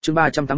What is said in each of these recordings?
Chương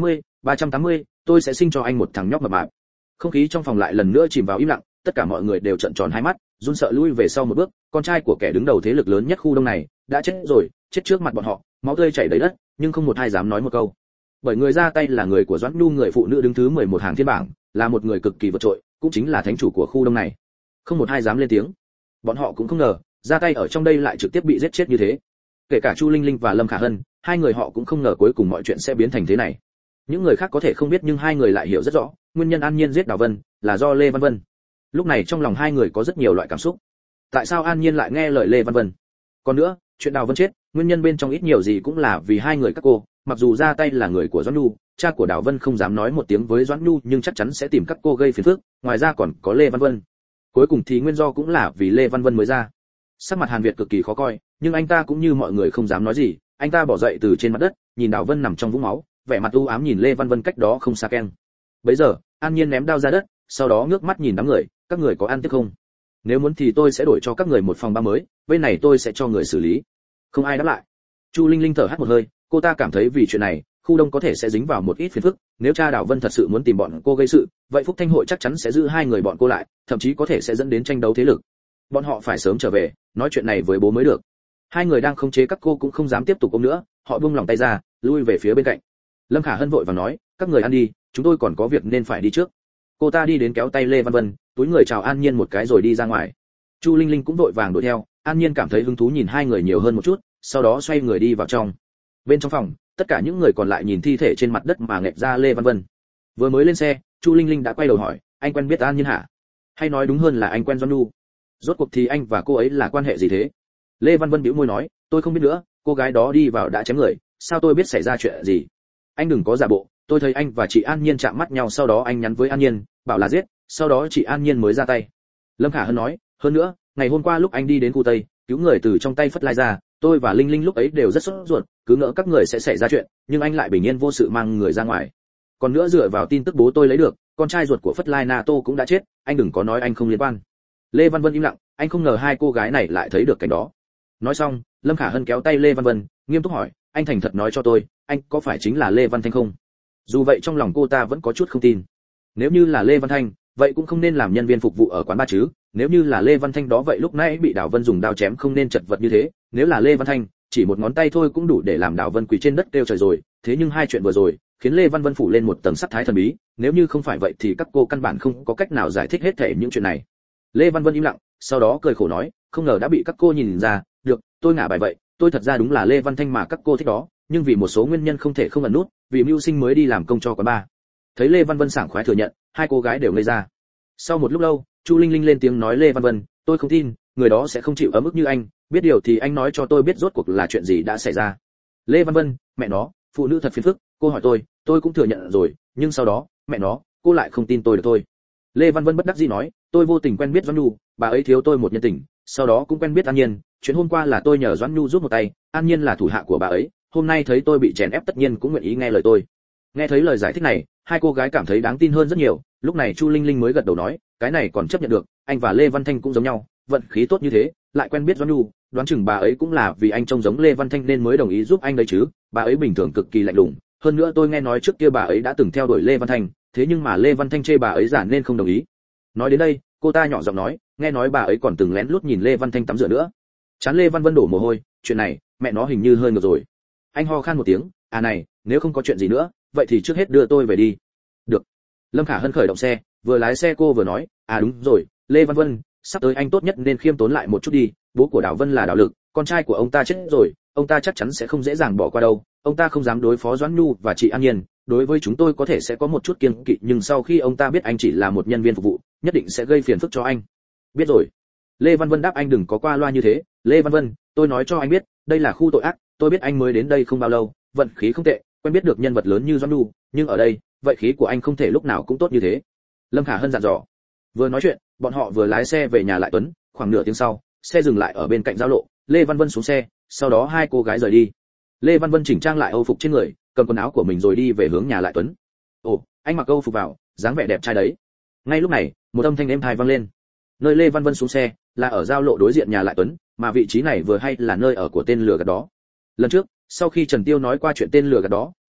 380, tôi sẽ sinh cho anh một thằng nhóc mập mạp. Không khí trong phòng lại lần nữa chìm vào im lặng, tất cả mọi người đều trợn tròn hai mắt, run sợ lui về sau một bước, con trai của kẻ đứng đầu thế lực lớn nhất khu đông này đã chết rồi, chết trước mặt bọn họ, máu tươi chảy đầy đất, nhưng không một ai dám nói một câu. Bởi người ra tay là người của Doãn Nhu, người phụ nữ đứng thứ 11 hàng thiên bảng, là một người cực kỳ vượt trội, cũng chính là thánh chủ của khu đông này. Không một ai dám lên tiếng. Bọn họ cũng không ngờ, ra tay ở trong đây lại trực tiếp bị giết chết như thế. Kể cả Chu Linh Linh và Lâm Khả Hân, hai người họ cũng không ngờ cuối cùng mọi chuyện sẽ biến thành thế này. Những người khác có thể không biết nhưng hai người lại hiểu rất rõ, nguyên nhân An Nhiên giết Đào Vân là do Lê Văn Vân. Lúc này trong lòng hai người có rất nhiều loại cảm xúc. Tại sao An Nhiên lại nghe lời Lê Văn Vân? Còn nữa, chuyện Đào Vân chết, nguyên nhân bên trong ít nhiều gì cũng là vì hai người các cô, mặc dù ra tay là người của Doãn Nhu, cha của Đào Vân không dám nói một tiếng với Doãn Nhu nhưng chắc chắn sẽ tìm các cô gây phiền phức, ngoài ra còn có Lê Văn Vân. Cuối cùng thì nguyên do cũng là vì Lê Văn Vân mới ra. Sắc mặt Hàn Việt cực kỳ khó coi, nhưng anh ta cũng như mọi người không dám nói gì, anh ta bỏ dậy từ trên mặt đất, nhìn Đào Vân nằm trong vũng máu, vẻ mặt u ám nhìn Lê Văn Vân cách đó không xa keng. Bấy giờ, An Nhiên ném đao ra đất, sau đó ngước mắt nhìn đám người, các người có ăn tiếp không? Nếu muốn thì tôi sẽ đổi cho các người một phòng ba mới, bên này tôi sẽ cho người xử lý. Không ai đáp lại. Chu Linh Linh thở hắt một hơi, cô ta cảm thấy vì chuyện này, khu đông có thể sẽ dính vào một ít phiền phức, nếu cha Đào Vân thật sự muốn tìm bọn cô gây sự, vậy Phúc Thanh hội chắc chắn sẽ giữ hai người bọn cô lại, thậm chí có thể sẽ dẫn đến tranh đấu thế lực. Bọn họ phải sớm trở về, nói chuyện này với bố mới được. Hai người đang khống chế các cô cũng không dám tiếp tục ôm nữa, họ buông lòng tay ra, lui về phía bên cạnh. Lâm Khả Hân vội vàng nói, các người ăn đi, chúng tôi còn có việc nên phải đi trước. Cô ta đi đến kéo tay Lê Văn Vân, túi người chào An Nhiên một cái rồi đi ra ngoài. Chu Linh Linh cũng vội vàng đuổi theo, An Nhiên cảm thấy hứng thú nhìn hai người nhiều hơn một chút, sau đó xoay người đi vào trong. Bên trong phòng, tất cả những người còn lại nhìn thi thể trên mặt đất mà nghẹt ra Lê Văn Vân. Vừa mới lên xe, Chu Linh Linh đã quay đầu hỏi, anh quen biết An Nhiên hả? Hay nói đúng hơn là anh quen Doãn Nhu? Rốt cuộc thì anh và cô ấy là quan hệ gì thế? Lê Văn Vân bĩu môi nói, tôi không biết nữa, cô gái đó đi vào đã chém người, sao tôi biết xảy ra chuyện gì? Anh đừng có giả bộ, tôi thấy anh và chị An Nhiên chạm mắt nhau, sau đó anh nhắn với An Nhiên, bảo là giết, sau đó chị An Nhiên mới ra tay. Lâm Khả Hân nói, hơn nữa, ngày hôm qua lúc anh đi đến khu Tây, cứu người từ trong tay Phất Lai ra, tôi và Linh Linh lúc ấy đều rất sốt ruột, cứ ngỡ các người sẽ xảy ra chuyện, nhưng anh lại bình yên vô sự mang người ra ngoài. Còn nữa dựa vào tin tức bố tôi lấy được, con trai ruột của Phất Lai Na Tô cũng đã chết, anh đừng có nói anh không liên quan. Lê Văn Vân im lặng, anh không ngờ hai cô gái này lại thấy được cảnh đó. Nói xong, Lâm Khả Hân kéo tay Lê Văn Vân, nghiêm túc hỏi, anh thành thật nói cho tôi, anh có phải chính là Lê Văn Thanh không? Dù vậy trong lòng cô ta vẫn có chút không tin. Nếu như là Lê Văn Thanh, vậy cũng không nên làm nhân viên phục vụ ở quán bar chứ, nếu như là Lê Văn Thanh đó vậy lúc nãy bị Đào Vân dùng đao chém không nên chật vật như thế, nếu là Lê Văn Thanh, chỉ một ngón tay thôi cũng đủ để làm Đào Vân quỳ trên đất kêu trời rồi, thế nhưng hai chuyện vừa rồi, khiến Lê Văn Vân phủ lên một tầng sắc thái thần bí, nếu như không phải vậy thì các cô căn bản không có cách nào giải thích hết thể những chuyện này. Lê Văn Vân im lặng, sau đó cười khổ nói, không ngờ đã bị các cô nhìn ra, được, tôi ngả bài vậy, tôi thật ra đúng là Lê Văn Thanh mà các cô thích đó, nhưng vì một số nguyên nhân không thể không ẩn nút, vì mưu sinh mới đi làm công cho quán bar. Thấy Lê Văn Vân sảng khoái thừa nhận, hai cô gái đều ngây ra. Sau một lúc lâu, Chu Linh Linh lên tiếng nói, Lê Văn Vân, tôi không tin, người đó sẽ không chịu ấm ức như anh, biết điều thì anh nói cho tôi biết rốt cuộc là chuyện gì đã xảy ra. Lê Văn Vân, mẹ nó, phụ nữ thật phiền phức, cô hỏi tôi cũng thừa nhận rồi, nhưng sau đó, mẹ nó, cô lại không tin tôi được thôi. Lê Văn Vân bất đắc dĩ nói, tôi vô tình quen biết Doãn Nhu, bà ấy thiếu tôi một nhân tình, sau đó cũng quen biết An Nhiên, chuyện hôm qua là tôi nhờ Doãn Nhu giúp một tay, An Nhiên là thủ hạ của bà ấy, hôm nay thấy tôi bị chèn ép tất nhiên cũng nguyện ý nghe lời tôi. Nghe thấy lời giải thích này, hai cô gái cảm thấy đáng tin hơn rất nhiều, lúc này Chu Linh Linh mới gật đầu nói, cái này còn chấp nhận được, anh và Lê Văn Thanh cũng giống nhau, vận khí tốt như thế, lại quen biết Doãn Nhu, đoán chừng bà ấy cũng là vì anh trông giống Lê Văn Thanh nên mới đồng ý giúp anh đấy chứ, bà ấy bình thường cực kỳ lạnh lùng, hơn nữa tôi nghe nói trước kia bà ấy đã từng theo đuổi Lê Văn Thanh, thế nhưng mà Lê Văn Thanh chê bà ấy giả nên không đồng ý. Nói đến đây, cô ta nhỏ giọng nói, nghe nói bà ấy còn từng lén lút nhìn Lê Văn Thanh tắm rửa nữa. Chán Lê Văn Vân đổ mồ hôi, chuyện này, mẹ nó hình như hơi ngược rồi. Anh ho khan một tiếng, à này, nếu không có chuyện gì nữa, vậy thì trước hết đưa tôi về đi. Được. Lâm Khả Hân khởi động xe, vừa lái xe cô vừa nói, à đúng rồi, Lê Văn Vân, sắp tới anh tốt nhất nên khiêm tốn lại một chút đi, bố của Đào Vân là Đào Lực, con trai của ông ta chết rồi, ông ta chắc chắn sẽ không dễ dàng bỏ qua đâu, ông ta không dám đối phó Doãn Nhu và chị An Nhiên, đối với chúng tôi có thể sẽ có một chút kiêng kỵ, nhưng sau khi ông ta biết anh chỉ là một nhân viên phục vụ, nhất định sẽ gây phiền phức cho anh. Biết rồi. Lê Văn Vân đáp, anh đừng có qua loa như thế, Lê Văn Vân, tôi nói cho anh biết, đây là khu tội ác, tôi biết anh mới đến đây không bao lâu, vận khí không tệ, quen biết được nhân vật lớn như Doãn Nhu, nhưng ở đây, vậy khí của anh không thể lúc nào cũng tốt như thế. Lâm Khả Hân dặn dò. Vừa nói chuyện, bọn họ vừa lái xe về nhà Lại Tuấn, khoảng nửa tiếng sau, xe dừng lại ở bên cạnh giao lộ, Lê Văn Vân xuống xe, sau đó hai cô gái rời đi. Lê Văn Vân chỉnh trang lại âu phục trên người, cầm quần áo của mình rồi đi về hướng nhà Lại Tuấn. Ồ, anh mặc âu phục vào, dáng vẻ đẹp trai đấy. Ngay lúc này, một âm thanh êm tai vang lên. Nơi Lê Văn Vân xuống xe là ở giao lộ đối diện nhà Lại Tuấn, mà vị trí này vừa hay là nơi ở của tên lừa gạt đó. Lần trước, sau khi Trần Tiêu nói qua chuyện tên lừa gạt đó,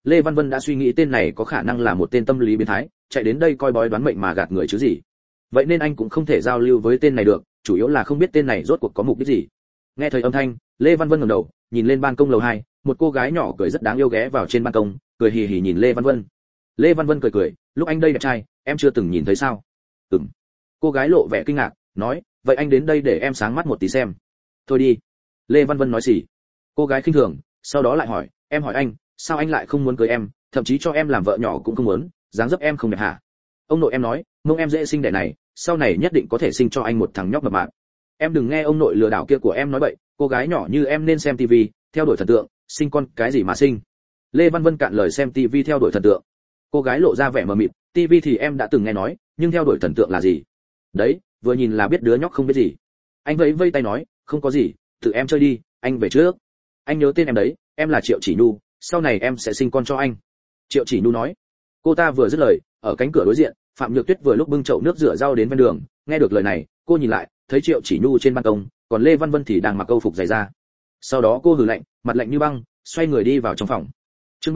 Lê Văn Vân đã suy nghĩ tên này có khả năng là một tên tâm lý biến thái, chạy đến đây coi bói đoán mệnh mà gạt người chứ gì. Vậy nên anh cũng không thể giao lưu với tên này được, chủ yếu là không biết tên này rốt cuộc có mục đích gì. Nghe thấy âm thanh, Lê Văn Vân ngẩng đầu, nhìn lên ban công lầu 2, một cô gái nhỏ cười rất đáng yêu ghé vào trên ban công, cười hì hì nhìn Lê Văn Vân. Lê Văn Vân cười cười, lúc anh đây đẹp trai, em chưa từng nhìn thấy sao? Ừm. Cô gái lộ vẻ kinh ngạc, nói, vậy anh đến đây để em sáng mắt một tí xem. Thôi đi. Lê Văn Vân nói gì? Cô gái khinh thường, sau đó lại hỏi, em hỏi anh, sao anh lại không muốn cưới em, thậm chí cho em làm vợ nhỏ cũng không muốn, dáng dấp em không đẹp hả? Ông nội em nói, mông em dễ sinh đẻ này, sau này nhất định có thể sinh cho anh một thằng nhóc mập mạp. Em đừng nghe ông nội lừa đảo kia của em nói bậy, cô gái nhỏ như em nên xem tivi, theo đuổi thần tượng, sinh con cái gì mà sinh. Lê Văn Vân cạn lời xem tivi theo đuổi thần tượng. Cô gái lộ ra vẻ mờ mịt, tivi thì em đã từng nghe nói, nhưng theo đuổi thần tượng là gì? Đấy, vừa nhìn là biết đứa nhóc không biết gì. Anh vẫy vây tay nói, không có gì, tự em chơi đi, anh về trước. Anh nhớ tên em đấy, em là Triệu Chỉ Nhu, sau này em sẽ sinh con cho anh. Triệu Chỉ Nhu nói. Cô ta vừa dứt lời, ở cánh cửa đối diện, Phạm Nhược Tuyết vừa lúc bưng chậu nước rửa rau đến ven đường, nghe được lời này, cô nhìn lại, thấy Triệu Chỉ Nhu trên ban công, còn Lê Văn Vân thì đang mặc câu phục dày da. Sau đó cô hừ lạnh, mặt lạnh như băng, xoay người đi vào trong phòng. Chương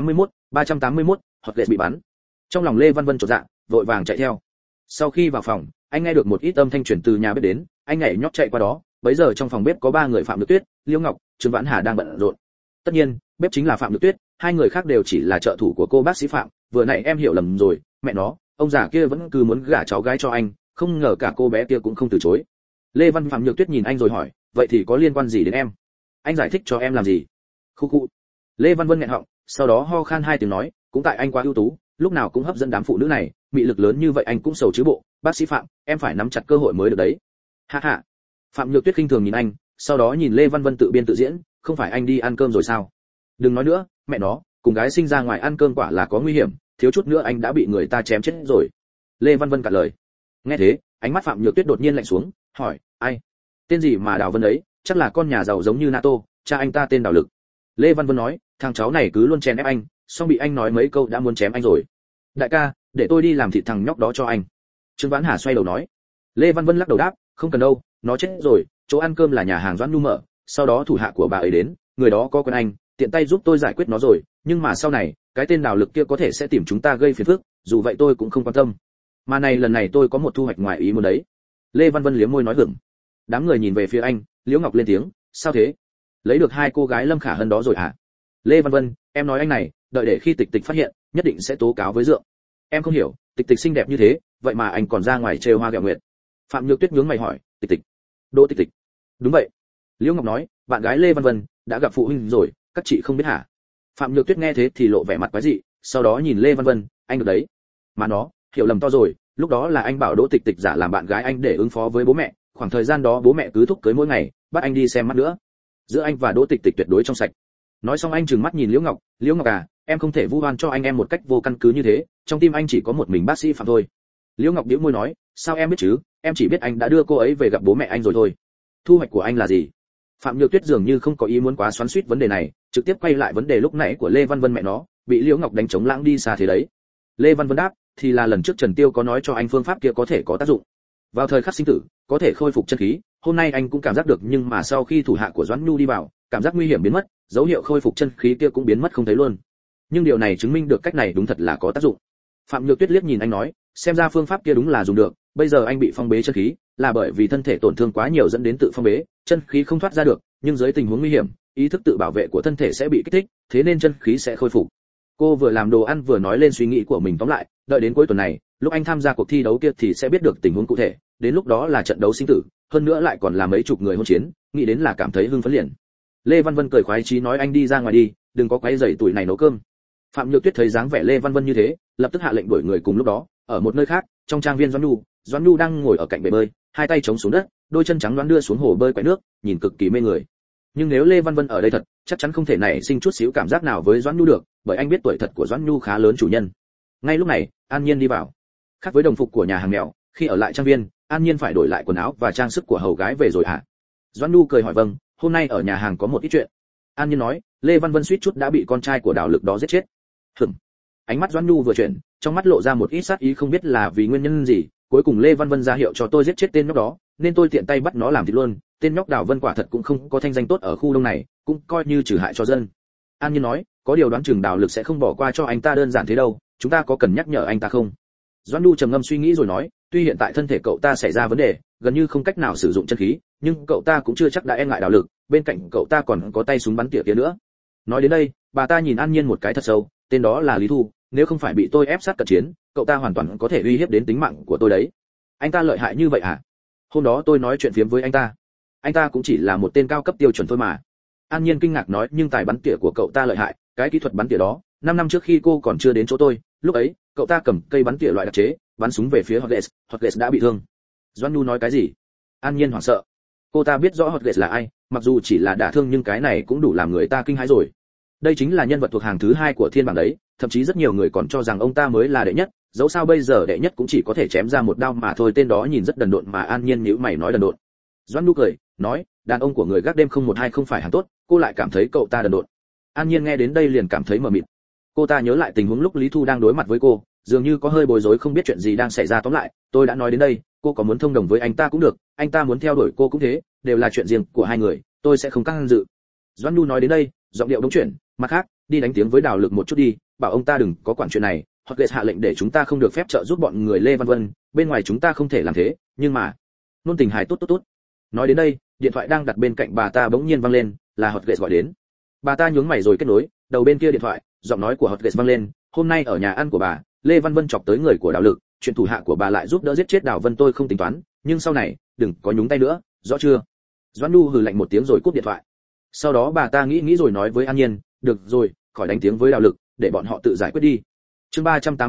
381, hoặc lệ bị bắn. Trong lòng Lê Văn Vân chột dạ, vội vàng chạy theo. Sau khi vào phòng, anh nghe được một ít âm thanh truyền từ nhà bếp đến, anh nhảy nhót chạy qua đó, bấy giờ trong phòng bếp có 3 người, Phạm Nhược Tuyết, Liễu Ngọc, Trương Vãn Hà đang bận rộn. Tất nhiên, bếp chính là Phạm Nhược Tuyết, hai người khác đều chỉ là trợ thủ của cô bác sĩ Phạm, vừa nãy em hiểu lầm rồi, mẹ nó, ông già kia vẫn cứ muốn gả cháu gái cho anh, không ngờ cả cô bé kia cũng không từ chối. Lê Văn Phạm Nhược Tuyết nhìn anh rồi hỏi, vậy thì có liên quan gì đến em? Anh giải thích cho em làm gì? Khu khu. Lê Văn Vân nghẹn họng, sau đó ho khan 2 tiếng nói, cũng tại anh quá ưu tú, lúc nào cũng hấp dẫn đám phụ nữ này, mị lực lớn như vậy anh cũng sầu chứ bộ, bác sĩ Phạm, em phải nắm chặt cơ hội mới được đấy. Ha ha. Phạm Nhược Tuyết khinh thường nhìn anh, sau đó nhìn Lê Văn Vân tự biên tự diễn, không phải anh đi ăn cơm rồi sao? Đừng nói nữa, mẹ nó, cùng gái sinh ra ngoài ăn cơm quả là có nguy hiểm, thiếu chút nữa anh đã bị người ta chém chết rồi. Lê Văn Vân cạn lời. Nghe thế, ánh mắt Phạm Nhược Tuyết đột nhiên lạnh xuống, hỏi, ai? Tên gì mà Đào Vân ấy, chắc là con nhà giàu giống như NATO, cha anh ta tên Đào Lực. Lê Văn Vân nói, thằng cháu này cứ luôn chèn ép anh, xong bị anh nói mấy câu đã muốn chém anh rồi. Đại ca, để tôi đi làm thịt thằng nhóc đó cho anh. Trương Vãn Hà xoay đầu nói. Lê Văn Vân lắc đầu đáp, không cần đâu, nó chết rồi, chỗ ăn cơm là nhà hàng Doãn Nhu mở, sau đó thủ hạ của bà ấy đến, người đó có quen anh, tiện tay giúp tôi giải quyết nó rồi, nhưng mà sau này, cái tên Đào Lực kia có thể sẽ tìm chúng ta gây phiền phức, dù vậy tôi cũng không quan tâm. Mà này lần này tôi có một thu hoạch ngoài ý muốn đấy. Lê Văn Vân liếm môi nói hửng. Đám người nhìn về phía anh, Liễu Ngọc lên tiếng, sao thế? Lấy được 2 cô gái Lâm Khả Hân đó rồi hả? Lê Văn Vân, em nói anh này, đợi để khi Tịch Tịch phát hiện, nhất định sẽ tố cáo với Dượng. Em không hiểu, Tịch Tịch xinh đẹp như thế, vậy mà anh còn ra ngoài trêu hoa ghẹo nguyệt. Phạm Nhược Tuyết nhướng mày hỏi, Tịch Tịch, Đỗ Tịch Tịch. Đúng vậy. Liễu Ngọc nói, bạn gái Lê Văn Vân đã gặp phụ huynh rồi, các chị không biết hả? Phạm Nhược Tuyết nghe thế thì lộ vẻ mặt quái dị, sau đó nhìn Lê Văn Vân, anh được đấy. Mà nó, hiểu lầm to rồi, lúc đó là anh bảo Đỗ Tịch Tịch giả làm bạn gái anh để ứng phó với bố mẹ, khoảng thời gian đó bố mẹ cứ thúc cưới mỗi ngày, bắt anh đi xem mắt nữa. Giữa anh và Đỗ Tịch Tịch tuyệt đối trong sạch. Nói xong anh trừng mắt nhìn Liễu Ngọc à, em không thể vu oan cho anh em một cách vô căn cứ như thế, trong tim anh chỉ có một mình bác sĩ Phạm thôi. Liễu Ngọc bĩu môi nói, sao em biết chứ, em chỉ biết anh đã đưa cô ấy về gặp bố mẹ anh rồi thôi. Thu hoạch của anh là gì? Phạm Nhược Tuyết dường như không có ý muốn quá xoắn xuýt vấn đề này, trực tiếp quay lại vấn đề lúc nãy của Lê Văn Vân mẹ nó, bị Liễu Ngọc đánh trống lãng đi xa thế đấy. Lê Văn Vân đáp, thì là lần trước Trần Tiêu có nói cho anh phương pháp kia có thể có tác dụng. Vào thời khắc sinh tử, có thể khôi phục chân khí, hôm nay anh cũng cảm giác được, nhưng mà sau khi thủ hạ của Doãn Nhu đi vào, cảm giác nguy hiểm biến mất, dấu hiệu khôi phục chân khí kia cũng biến mất không thấy luôn. Nhưng điều này chứng minh được cách này đúng thật là có tác dụng. Phạm Nhược Tuyết liếc nhìn anh nói, xem ra phương pháp kia đúng là dùng được, bây giờ anh bị phong bế chân khí, là bởi vì thân thể tổn thương quá nhiều dẫn đến tự phong bế, chân khí không thoát ra được, nhưng dưới tình huống nguy hiểm, ý thức tự bảo vệ của thân thể sẽ bị kích thích, thế nên chân khí sẽ khôi phục. Cô vừa làm đồ ăn vừa nói lên suy nghĩ của mình, tóm lại, đợi đến cuối tuần này, lúc anh tham gia cuộc thi đấu kia thì sẽ biết được tình huống cụ thể, đến lúc đó là trận đấu sinh tử, hơn nữa lại còn là mấy chục người hỗn chiến, nghĩ đến là cảm thấy hưng phấn liền. Lê Văn Vân cười khoái chí nói, anh đi ra ngoài đi, đừng có quấy rầy tuổi này nấu cơm. Phạm Nhược Tuyết thấy dáng vẻ Lê Văn Vân như thế, lập tức hạ lệnh đuổi người. Cùng lúc đó, ở một nơi khác, trong trang viên Doãn Nhu đang ngồi ở cạnh bể bơi, hai tay chống xuống đất, đôi chân trắng đoán đưa xuống hồ bơi quậy nước, nhìn cực kỳ mê người. Nhưng nếu Lê Văn Vân ở đây thật, chắc chắn không thể nảy sinh chút xíu cảm giác nào với Doãn Nhu được, bởi anh biết tuổi thật của Doãn Nhu khá lớn chủ nhân. Ngay lúc này, An Nhiên đi vào. Khác với đồng phục của nhà hàng mèo, khi ở lại trang viên, An Nhiên phải đổi lại quần áo và trang sức của hầu gái về rồi hả? Doãn Nhu cười hỏi vâng, hôm nay ở nhà hàng có một ít chuyện. An Nhiên nói, Lê Văn Vân suýt chút đã bị con trai của Đào Lực đó giết chết. Ánh mắt Doãn Nhu vừa chuyển, trong mắt lộ ra một ít sát ý, không biết là vì nguyên nhân gì, cuối cùng Lê Văn Vân ra hiệu cho tôi giết chết tên nhóc đó, nên tôi tiện tay bắt nó làm thịt luôn. Tên nhóc Đào Vân quả thật cũng không có thanh danh tốt ở khu đông này, cũng coi như trừ hại cho dân. An Nhiên nói, có điều đoán chừng Đào Lực sẽ không bỏ qua cho anh ta đơn giản thế đâu, chúng ta có cần nhắc nhở anh ta không? Doãn Nhu trầm ngâm suy nghĩ rồi nói, tuy hiện tại thân thể cậu ta xảy ra vấn đề, gần như không cách nào sử dụng chân khí, nhưng cậu ta cũng chưa chắc đã e ngại Đào Lực, bên cạnh cậu ta còn có tay súng bắn tỉa kia nữa. Nói đến đây, bà ta nhìn An Nhiên một cái thật sâu, tên đó là Lý Thu, nếu không phải bị tôi ép sát cận chiến, cậu ta hoàn toàn có thể uy hiếp đến tính mạng của tôi đấy. Anh ta lợi hại như vậy à? Hôm đó tôi nói chuyện phiếm với anh ta cũng chỉ là một tên cao cấp tiêu chuẩn thôi mà. An Nhiên kinh ngạc nói, nhưng tài bắn tỉa của cậu ta lợi hại, cái kỹ thuật bắn tỉa đó, 5 năm trước khi cô còn chưa đến chỗ tôi, lúc ấy, cậu ta cầm cây bắn tỉa loại đặc chế, bắn súng về phía Hotgate đã bị thương. Doãn Nhu nói cái gì? An Nhiên hoảng sợ. Cô ta biết rõ Hotgate là ai, mặc dù chỉ là đả thương nhưng cái này cũng đủ làm người ta kinh hãi rồi. Đây chính là nhân vật thuộc hàng thứ 2 của thiên bảng đấy, thậm chí rất nhiều người còn cho rằng ông ta mới là đệ nhất, dẫu sao bây giờ đệ nhất cũng chỉ có thể chém ra một đao mà thôi. Tên đó nhìn rất đần độn mà An Nhiên nhíu mày nói đần độn. Doãn Nhu cười, nói, đàn ông của người gác đêm 012 không phải hàng tốt, cô lại cảm thấy cậu ta đần độn. An Nhiên nghe đến đây liền cảm thấy mờ mịt. Cô ta nhớ lại tình huống lúc Lý Thu đang đối mặt với cô, dường như có hơi bối rối không biết chuyện gì đang xảy ra. Tóm lại, tôi đã nói đến đây, cô có muốn thông đồng với anh ta cũng được, anh ta muốn theo đuổi cô cũng thế, đều là chuyện riêng của hai người, tôi sẽ không can dự. Doãn Nhu nói đến đây, giọng điệu đống chuyển, mặt khác, đi đánh tiếng với Đào Lực một chút đi, bảo ông ta đừng có quản chuyện này, hoặc hạ lệnh để chúng ta không được phép trợ giúp bọn người Lê Văn Vân, bên ngoài chúng ta không thể làm thế, nhưng mà nôn tình hài tốt tốt tốt. Nói đến đây, điện thoại đang đặt bên cạnh bà ta bỗng nhiên vang lên, là Hotgate gọi đến. Bà ta nhướng mày rồi kết nối, đầu bên kia điện thoại, giọng nói của Hotgate vang lên, hôm nay ở nhà ăn của bà, Lê Văn Vân chọc tới người của Đào Lực, chuyện thủ hạ của bà lại giúp đỡ giết chết Đào Vân tôi không tính toán, nhưng sau này, đừng có nhúng tay nữa, rõ chưa? Doãn Nhu hừ lạnh một tiếng rồi cúp điện thoại. Sau đó bà ta nghĩ rồi nói với An Nhiên, được rồi, khỏi đánh tiếng với Đào Lực, để bọn họ tự giải quyết đi. Chương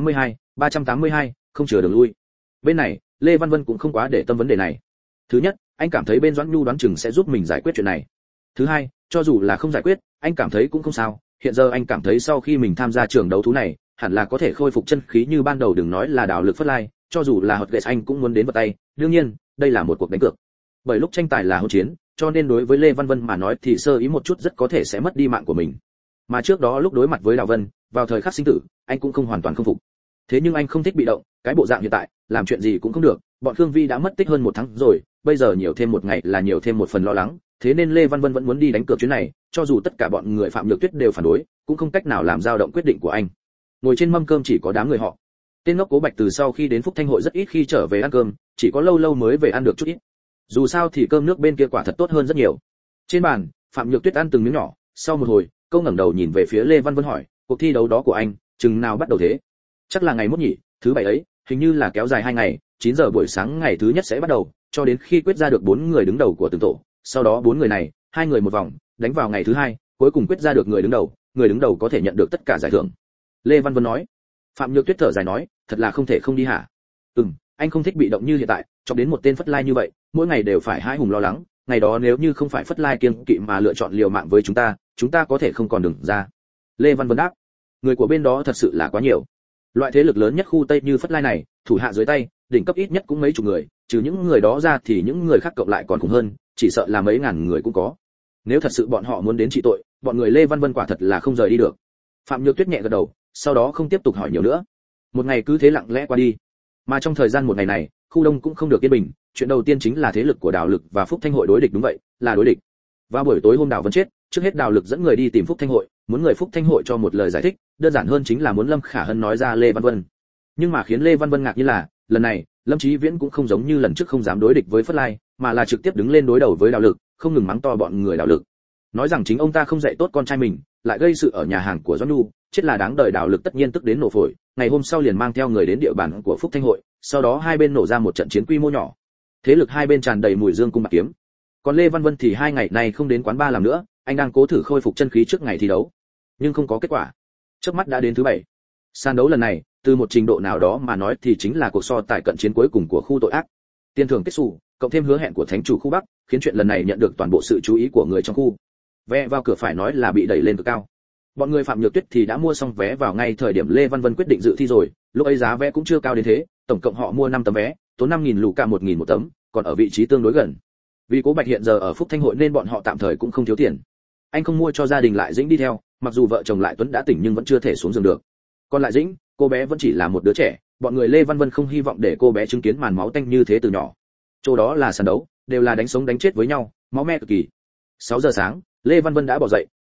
382, không chừa đường lui. Bên này, Lê Văn Vân cũng không quá để tâm vấn đề này. Thứ nhất, anh cảm thấy bên Doãn Nhu đoán chừng sẽ giúp mình giải quyết chuyện này. Thứ hai, cho dù là không giải quyết, anh cảm thấy cũng không sao, hiện giờ anh cảm thấy sau khi mình tham gia trường đấu thú này, hẳn là có thể khôi phục chân khí như ban đầu. Đừng nói là Đào Lực phất lai, cho dù là Hotgate anh cũng muốn đến vào tay, đương nhiên, đây là một cuộc đánh cược. Bởi lúc tranh tài là hỗn chiến, cho nên đối với Lê Văn Vân mà nói thì sơ ý một chút rất có thể sẽ mất đi mạng của mình. Mà trước đó lúc đối mặt với Đào Vân, vào thời khắc sinh tử, anh cũng không hoàn toàn không phục. Thế nhưng anh không thích bị động, cái bộ dạng hiện tại, làm chuyện gì cũng không được, bọn Khương Vi đã mất tích hơn 1 tháng rồi, bây giờ nhiều thêm 1 ngày là nhiều thêm 1 phần lo lắng, thế nên Lê Văn Vân vẫn muốn đi đánh cược chuyến này, cho dù tất cả bọn người Phạm Nhược Tuyết đều phản đối, cũng không cách nào làm dao động quyết định của anh. Ngồi trên mâm cơm chỉ có đám người họ. Tên ngốc Cố Bạch từ sau khi đến Phúc Thanh hội rất ít khi trở về ăn cơm, chỉ có lâu lâu mới về ăn được chút ít. Dù sao thì cơm nước bên kia quả thật tốt hơn rất nhiều. Trên bàn, Phạm Nhược Tuyết ăn từng miếng nhỏ, sau một hồi, cô ngẩng đầu nhìn về phía Lê Văn Vân hỏi, cuộc thi đấu đó của anh, chừng nào bắt đầu thế? Chắc là ngày mốt nhỉ, thứ bảy ấy, hình như là kéo dài 2 ngày, 9 giờ buổi sáng ngày thứ nhất sẽ bắt đầu, cho đến khi quyết ra được 4 người đứng đầu của từng tổ, sau đó 4 người này, 2 người một vòng, đánh vào ngày thứ 2, cuối cùng quyết ra được người đứng đầu có thể nhận được tất cả giải thưởng. Lê Văn Vân nói. Phạm Nhược Tuyết thở dài nói, thật là không thể không đi hả? Anh không thích bị động như hiện tại, chọc đến một tên phất lai như vậy, mỗi ngày đều phải hãi hùng lo lắng, ngày đó nếu như không phải phất lai kiêng kỵ mà lựa chọn liều mạng với chúng ta có thể không còn đường ra. Lê Văn Vân đáp, người của bên đó thật sự là quá nhiều. Loại thế lực lớn nhất khu Tây như phất lai này, thủ hạ dưới tay, đỉnh cấp ít nhất cũng mấy chục người, trừ những người đó ra thì những người khác cộng lại còn khủng hơn, chỉ sợ là mấy ngàn người cũng có. Nếu thật sự bọn họ muốn đến trị tội, bọn người Lê Văn Vân quả thật là không rời đi được. Phạm Nhược Tuyết nhẹ gật đầu, sau đó không tiếp tục hỏi nhiều nữa. Một ngày cứ thế lặng lẽ qua đi. Mà trong thời gian một ngày này, khu Đông cũng không được yên bình, chuyện đầu tiên chính là thế lực của Đào Lực và Phúc Thanh hội đối địch. Đúng vậy, là đối địch. Vào buổi tối hôm Đào Vân chết, trước hết Đào Lực dẫn người đi tìm Phúc Thanh hội, muốn người Phúc Thanh hội cho một lời giải thích, đơn giản hơn chính là muốn Lâm Khả Hân nói ra Lê Văn Vân. Nhưng mà khiến Lê Văn Vân ngạc nhiên là, lần này, Lâm Chí Viễn cũng không giống như lần trước không dám đối địch với Phất Lai, mà là trực tiếp đứng lên đối đầu với Đào Lực, không ngừng mắng to bọn người Đào Lực. Nói rằng chính ông ta không dạy tốt con trai mình, lại gây sự ở nhà hàng của Doãn Nhu, chết là đáng đời. Đào Lực tất nhiên tức đến nổ phổi, ngày hôm sau liền mang theo người đến địa bàn của Phúc Thanh hội, sau đó hai bên nổ ra một trận chiến quy mô nhỏ. Thế lực hai bên tràn đầy mùi dương cung bạc kiếm. Còn Lê Văn Vân thì 2 ngày này không đến quán bar làm nữa, anh đang cố thử khôi phục chân khí trước ngày thi đấu, nhưng không có kết quả. Chớp mắt đã đến thứ 7. Sàn đấu lần này, từ một trình độ nào đó mà nói thì chính là cuộc so tài cận chiến cuối cùng của khu tội ác. Tiền thưởng kết xù, cộng thêm hứa hẹn của thánh chủ khu Bắc, khiến chuyện lần này nhận được toàn bộ sự chú ý của người trong khu. Vé vào cửa phải nói là bị đẩy lên cực cao. Bọn người Phạm Nhược Tuyết thì đã mua xong vé vào ngay thời điểm Lê Văn Vân quyết định dự thi rồi, lúc ấy giá vé cũng chưa cao đến thế, tổng cộng họ mua 5 tấm vé, tốn 5.000 lù cả 1.000 một tấm, còn ở vị trí tương đối gần. Vì Cố Bạch hiện giờ ở Phúc Thanh hội nên bọn họ tạm thời cũng không thiếu tiền. Anh không mua cho gia đình Lại Dĩnh đi theo, mặc dù vợ chồng Lại Tuấn đã tỉnh nhưng vẫn chưa thể xuống giường được. Còn Lại Dĩnh, cô bé vẫn chỉ là một đứa trẻ, bọn người Lê Văn Vân không hy vọng để cô bé chứng kiến màn máu tanh như thế từ nhỏ. Chỗ đó là sàn đấu, đều là đánh sống đánh chết với nhau, máu me cực kỳ. 6 giờ sáng, Lê Văn Vân đã bỏ dậy,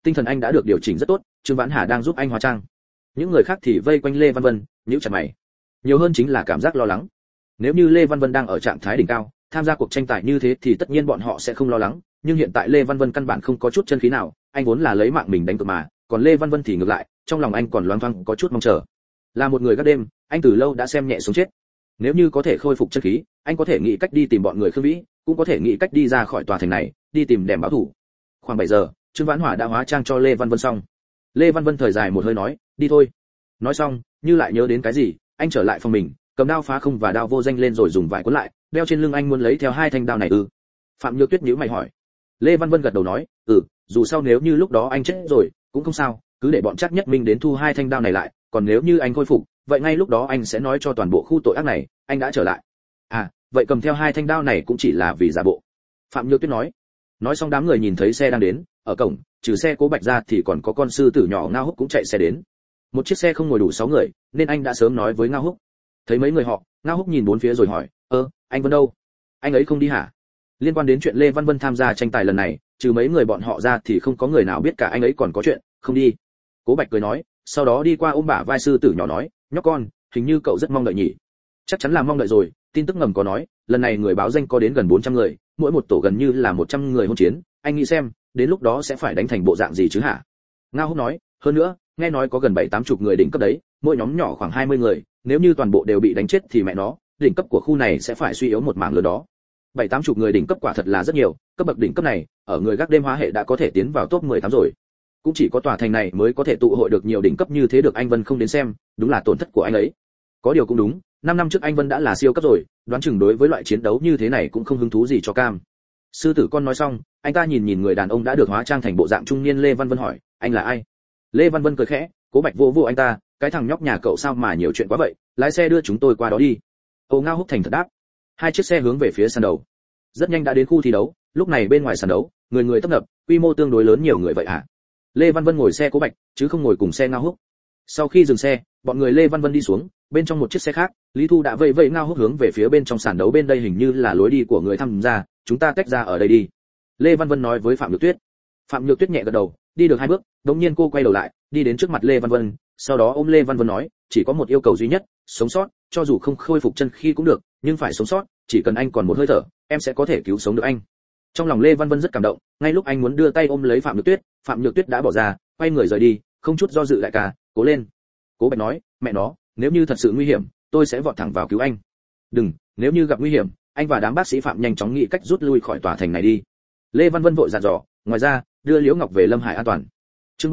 tinh thần anh đã được điều chỉnh rất tốt, Trương Vãn Hà đang giúp anh hóa trang. Những người khác thì vây quanh Lê Văn Vân, nhíu chặt mày. Nhiều hơn chính là cảm giác lo lắng. Nếu như Lê Văn Vân đang ở trạng thái đỉnh cao, tham gia cuộc tranh tài như thế thì tất nhiên bọn họ sẽ không lo lắng, nhưng hiện tại Lê Văn Vân căn bản không có chút chân khí nào, anh vốn là lấy mạng mình đánh cược mà, còn Lê Văn Vân thì ngược lại, trong lòng anh còn loáng thoáng có chút mong chờ. Là một người gác đêm, anh từ lâu đã xem nhẹ sống chết. Nếu như có thể khôi phục chân khí, anh có thể nghĩ cách đi tìm bọn người Khương Vĩ, cũng có thể nghĩ cách đi ra khỏi tòa thành này, đi tìm đẻm báo thủ. Khoảng 7 giờ, Trương Vãn Hỏa đã hóa trang cho Lê Văn Vân xong. Lê Văn Vân thời dài một hơi nói, đi thôi. Nói xong, như lại nhớ đến cái gì, anh trở lại phòng mình, cầm đao phá không và đao vô danh lên rồi dùng vải cuốn lại, đeo trên lưng anh muốn lấy theo hai thanh đao này ư? Phạm Nhược Tuyết nhíu mày hỏi. Lê Văn Vân gật đầu nói, dù sau nếu như lúc đó anh chết rồi, cũng không sao, cứ để bọn Trác Nhất Minh đến thu hai thanh đao này lại, còn nếu như anh khôi phục, vậy ngay lúc đó anh sẽ nói cho toàn bộ khu tội ác này, anh đã trở lại. À, vậy cầm theo hai thanh đao này cũng chỉ là vì giả bộ. Phạm Nhược Tuyết nói. Nói xong đám người nhìn thấy xe đang đến, ở cổng, trừ xe Cố Bạch ra thì còn có con sư tử nhỏ Ngao Húc cũng chạy xe đến. Một chiếc xe không ngồi đủ 6 người, nên anh đã sớm nói với Ngao Húc. Thấy mấy người họ, Ngao Húc nhìn bốn phía rồi hỏi, anh Vân đâu? Anh ấy không đi hả? Liên quan đến chuyện Lê Văn Vân tham gia tranh tài lần này, trừ mấy người bọn họ ra thì không có người nào biết cả anh ấy còn có chuyện, không đi. Cố Bạch cười nói, sau đó đi qua ôm bả vai sư tử nhỏ nói, nhóc con, hình như cậu rất mong đợi nhỉ? Chắc chắn là mong đợi rồi, tin tức ngầm có nói, lần này người báo danh có đến gần 400 người, mỗi một tổ gần như là 100 người hôn chiến, anh nghĩ xem, đến lúc đó sẽ phải đánh thành bộ dạng gì chứ hả? Ngao Húc nói, hơn nữa, nghe nói có gần 7-80 người đỉnh cấp đấy, mỗi nhóm nhỏ khoảng 20 người, nếu như toàn bộ đều bị đánh chết thì mẹ nó, đỉnh cấp của khu này sẽ phải suy yếu một mảng lớn đó. 7-80 người đỉnh cấp quả thật là rất nhiều, cấp bậc đỉnh cấp này, ở người gác đêm hóa hệ đã có thể tiến vào top 18 rồi. Cũng chỉ có tòa thành này mới có thể tụ hội được nhiều đỉnh cấp như thế được anh Vân không đến xem, đúng là tổn thất của anh ấy. Có điều cũng đúng, 5 năm trước anh Vân đã là siêu cấp rồi, đoán chừng đối với loại chiến đấu như thế này cũng không hứng thú gì cho cam. Sư tử con nói xong, anh ta nhìn người đàn ông đã được hóa trang thành bộ dạng trung niên Lê Văn Vân hỏi, anh là ai? Lê Văn Vân cười khẽ, Cố Bạch vô anh ta, cái thằng nhóc nhà cậu sao mà nhiều chuyện quá vậy, lái xe đưa chúng tôi qua đó đi. Ngao Húc thành thật đáp. Hai chiếc xe hướng về phía sàn đấu. Rất nhanh đã đến khu thi đấu, lúc này bên ngoài sàn đấu, người tấp nập, quy mô tương đối lớn nhiều người vậy hả? Lê Văn Vân ngồi xe Cố Bạch, chứ không ngồi cùng xe Ngao Húc. Sau khi dừng xe, bọn người Lê Văn Vân đi xuống, bên trong một chiếc xe khác, Lý Thu đã vẫy Ngao Húc hướng về phía bên trong sàn đấu bên đây hình như là lối đi của người tham gia, chúng ta tách ra ở đây đi. Lê Văn Vân nói với Phạm Nhược Tuyết. Phạm Nhược Tuyết nhẹ gật đầu, đi được 2 bước, đột nhiên cô quay đầu lại, đi đến trước mặt Lê Văn Vân, sau đó ôm Lê Văn Vân nói, chỉ có một yêu cầu duy nhất, sống sót, cho dù không khôi phục chân khí cũng được, nhưng phải sống sót, chỉ cần anh còn một hơi thở, em sẽ có thể cứu sống được anh. Trong lòng Lê Văn Vân rất cảm động, ngay lúc anh muốn đưa tay ôm lấy Phạm Nhược Tuyết đã bỏ ra, quay người rời đi, không chút do dự lại cả, cố lên. Cố Bạch nói, mẹ nó, nếu như thật sự nguy hiểm, tôi sẽ vọt thẳng vào cứu anh. Đừng, nếu như gặp nguy hiểm, anh và đám bác sĩ Phạm nhanh chóng nghĩ cách rút lui khỏi tòa thành này đi. Lê Văn Vân vội dặn dò, ngoài ra, đưa Liễu Ngọc về Lâm Hải an toàn. Chương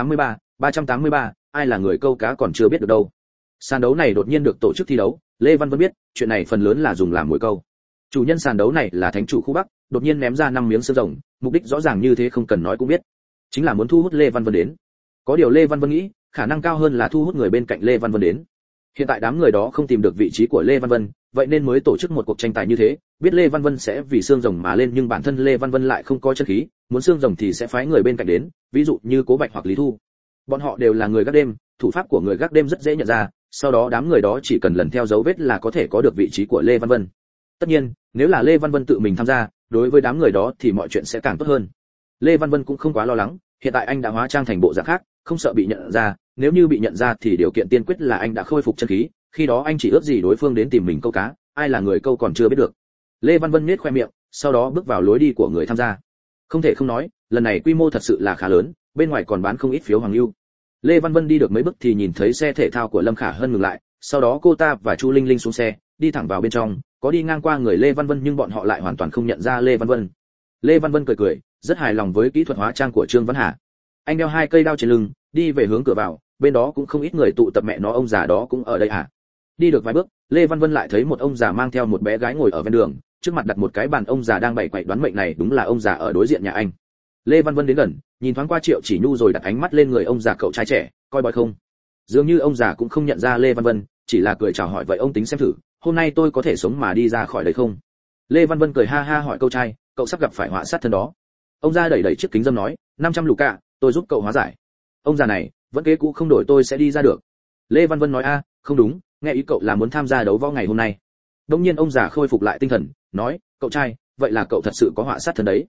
383, ai là người câu cá còn chưa biết được đâu. Sàn đấu này đột nhiên được tổ chức thi đấu, Lê Văn Vân biết, chuyện này phần lớn là dùng làm mồi câu. Chủ nhân sàn đấu này là thánh chủ khu Bắc, đột nhiên ném ra 5 miếng xương rồng, mục đích rõ ràng như thế không cần nói cũng biết, chính là muốn thu hút Lê Văn Vân đến. Có điều Lê Văn Vân nghĩ, khả năng cao hơn là thu hút người bên cạnh Lê Văn Vân đến. Hiện tại đám người đó không tìm được vị trí của Lê Văn Vân, vậy nên mới tổ chức một cuộc tranh tài như thế, biết Lê Văn Vân sẽ vì xương rồng mà lên nhưng bản thân Lê Văn Vân lại không có chân khí, muốn xương rồng thì sẽ phái người bên cạnh đến, ví dụ như Cố Bạch hoặc Lý Thu. Bọn họ đều là người gác đêm, thủ pháp của người gác đêm rất dễ nhận ra, sau đó đám người đó chỉ cần lần theo dấu vết là có thể có được vị trí của Lê Văn Vân. Tất nhiên, nếu là Lê Văn Vân tự mình tham gia, đối với đám người đó thì mọi chuyện sẽ càng tốt hơn. Lê Văn Vân cũng không quá lo lắng, hiện tại anh đã hóa trang thành bộ dạng khác, không sợ bị nhận ra, nếu như bị nhận ra thì điều kiện tiên quyết là anh đã khôi phục chân khí, khi đó anh chỉ ước gì đối phương đến tìm mình câu cá, ai là người câu còn chưa biết được. Lê Văn Vân nhếch khoe miệng, sau đó bước vào lối đi của người tham gia. Không thể không nói, lần này quy mô thật sự là khá lớn, bên ngoài còn bán không ít phiếu hoàng lưu. Lê Văn Vân đi được mấy bước thì nhìn thấy xe thể thao của Lâm Khả Hân ngừng lại, sau đó cô ta và Chu Linh Linh xuống xe, đi thẳng vào bên trong, có đi ngang qua người Lê Văn Vân nhưng bọn họ lại hoàn toàn không nhận ra Lê Văn Vân. Lê Văn Vân cười, rất hài lòng với kỹ thuật hóa trang của Trương Văn Hà. Anh đeo 2 cây đao trên lưng, đi về hướng cửa vào, bên đó cũng không ít người tụ tập, mẹ nó ông già đó cũng ở đây à? Đi được vài bước, Lê Văn Vân lại thấy một ông già mang theo một bé gái ngồi ở ven đường, trước mặt đặt một cái bàn, ông già đang bày quậy đoán mệnh này đúng là ông già ở đối diện nhà anh. Lê Văn Vân đến gần, nhìn thoáng qua Triệu Chỉ Nhu rồi đặt ánh mắt lên người ông già cậu trai trẻ, coi bói không? Dường như ông già cũng không nhận ra Lê Văn Vân, chỉ là cười chào hỏi, vậy ông tính xem thử, hôm nay tôi có thể sống mà đi ra khỏi đây không? Lê Văn Vân cười ha ha hỏi câu trai, cậu sắp gặp phải họa sát thân đó. Ông già đẩy chiếc kính dâm nói, 500 lù cạ, tôi giúp cậu hóa giải. Ông già này, vẫn kế cũ không đổi tôi sẽ đi ra được. Lê Văn Vân nói không đúng, nghe ý cậu là muốn tham gia đấu võ ngày hôm nay. Đống nhiên ông già khôi phục lại tinh thần, nói, cậu trai, vậy là cậu thật sự có họa sát thân đấy.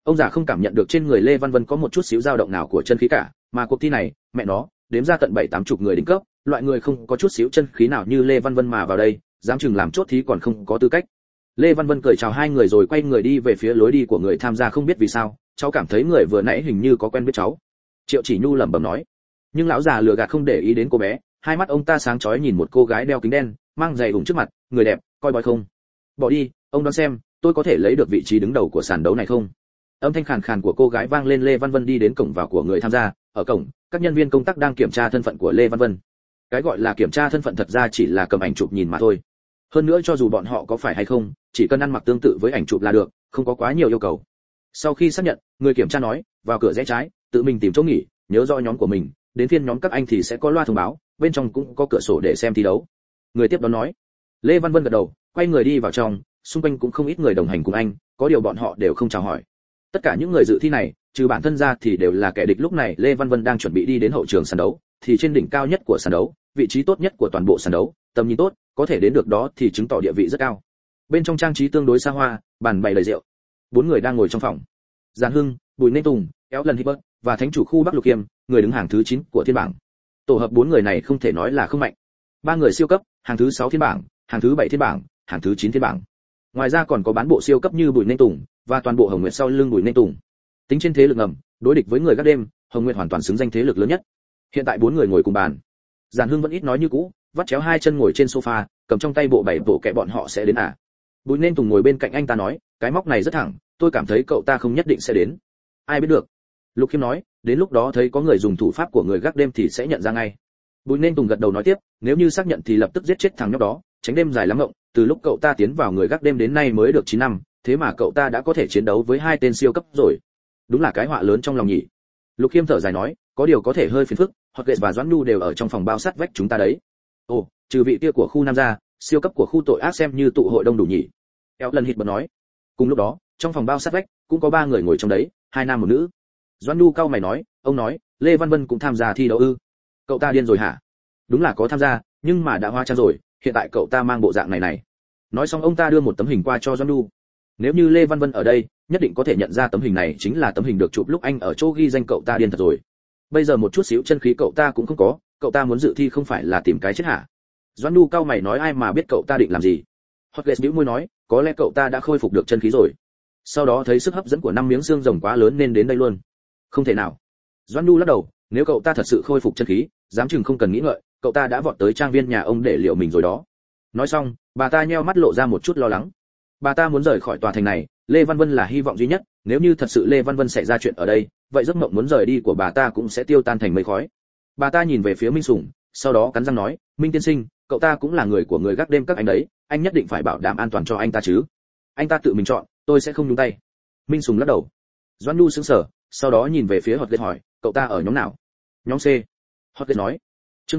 ông già không cảm nhận được trên người Lê Văn Vân có một chút xíu dao động nào của chân khí cả, mà cuộc thi này, mẹ nó, đếm ra tận 7-80 người đỉnh cấp, loại người không có chút xíu chân khí nào như Lê Văn Vân mà vào đây, dám chừng làm chốt thí còn không có tư cách. Lê Văn Vân cười chào hai người rồi quay người đi về phía lối đi của người tham gia, không biết vì sao, cháu cảm thấy người vừa nãy hình như có quen biết cháu. Triệu Chỉ Nhu lẩm bẩm nói. Nhưng lão già lừa gạt không để ý đến cô bé, hai mắt ông ta sáng chói nhìn một cô gái đeo kính đen, mang giày ủng trước mặt, người đẹp, coi bói không? Bỏ đi, ông đoán xem, tôi có thể lấy được vị trí đứng đầu của sàn đấu này không? Âm thanh khàn khàn của cô gái vang lên. Lê Văn Vân đi đến cổng vào của người tham gia, ở cổng, các nhân viên công tác đang kiểm tra thân phận của Lê Văn Vân. Cái gọi là kiểm tra thân phận thật ra chỉ là cầm ảnh chụp nhìn mà thôi. Hơn nữa cho dù bọn họ có phải hay không, chỉ cần ăn mặc tương tự với ảnh chụp là được, không có quá nhiều yêu cầu. Sau khi xác nhận, người kiểm tra nói, vào cửa rẽ trái, tự mình tìm chỗ nghỉ, nhớ rõ nhóm của mình, đến phiên nhóm các anh thì sẽ có loa thông báo, bên trong cũng có cửa sổ để xem thi đấu. Người tiếp đón nói. Lê Văn Vân gật đầu, quay người đi vào trong, xung quanh cũng không ít người đồng hành cùng anh, có điều bọn họ đều không chào hỏi. Tất cả những người dự thi này, trừ bản thân ra thì đều là kẻ địch. Lúc này Lê Văn Vân đang chuẩn bị đi đến hậu trường sàn đấu, thì trên đỉnh cao nhất của sàn đấu, vị trí tốt nhất của toàn bộ sàn đấu, tầm nhìn tốt, có thể đến được đó thì chứng tỏ địa vị rất cao. Bên trong trang trí tương đối xa hoa, bàn bày đầy rượu. Bốn người đang ngồi trong phòng. Giản Hưng, Bùi Nên Tùng, Éo Lần Hibbert và thánh chủ khu Bắc Lục Kiêm, người đứng hàng thứ 9 của thiên bảng. Tổ hợp bốn người này không thể nói là không mạnh. Ba người siêu cấp, hàng thứ 6 thiên bảng, hàng thứ 7 thiên bảng, hàng thứ 9 thiên bảng. Ngoài ra còn có bán bộ siêu cấp như Bùi Nên Tùng và toàn bộ Hồng Nguyệt sau lưng Bùi Nên Tùng. Tính trên thế lực ngầm, đối địch với người gác đêm, Hồng Nguyệt hoàn toàn xứng danh thế lực lớn nhất. Hiện tại bốn người ngồi cùng bàn. Giản Hưng vẫn ít nói như cũ, vắt chéo hai chân ngồi trên sofa, cầm trong tay bộ 7 bộ kệ bọn họ sẽ đến à. Bùi Nên Tùng ngồi bên cạnh anh ta nói, cái móc này rất thẳng, tôi cảm thấy cậu ta không nhất định sẽ đến. Ai biết được. Lục Khiêm nói, đến lúc đó thấy có người dùng thủ pháp của người gác đêm thì sẽ nhận ra ngay. Bùi Nên Tùng gật đầu nói tiếp, nếu như xác nhận thì lập tức giết chết thằng nhóc đó, tránh đêm dài lắm ngộng, từ lúc cậu ta tiến vào người gác đêm đến nay mới được 9 năm, thế mà cậu ta đã có thể chiến đấu với hai tên siêu cấp rồi. Đúng là cái họa lớn trong lòng nhỉ. Lục Khiêm thở dài nói, có điều có thể hơi phiền phức, Hoặc Lệ và Doãn Nhu đều ở trong phòng bao sát vách chúng ta đấy. Ồ, trừ vị kia của khu Nam ra, siêu cấp của khu tội ác xem như tụ hội đông đủ nhỉ. Éo Lần Hít bật nói. Cùng lúc đó, trong phòng bao sát vách cũng có 3 người ngồi trong đấy, 2 nam một nữ. Doãn Nhu cau mày nói, ông nói, Lê Văn Vân cũng tham gia thi đấu ư? Cậu ta điên rồi hả? Đúng là có tham gia, nhưng mà đã hóa trang rồi, hiện tại cậu ta mang bộ dạng này này. Nói xong ông ta đưa một tấm hình qua cho Doãn Nhu. Nếu như Lê Văn Vân ở đây, nhất định có thể nhận ra tấm hình này chính là tấm hình được chụp lúc anh ở chỗ ghi danh cậu ta điên thật rồi. Bây giờ một chút xíu chân khí cậu ta cũng không có, cậu ta muốn dự thi không phải là tìm cái chết hả? Doãn Nhu cau mày nói, ai mà biết cậu ta định làm gì. Hoặc Lệ bĩu môi nói, có lẽ cậu ta đã khôi phục được chân khí rồi. Sau đó thấy sức hấp dẫn của 5 miếng xương rồng quá lớn nên đến đây luôn. Không thể nào. Doãn Nhu lắc đầu, nếu cậu ta thật sự khôi phục chân khí, dám chừng không cần nghĩ ngợi, cậu ta đã vọt tới trang viên nhà ông để liệu mình rồi đó. Nói xong, bà ta nheo mắt lộ ra một chút lo lắng. Bà ta muốn rời khỏi tòa thành này, Lê Văn Vân là hy vọng duy nhất, nếu như thật sự Lê Văn Vân xảy ra chuyện ở đây, vậy giấc mộng muốn rời đi của bà ta cũng sẽ tiêu tan thành mây khói. Bà ta nhìn về phía Minh Sủng, sau đó cắn răng nói, Minh tiên sinh, cậu ta cũng là người của người gác đêm các anh đấy, anh nhất định phải bảo đảm an toàn cho anh ta chứ. Anh ta tự mình chọn, tôi sẽ không nhúng tay. Minh Sủng lắc đầu. Doãn Nhu sững sờ, sau đó nhìn về phía Hoạt Lệ hỏi, cậu ta ở nhóm nào? Nhóm C. Hoạt Lệ nói. Chương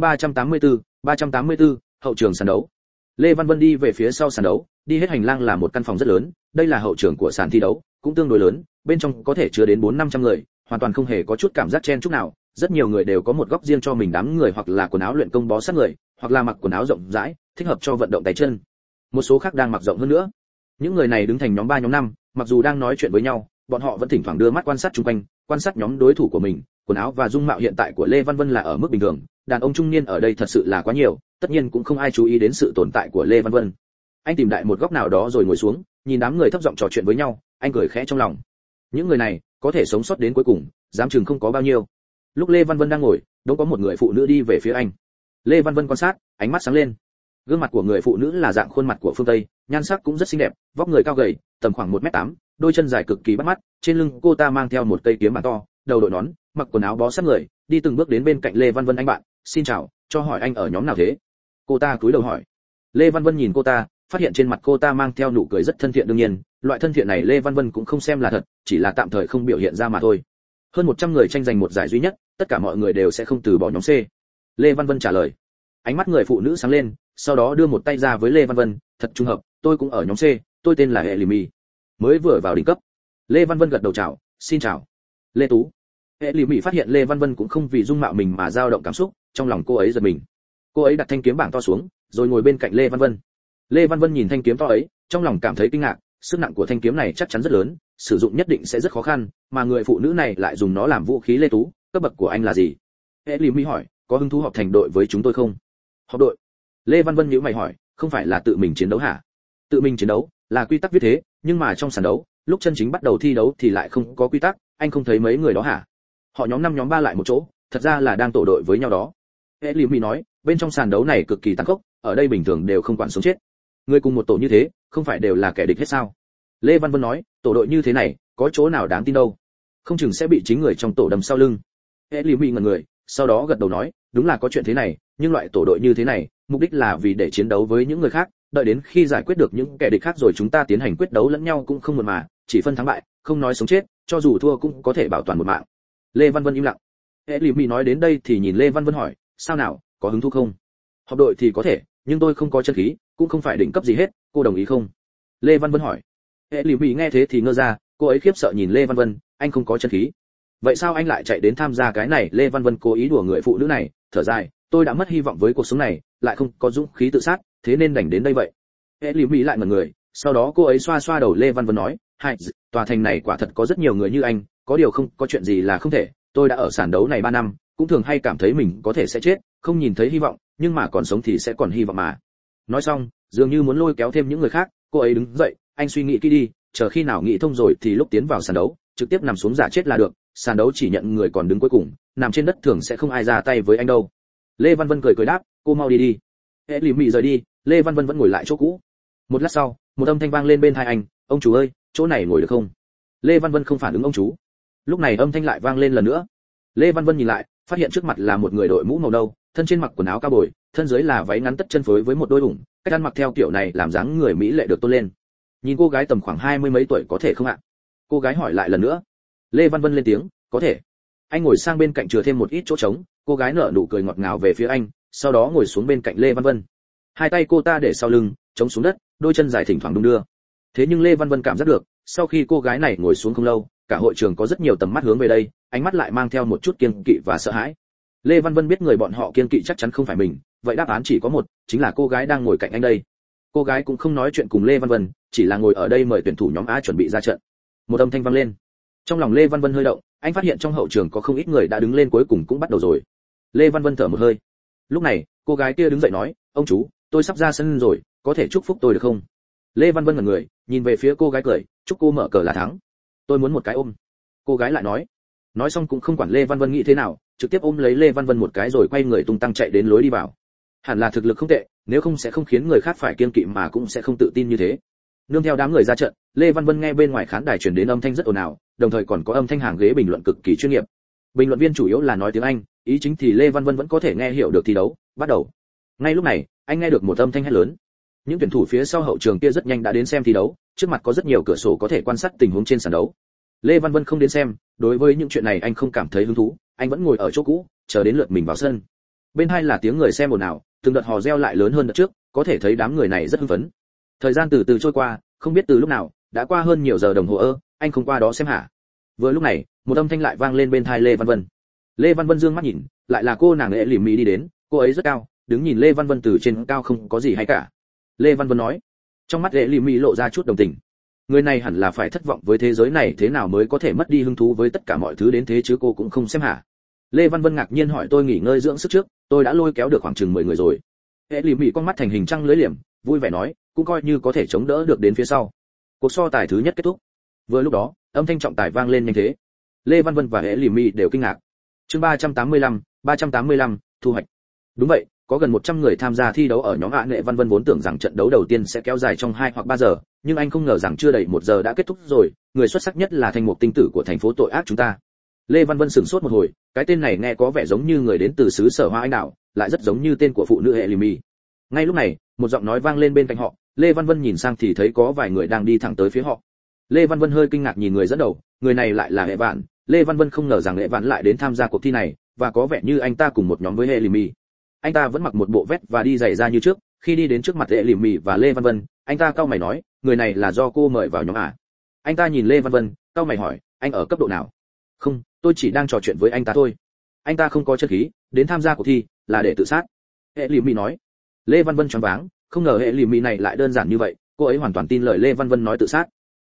384, hậu trường sàn đấu. Lê Văn Vân đi về phía sau sàn đấu, đi hết hành lang là một căn phòng rất lớn, đây là hậu trường của sàn thi đấu, cũng tương đối lớn, bên trong có thể chứa đến 400-500 người, hoàn toàn không hề có chút cảm giác chen chúc nào, rất nhiều người đều có một góc riêng cho mình, đám người hoặc là quần áo luyện công bó sát người, hoặc là mặc quần áo rộng rãi, thích hợp cho vận động tay chân. Một số khác đang mặc rộng hơn nữa. Những người này đứng thành nhóm 3 nhóm 5, mặc dù đang nói chuyện với nhau, bọn họ vẫn thỉnh thoảng đưa mắt quan sát xung quanh, quan sát nhóm đối thủ của mình. Quần áo và dung mạo hiện tại của Lê Văn Vân là ở mức bình thường, đàn ông trung niên ở đây thật sự là quá nhiều, tất nhiên cũng không ai chú ý đến sự tồn tại của Lê Văn Vân. Anh tìm đại một góc nào đó rồi ngồi xuống, nhìn đám người thấp giọng trò chuyện với nhau, anh cười khẽ trong lòng. Những người này có thể sống sót đến cuối cùng, dám chừng không có bao nhiêu. Lúc Lê Văn Vân đang ngồi, đống có một người phụ nữ đi về phía anh. Lê Văn Vân quan sát, ánh mắt sáng lên. Gương mặt của người phụ nữ là dạng khuôn mặt của phương Tây, nhan sắc cũng rất xinh đẹp, vóc người cao gầy, tầm khoảng 1m8, đôi chân dài cực kỳ bắt mắt, trên lưng cô ta mang theo một cây kiếm bản to, đầu đội nón, mặc quần áo bó sát người, đi từng bước đến bên cạnh Lê Văn Vân, anh bạn, xin chào, cho hỏi anh ở nhóm nào thế? Cô ta cúi đầu hỏi. Lê Văn Vân nhìn cô ta, phát hiện trên mặt cô ta mang theo nụ cười rất thân thiện, đương nhiên, loại thân thiện này Lê Văn Vân cũng không xem là thật, chỉ là tạm thời không biểu hiện ra mà thôi. Hơn 100 người tranh giành một giải duy nhất, tất cả mọi người đều sẽ không từ bỏ nhóm C. Lê Văn Vân trả lời. Ánh mắt người phụ nữ sáng lên, sau đó đưa một tay ra với Lê Văn Vân, thật trùng hợp, tôi cũng ở nhóm C, tôi tên là Elimi, mới vừa vào đỉnh cấp. Lê Văn Vân gật đầu chào, xin chào. Lê Tú. Elimi phát hiện Lê Văn Vân cũng không vì dung mạo mình mà dao động cảm xúc, trong lòng cô ấy giật mình. Cô ấy đặt thanh kiếm bảng to xuống, rồi ngồi bên cạnh Lê Văn Vân. Lê Văn Vân nhìn thanh kiếm to ấy, trong lòng cảm thấy kinh ngạc, sức nặng của thanh kiếm này chắc chắn rất lớn, sử dụng nhất định sẽ rất khó khăn, mà người phụ nữ này lại dùng nó làm vũ khí. Lê Tú, cấp bậc của anh là gì? Elimi hỏi, có hứng thú họp thành đội với chúng tôi không? Họp đội? Lê Văn Vân nhíu mày hỏi, không phải là tự mình chiến đấu hả? Tự mình chiến đấu là quy tắc viết thế, nhưng mà trong sàn đấu, lúc chân chính bắt đầu thi đấu thì lại không có quy tắc, anh không thấy mấy người đó hả? Họ nhóm 5 nhóm 3 lại một chỗ, thật ra là đang tổ đội với nhau đó. Elimi nói, bên trong sàn đấu này cực kỳ tàn khốc, ở đây bình thường đều không quản sống chết. Người cùng một tổ như thế, không phải đều là kẻ địch hết sao? Lê Văn Vân nói, tổ đội như thế này, có chỗ nào đáng tin đâu? Không chừng sẽ bị chính người trong tổ đâm sau lưng. Elimi ngẩn người, sau đó gật đầu nói, đúng là có chuyện thế này, nhưng loại tổ đội như thế này, mục đích là vì để chiến đấu với những người khác, đợi đến khi giải quyết được những kẻ địch khác rồi chúng ta tiến hành quyết đấu lẫn nhau cũng không muộn mà, chỉ phân thắng bại, không nói sống chết, cho dù thua cũng có thể bảo toàn một mạng. Lê Văn Vân im lặng. Elimi nói đến đây thì nhìn Lê Văn Vân hỏi, sao nào, có hứng thú không? Họp đội thì có thể, nhưng tôi không có chân khí, cũng không phải đỉnh cấp gì hết, cô đồng ý không? Lê Văn Vân hỏi. Elimi nghe thế thì ngơ ra, cô ấy khiếp sợ nhìn Lê Văn Vân, anh không có chân khí, vậy sao anh lại chạy đến tham gia cái này? Lê Văn Vân cố ý đùa người phụ nữ này, thở dài, tôi đã mất hy vọng với cuộc sống này, lại không có dũng khí tự sát, thế nên đành đến đây vậy. Elimi lại ngẩn người, sau đó cô ấy xoa xoa đầu Lê Văn Vân nói, hai, tòa thành này quả thật có rất nhiều người như anh, có điều không có chuyện gì là không thể, tôi đã ở sàn đấu này 3 năm, cũng thường hay cảm thấy mình có thể sẽ chết, không nhìn thấy hy vọng, nhưng mà còn sống thì sẽ còn hy vọng mà. Nói xong, dường như muốn lôi kéo thêm những người khác, cô ấy đứng dậy, anh suy nghĩ kỹ đi, chờ khi nào nghĩ thông rồi thì lúc tiến vào sàn đấu, trực tiếp nằm xuống giả chết là được, sàn đấu chỉ nhận người còn đứng cuối cùng, nằm trên đất thường sẽ không ai ra tay với anh đâu. Lê Văn Vân cười cười đáp, cô mau đi đi. Elimi rời đi, Lê Văn Vân vẫn ngồi lại chỗ cũ. Một lát sau, một âm thanh vang lên bên tai anh, ông chủ ơi, chỗ này ngồi được không? Lê Văn Vân không phản ứng ông chú. Lúc này âm thanh lại vang lên lần nữa. Lê Văn Vân nhìn lại, phát hiện trước mặt là một người đội mũ màu nâu, thân trên mặc quần áo cao bồi, thân dưới là váy ngắn tất chân phối với một đôi ủng, cách ăn mặc theo kiểu này làm dáng người mỹ lệ được tôn lên. Nhìn cô gái tầm khoảng 20 mấy tuổi có thể không ạ? Cô gái hỏi lại lần nữa. Lê Văn Vân lên tiếng, có thể. Anh ngồi sang bên cạnh chừa thêm một ít chỗ trống, cô gái nở nụ cười ngọt ngào về phía anh, sau đó ngồi xuống bên cạnh Lê Văn Vân. Hai tay cô ta để sau lưng, chống xuống đất, đôi chân dài thỉnh thoảng đung đưa. Thế nhưng Lê Văn Vân cảm giác được, sau khi cô gái này ngồi xuống không lâu, cả hội trường có rất nhiều tầm mắt hướng về đây, ánh mắt lại mang theo một chút kiêng kỵ và sợ hãi. Lê Văn Vân biết người bọn họ kiêng kỵ chắc chắn không phải mình, vậy đáp án chỉ có một, chính là cô gái đang ngồi cạnh anh đây. Cô gái cũng không nói chuyện cùng Lê Văn Vân, chỉ là ngồi ở đây mời tuyển thủ nhóm A chuẩn bị ra trận. Một âm thanh vang lên. Trong lòng Lê Văn Vân hơi động, anh phát hiện trong hậu trường có không ít người đã đứng lên, cuối cùng cũng bắt đầu rồi. Lê Văn Vân thở một hơi. Lúc này, cô gái kia đứng dậy nói, ông chú, tôi sắp ra sân rồi, có thể chúc phúc tôi được không? Lê Văn Vân ngẩn người, nhìn về phía cô gái cười, chúc cô mở cờ là thắng. Tôi muốn một cái ôm. Cô gái lại nói. Nói xong cũng không quản Lê Văn Vân nghĩ thế nào, trực tiếp ôm lấy Lê Văn Vân một cái rồi quay người tung tăng chạy đến lối đi vào. Hẳn là thực lực không tệ, nếu không sẽ không khiến người khác phải kiêng kỵ mà cũng sẽ không tự tin như thế. Nương theo đám người ra trận, Lê Văn Vân nghe bên ngoài khán đài truyền đến âm thanh rất ồn ào, đồng thời còn có âm thanh hàng ghế bình luận cực kỳ chuyên nghiệp. Bình luận viên chủ yếu là nói tiếng Anh, ý chính thì Lê Văn Vân vẫn có thể nghe hiểu được. Thi đấu bắt đầu. Ngay lúc này, anh nghe được một âm thanh hét lớn. Những tuyển thủ phía sau hậu trường kia rất nhanh đã đến xem thi đấu, trước mặt có rất nhiều cửa sổ có thể quan sát tình huống trên sàn đấu. Lê Văn Vân không đến xem, đối với những chuyện này anh không cảm thấy hứng thú, anh vẫn ngồi ở chỗ cũ, chờ đến lượt mình vào sân. Bên hai là tiếng người xem ồn ào, từng đợt hò reo lại lớn hơn đợt trước, có thể thấy đám người này rất hưng phấn. Thời gian từ từ trôi qua, không biết từ lúc nào, đã qua hơn nhiều giờ đồng hồ. Anh không qua đó xem hả? Vừa lúc này, một âm thanh lại vang lên bên tai Lê Văn Vân. Lê Văn Vân dương mắt nhìn, lại là cô nàng Elimi đi đến, cô ấy rất cao, đứng nhìn Lê Văn Vân từ trên cao không có gì hay cả. Lê Văn Vân nói, trong mắt Elimi lộ ra chút đồng tình. Người này hẳn là phải thất vọng với thế giới này, thế nào mới có thể mất đi hứng thú với tất cả mọi thứ đến thế chứ cô cũng không xem hả? Lê Văn Vân ngạc nhiên hỏi, tôi nghỉ ngơi dưỡng sức trước, tôi đã lôi kéo được khoảng chừng 10 người rồi. Elimi con mắt thành hình trăng lưỡi liềm, vui vẻ nói, cũng coi như có thể chống đỡ được đến phía sau. Cuộc so tài thứ nhất kết thúc. Vừa lúc đó, âm thanh trọng tài vang lên nhanh thế. Lê Văn Vân và Elimi đều kinh ngạc. Chương 385, thu hoạch. Đúng vậy, có gần 100 người tham gia thi đấu ở nhóm A. Lê Văn Vân vốn tưởng rằng trận đấu đầu tiên sẽ kéo dài trong 2 hoặc 3 giờ, nhưng anh không ngờ rằng chưa đầy 1 giờ đã kết thúc rồi, người xuất sắc nhất là Thanh Mục tinh tử của thành phố tội ác chúng ta. Lê Văn Vân sửng sốt một hồi, cái tên này nghe có vẻ giống như người đến từ xứ Sở Hoa Anh Đào, lại rất giống như tên của phụ nữ Elimi. Ngay lúc này, một giọng nói vang lên bên cạnh họ, Lê Văn Vân nhìn sang thì thấy có vài người đang đi thẳng tới phía họ. Lê Văn Vân hơi kinh ngạc nhìn người dẫn đầu, người này lại là Hệ Vạn. Lê Văn Vân không ngờ rằng Hệ Vạn lại đến tham gia cuộc thi này, và có vẻ như anh ta cùng một nhóm với Elimi. Anh ta vẫn mặc một bộ vest và đi giày da như trước, khi đi đến trước mặt Elimi và Lê Văn Vân, anh ta cau mày nói, người này là do cô mời vào nhóm à? Anh ta nhìn Lê Văn Vân, cau mày hỏi, anh ở cấp độ nào? Không, tôi chỉ đang trò chuyện với anh ta thôi. Anh ta không có chân khí, đến tham gia cuộc thi là để tự sát. Elimi nói. Lê Văn Vân choáng váng, không ngờ Elimi này lại đơn giản như vậy, cô ấy hoàn toàn tin lời Lê Văn Vân nói tự sát.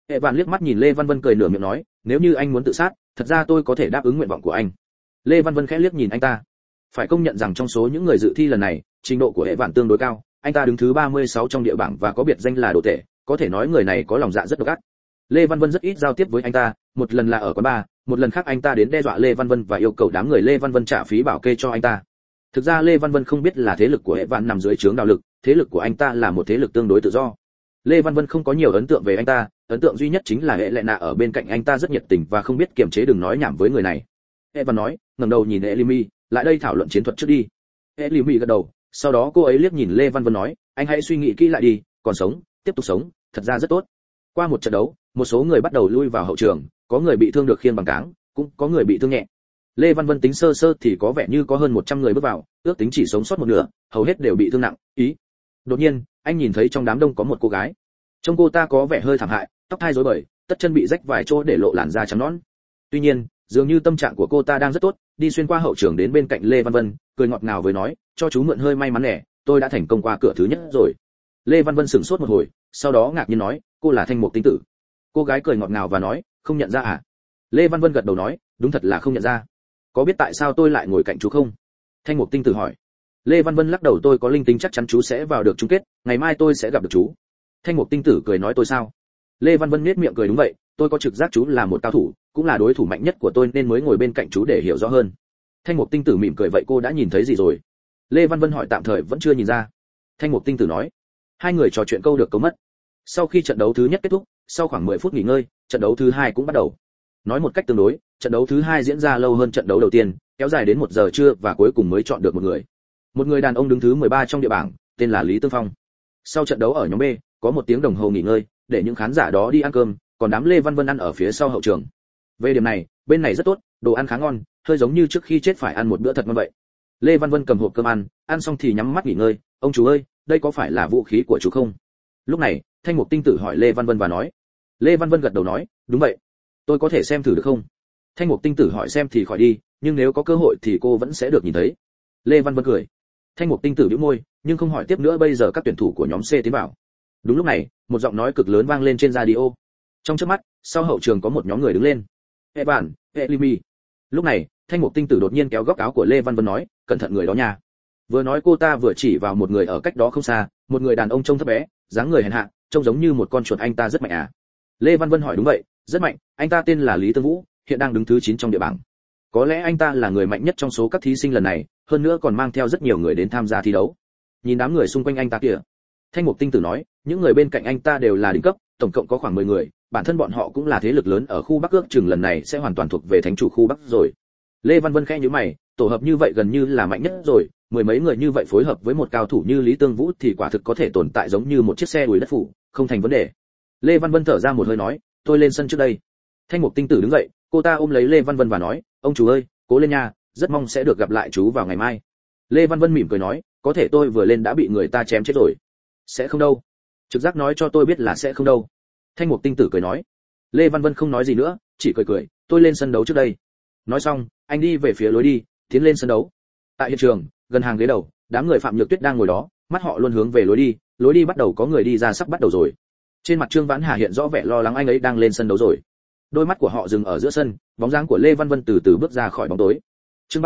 Hệ vạn liếc mắt nhìn Lê Văn Vân cười nửa miệng nói, nếu như anh muốn tự sát, thật ra tôi có thể đáp ứng nguyện vọng của anh. Lê Văn Vân khẽ liếc nhìn anh ta. Phải công nhận rằng trong số những người dự thi lần này, trình độ của Hệ vạn tương đối cao, anh ta đứng thứ 36 trong địa bảng và có biệt danh là đồ tể, có thể nói người này có lòng dạ rất độc ác. Lê Văn Vân rất ít giao tiếp với anh ta, một lần là ở quán bar, một lần khác anh ta đến đe dọa Lê Văn Vân và yêu cầu đám người Lê Văn Vân trả phí bảo kê cho anh ta. Thực ra Lê Văn Vân không biết là thế lực của Hệ vạn nằm dưới trướng đạo lực, thế lực của anh ta là một thế lực tương đối tự do. Lê Văn Vân không có nhiều ấn tượng về anh ta, ấn tượng duy nhất chính là Hệ Lệ Nạ ở bên cạnh anh ta rất nhiệt tình và không biết kiềm chế đừng nói nhảm với người này. Hệ Văn nói, ngẩng đầu nhìn Elimi, lại đây thảo luận chiến thuật trước đi. Elimi gật đầu, sau đó cô ấy liếc nhìn Lê Văn Vân nói, anh hãy suy nghĩ kỹ lại đi, còn sống, tiếp tục sống, thật ra rất tốt. Qua một trận đấu, một số người bắt đầu lui vào hậu trường, có người bị thương được khiêng bằng cáng, cũng có người bị thương nhẹ. Lê Văn Vân tính sơ sơ thì có vẻ như có hơn 100 người bước vào, ước tính chỉ sống sót một nửa, hầu hết đều bị thương nặng. Đột nhiên, anh nhìn thấy trong đám đông có một cô gái. Trông cô ta có vẻ hơi thảm hại, tóc hai rối bời, tất chân bị rách vài chỗ để lộ làn da trắng nõn. Tuy nhiên, dường như tâm trạng của cô ta đang rất tốt, đi xuyên qua hậu trường đến bên cạnh Lê Văn Vân, cười ngọt ngào với nói, cho chú mượn hơi may mắn nè, tôi đã thành công qua cửa thứ nhất rồi. Lê Văn Vân sững sốt một hồi, sau đó ngạc nhiên nói, cô là Thanh Mục Tinh Tử. Cô gái cười ngọt ngào và nói, không nhận ra à? Lê Văn Vân gật đầu nói, đúng thật là không nhận ra. Có biết tại sao tôi lại ngồi cạnh chú không? Thanh Mục Tinh Tử hỏi. Lê Văn Vân lắc đầu, tôi có linh tính chắc chắn chú sẽ vào được chung kết, ngày mai tôi sẽ gặp được chú. Thanh Mục Tinh Tử cười nói, tôi sao? Lê Văn Vân nhếch miệng cười, đúng vậy, tôi có trực giác chú là một cao thủ, cũng là đối thủ mạnh nhất của tôi nên mới ngồi bên cạnh chú để hiểu rõ hơn. Thanh Mục Tinh Tử mỉm cười, vậy cô đã nhìn thấy gì rồi? Lê Văn Vân hỏi. Tạm thời vẫn chưa nhìn ra. Thanh Mục Tinh Tử nói. Hai người trò chuyện câu được câu mất. Sau khi trận đấu thứ nhất kết thúc, sau khoảng 10 phút nghỉ ngơi, trận đấu thứ hai cũng bắt đầu. Nói một cách tương đối, trận đấu thứ hai diễn ra lâu hơn trận đấu đầu tiên, kéo dài đến 1 giờ trưa và cuối cùng mới chọn được một người. Một người đàn ông đứng thứ 13 trong địa bảng, tên là Lý Tương Phong. Sau trận đấu ở nhóm B, có 1 tiếng đồng hồ nghỉ ngơi, để những khán giả đó đi ăn cơm, còn đám Lê Văn Vân ăn ở phía sau hậu trường. Về điểm này, bên này rất tốt, đồ ăn khá ngon, hơi giống như trước khi chết phải ăn một bữa thật ngon vậy. Lê Văn Vân cầm hộp cơm ăn xong thì nhắm mắt nghỉ ngơi. Ông chú ơi, đây có phải là vũ khí của chú không? Lúc này, Thanh Mục Tinh Tử hỏi Lê Văn Vân và nói. Lê Văn Vân gật đầu nói, đúng vậy. Tôi có thể xem thử được không? Thanh Mục Tinh Tử hỏi, xem thì khỏi đi, nhưng nếu có cơ hội thì cô vẫn sẽ được nhìn thấy. Lê Văn Vân cười. Thanh Mục Tinh Tử bĩu môi, nhưng không hỏi tiếp nữa. Bây giờ các tuyển thủ của nhóm C tiến vào. Đúng lúc này, một giọng nói cực lớn vang lên trên radio. Trong chớp mắt, sau hậu trường có một nhóm người đứng lên. Hệ bản, hệ Limi. Lúc này, Thanh Mục Tinh Tử đột nhiên kéo góc áo của Lê Văn Vân nói, cẩn thận người đó nha. Vừa nói cô ta vừa chỉ vào một người ở cách đó không xa, một người đàn ông trông thấp bé, dáng người hèn hạ, trông giống như một con chuột. Anh ta rất mạnh à? Lê Văn Vân hỏi. Đúng vậy, rất mạnh, anh ta tên là Lý Tương Vũ, hiện đang đứng thứ 9 trong địa bảng. Có lẽ anh ta là người mạnh nhất trong số các thí sinh lần này, hơn nữa còn mang theo rất nhiều người đến tham gia thi đấu. Nhìn đám người xung quanh anh ta kìa. Thanh Mục Tinh Tử nói, những người bên cạnh anh ta đều là đỉnh cấp, tổng cộng có khoảng 10 người, bản thân bọn họ cũng là thế lực lớn ở khu Bắc, ước chừng lần này sẽ hoàn toàn thuộc về thánh chủ khu Bắc rồi. Lê Văn Vân khẽ nhíu mày, tổ hợp như vậy gần như là mạnh nhất rồi, 10 mấy người như vậy phối hợp với một cao thủ như Lý Tương Vũ thì quả thực có thể tồn tại giống như một chiếc xe đuổi đất phủ, không thành vấn đề. Lê Văn Vân thở ra một hơi nói, tôi lên sân trước đây. Thanh Mục Tinh Tử đứng dậy, cô ta ôm lấy Lê Văn Vân và nói, ông chú ơi, cố lên nha, rất mong sẽ được gặp lại chú vào ngày mai. Lê Văn Vân mỉm cười nói, có thể tôi vừa lên đã bị người ta chém chết rồi. Sẽ không đâu. Trực giác nói cho tôi biết là sẽ không đâu. Thanh Mục Tinh Tử cười nói. Lê Văn Vân không nói gì nữa, chỉ cười cười, tôi lên sân đấu trước đây. Nói xong, anh đi về phía lối đi, tiến lên sân đấu. Tại hiện trường, gần hàng ghế đầu, đám người Phạm Nhược Tuyết đang ngồi đó, mắt họ luôn hướng về lối đi bắt đầu có người đi ra, sắp bắt đầu rồi. Trên mặt Trương Vãn Hà hiện rõ vẻ lo lắng, anh ấy đang lên sân đấu rồi. Đôi mắt của họ dừng ở giữa sân, bóng dáng của Lê Văn Vân từ từ bước ra khỏi bóng tối. Chương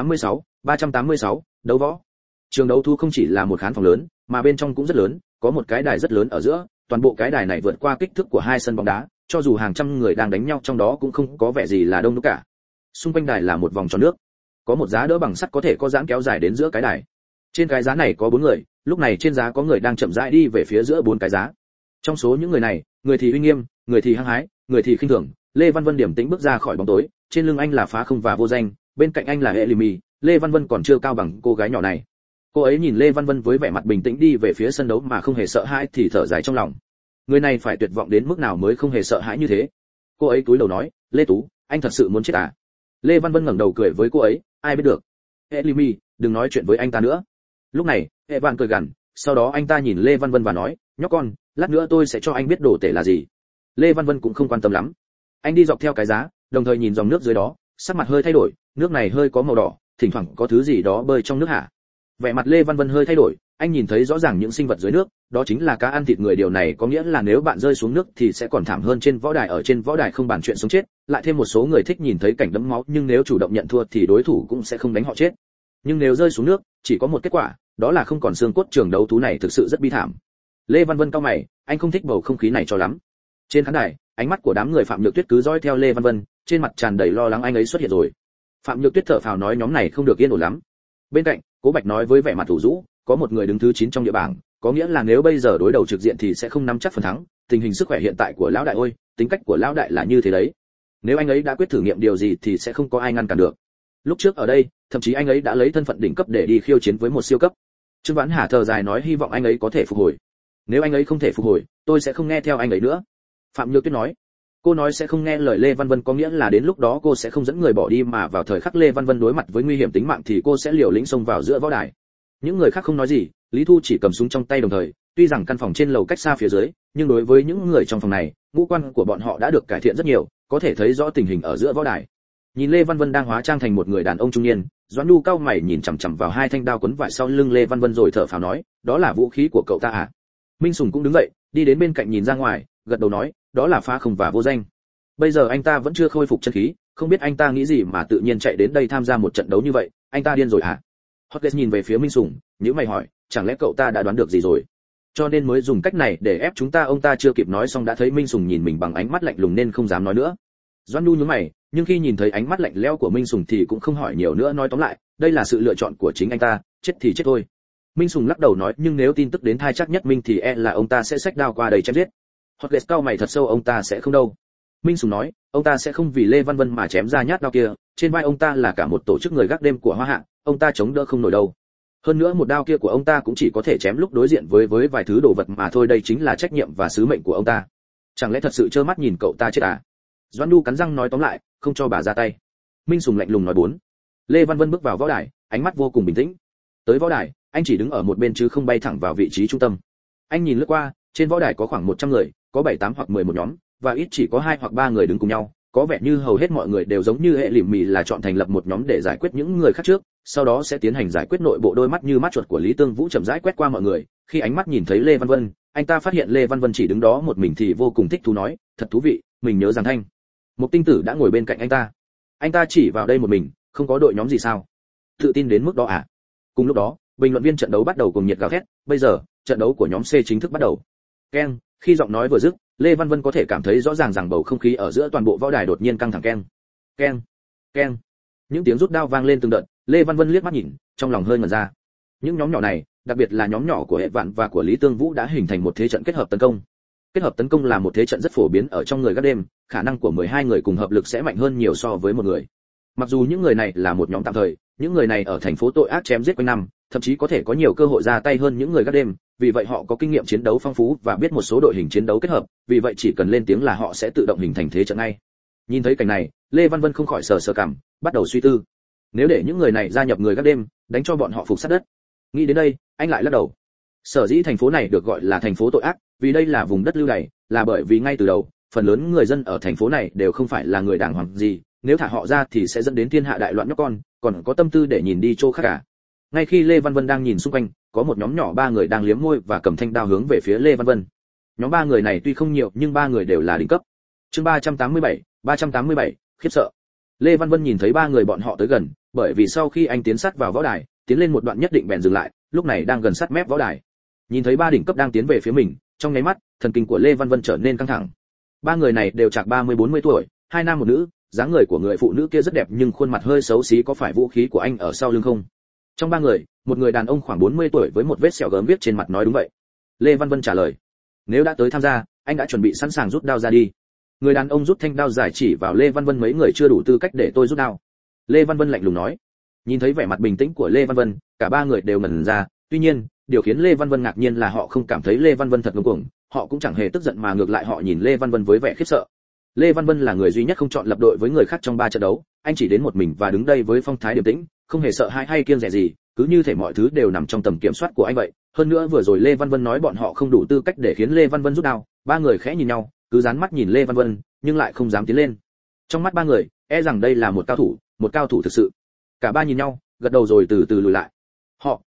386, đấu võ. Trường đấu thu không chỉ là một khán phòng lớn, mà bên trong cũng rất lớn, có một cái đài rất lớn ở giữa, toàn bộ cái đài này vượt qua kích thước của 2 sân bóng đá, cho dù hàng trăm người đang đánh nhau trong đó cũng không có vẻ gì là đông đúc cả. Xung quanh đài là một vòng tròn nước, có một giá đỡ bằng sắt có thể có giãn kéo dài đến giữa cái đài. Trên cái giá này có 4 người, lúc này trên giá có người đang chậm rãi đi về phía giữa 4 cái giá. Trong số những người này, người thì uy nghiêm, người thì hăng hái, người thì khinh thường. Lê Văn Vân điềm tĩnh bước ra khỏi bóng tối, trên lưng anh là Phá Không và Vô Danh, bên cạnh anh là Hệ Limi. Lê Văn Vân còn chưa cao bằng cô gái nhỏ này. Cô ấy nhìn Lê Văn Vân với vẻ mặt bình tĩnh đi về phía sân đấu mà không hề sợ hãi thì thở dài trong lòng. Người này phải tuyệt vọng đến mức nào mới không hề sợ hãi như thế. Cô ấy cúi đầu nói, Lê Tú, anh thật sự muốn chết à? Lê Văn Vân ngẩng đầu cười với cô ấy, ai biết được. Hệ Limi, đừng nói chuyện với anh ta nữa. Lúc này, Hệ Vạn cười gằn, sau đó anh ta nhìn Lê Văn Vân và nói, nhóc con, lát nữa tôi sẽ cho anh biết đồ tể là gì. Lê Văn Vân cũng không quan tâm lắm. Anh đi dọc theo cái giá, đồng thời nhìn dòng nước dưới đó, sắc mặt hơi thay đổi, nước này hơi có màu đỏ, thỉnh thoảng có thứ gì đó bơi trong nước hả. Vẻ mặt Lê Văn Vân hơi thay đổi, anh nhìn thấy rõ ràng những sinh vật dưới nước, đó chính là cá ăn thịt người, điều này có nghĩa là nếu bạn rơi xuống nước thì sẽ còn thảm hơn trên võ đài. Ở trên võ đài không bàn chuyện sống chết, lại thêm một số người thích nhìn thấy cảnh đẫm máu, nhưng nếu chủ động nhận thua thì đối thủ cũng sẽ không đánh họ chết. Nhưng nếu rơi xuống nước, chỉ có một kết quả, đó là không còn xương cốt. Trường đấu thú này thực sự rất bi thảm. Lê Văn Vân cau mày, anh không thích bầu không khí này cho lắm. Trên khán đài, ánh mắt của đám người Phạm Nhược Tuyết cứ dõi theo Lê Văn Vân, trên mặt tràn đầy lo lắng anh ấy xuất hiện rồi. Phạm Nhược Tuyết thở phào nói nhóm này không được yên ổn lắm. Bên cạnh, Cố Bạch nói với vẻ mặt thủ rũ, có một người đứng thứ 9 trong địa bảng, có nghĩa là nếu bây giờ đối đầu trực diện thì sẽ không nắm chắc phần thắng. Tình hình sức khỏe hiện tại của lão đại ôi, tính cách của lão đại là như thế đấy. Nếu anh ấy đã quyết thử nghiệm điều gì thì sẽ không có ai ngăn cản được. Lúc trước ở đây, thậm chí anh ấy đã lấy thân phận đỉnh cấp để đi khiêu chiến với một siêu cấp. Trương Vãn Hà thở dài nói hy vọng anh ấy có thể phục hồi. Nếu anh ấy không thể phục hồi, tôi sẽ không nghe theo anh ấy nữa. Phạm Nhược Tuyết nói. Cô nói sẽ không nghe lời Lê Văn Vân có nghĩa là đến lúc đó cô sẽ không dẫn người bỏ đi, mà vào thời khắc Lê Văn Vân đối mặt với nguy hiểm tính mạng thì cô sẽ liều lĩnh xông vào giữa võ đài. Những người khác không nói gì, Lý Thu chỉ cầm súng trong tay đồng thời, tuy rằng căn phòng trên lầu cách xa phía dưới, nhưng đối với những người trong phòng này, ngũ quan của bọn họ đã được cải thiện rất nhiều, có thể thấy rõ tình hình ở giữa võ đài. Nhìn Lê Văn Vân đang hóa trang thành một người đàn ông trung niên, Doãn Nhu cau mày nhìn chằm chằm vào hai thanh đao quấn vải sau lưng Lê Văn Vân rồi thở phào nói, đó là vũ khí của cậu ta à? Minh Sùng cũng đứng dậy, đi đến bên cạnh nhìn ra ngoài, gật đầu nói, đó là Phá Không và Vô Danh. Bây giờ anh ta vẫn chưa khôi phục chân khí, không biết anh ta nghĩ gì mà tự nhiên chạy đến đây tham gia một trận đấu như vậy, anh ta điên rồi hả? Hotcase nhìn về phía Minh Sùng, nhíu mày hỏi, chẳng lẽ cậu ta đã đoán được gì rồi? Cho nên mới dùng cách này để ép chúng ta. Ông ta chưa kịp nói xong đã thấy Minh Sùng nhìn mình bằng ánh mắt lạnh lùng nên không dám nói nữa. Doãn Nhu nhướng mày, nhưng khi nhìn thấy ánh mắt lạnh lẽo của Minh Sùng thì cũng không hỏi nhiều nữa, nói tóm lại, đây là sự lựa chọn của chính anh ta, chết thì chết thôi. Minh Sùng lắc đầu nói, nhưng nếu tin tức đến tai Trác Nhất Minh thì e là ông ta sẽ xách đao qua đây chém giết. Hotcase cau mày thật sâu, ông ta sẽ không đâu. Minh Sùng nói, ông ta sẽ không vì Lê Văn Vân mà chém ra nhát đao kia, trên vai ông ta là cả một tổ chức người gác đêm của Hoa Hạ, ông ta chống đỡ không nổi đâu. Hơn nữa một đao kia của ông ta cũng chỉ có thể chém lúc đối diện với vài thứ đồ vật mà thôi, đây chính là trách nhiệm và sứ mệnh của ông ta. Chẳng lẽ thật sự trơ mắt nhìn cậu ta chết à? Doãn Nhu cắn răng nói tóm lại, không cho bà ra tay. Minh Sùng lạnh lùng nói 4. Lê Văn Vân bước vào võ đài, ánh mắt vô cùng bình tĩnh. Tới võ đài, anh chỉ đứng ở một bên chứ không bay thẳng vào vị trí trung tâm. Anh nhìn lướt qua, trên võ đài có khoảng 100 người, có 7, 8 hoặc 11 nhóm, và ít chỉ có 2 hoặc 3 người đứng cùng nhau. Có vẻ như hầu hết mọi người đều giống như hệ lìm mì là chọn thành lập một nhóm để giải quyết những người khác trước, sau đó sẽ tiến hành giải quyết nội bộ. Đôi mắt như mắt chuột của Lý Tương Vũ chậm rãi quét qua mọi người, khi ánh mắt nhìn thấy Lê Văn Vân, anh ta phát hiện Lê Văn Vân chỉ đứng đó một mình thì vô cùng thích thú nói, thật thú vị, mình nhớ rằng Thanh Mục Tinh Tử đã ngồi bên cạnh anh ta. Anh ta chỉ vào đây một mình, không có đội nhóm gì sao? Tự tin đến mức đó à? Cùng lúc đó, bình luận viên trận đấu bắt đầu cùng nhiệt gào thét, bây giờ, trận đấu của nhóm C chính thức bắt đầu. Keng, khi giọng nói vừa dứt, Lê Văn Vân có thể cảm thấy rõ ràng rằng bầu không khí ở giữa toàn bộ võ đài đột nhiên căng thẳng. Keng, keng, keng. Những tiếng rút đao vang lên từng đợt, Lê Văn Vân liếc mắt nhìn, trong lòng hơi ngẩn ra. Những nhóm nhỏ này, đặc biệt là nhóm nhỏ của Hệ Vạn và của Lý Tương Vũ đã hình thành một thế trận kết hợp tấn công. Kết hợp tấn công là một thế trận rất phổ biến ở trong người gác đêm, khả năng của 12 người cùng hợp lực sẽ mạnh hơn nhiều so với một người. Mặc dù những người này là một nhóm tạm thời, những người này ở thành phố tội ác chém giết quanh năm, thậm chí có thể có nhiều cơ hội ra tay hơn những người gác đêm, vì vậy họ có kinh nghiệm chiến đấu phong phú và biết một số đội hình chiến đấu kết hợp, vì vậy chỉ cần lên tiếng là họ sẽ tự động hình thành thế trận ngay. Nhìn thấy cảnh này, Lê Văn Vân không khỏi sờ sờ cằm, bắt đầu suy tư. Nếu để những người này gia nhập người gác đêm, đánh cho bọn họ phục sát đất. Nghĩ đến đây, anh lại lắc đầu. Sở dĩ thành phố này được gọi là thành phố tội ác, vì đây là vùng đất lưu đày, là bởi vì ngay từ đầu, phần lớn người dân ở thành phố này đều không phải là người đàng hoàng gì, nếu thả họ ra thì sẽ dẫn đến thiên hạ đại loạn nhóc con, còn có tâm tư để nhìn đi chỗ khác cả. Ngay khi Lê Văn Vân đang nhìn xung quanh, có một nhóm nhỏ 3 người đang liếm môi và cầm thanh đao hướng về phía Lê Văn Vân. Nhóm 3 người này tuy không nhiều nhưng 3 người đều là đỉnh cấp. Chương 387, khiếp sợ. Lê Văn Vân nhìn thấy 3 người bọn họ tới gần, bởi vì sau khi anh tiến sát vào võ đài, tiến lên một đoạn nhất định bèn dừng lại, lúc này đang gần sát mép võ đài. Nhìn thấy 3 đỉnh cấp đang tiến về phía mình, trong nháy mắt, thần kinh của Lê Văn Vân trở nên căng thẳng. 3 người này đều chạc 30-40 tuổi, 2 nam một nữ, dáng người của người phụ nữ kia rất đẹp nhưng khuôn mặt hơi xấu xí, có phải vũ khí của anh ở sau lưng không? Trong 3 người, một người đàn ông khoảng 40 tuổi với một vết sẹo gớm viết trên mặt nói đúng vậy. Lê Văn Vân trả lời. Nếu đã tới tham gia, anh đã chuẩn bị sẵn sàng rút đao ra đi. Người đàn ông rút thanh đao dài chỉ vào Lê Văn Vân, mấy người chưa đủ tư cách để tôi rút đao. Lê Văn Vân lạnh lùng nói. Nhìn thấy vẻ mặt bình tĩnh của Lê Văn Vân, cả 3 người đều ngẩn ra, tuy nhiên, điều khiến Lê Văn Vân ngạc nhiên là họ không cảm thấy Lê Văn Vân thật ngông cuồng, họ cũng chẳng hề tức giận mà ngược lại họ nhìn Lê Văn Vân với vẻ khiếp sợ. Lê Văn Vân là người duy nhất không chọn lập đội với người khác trong 3 trận đấu, anh chỉ đến một mình và đứng đây với phong thái điềm tĩnh, không hề sợ hãi hay kiêng dè gì, cứ như thể mọi thứ đều nằm trong tầm kiểm soát của anh vậy. Hơn nữa vừa rồi Lê Văn Vân nói bọn họ không đủ tư cách để khiến Lê Văn Vân rút đao, 3 người khẽ nhìn nhau, cứ dán mắt nhìn Lê Văn Vân, nhưng lại không dám tiến lên. Trong mắt 3 người, e rằng đây là một cao thủ thực sự. Cả 3 nhìn nhau, gật đầu rồi từ từ lùi lại.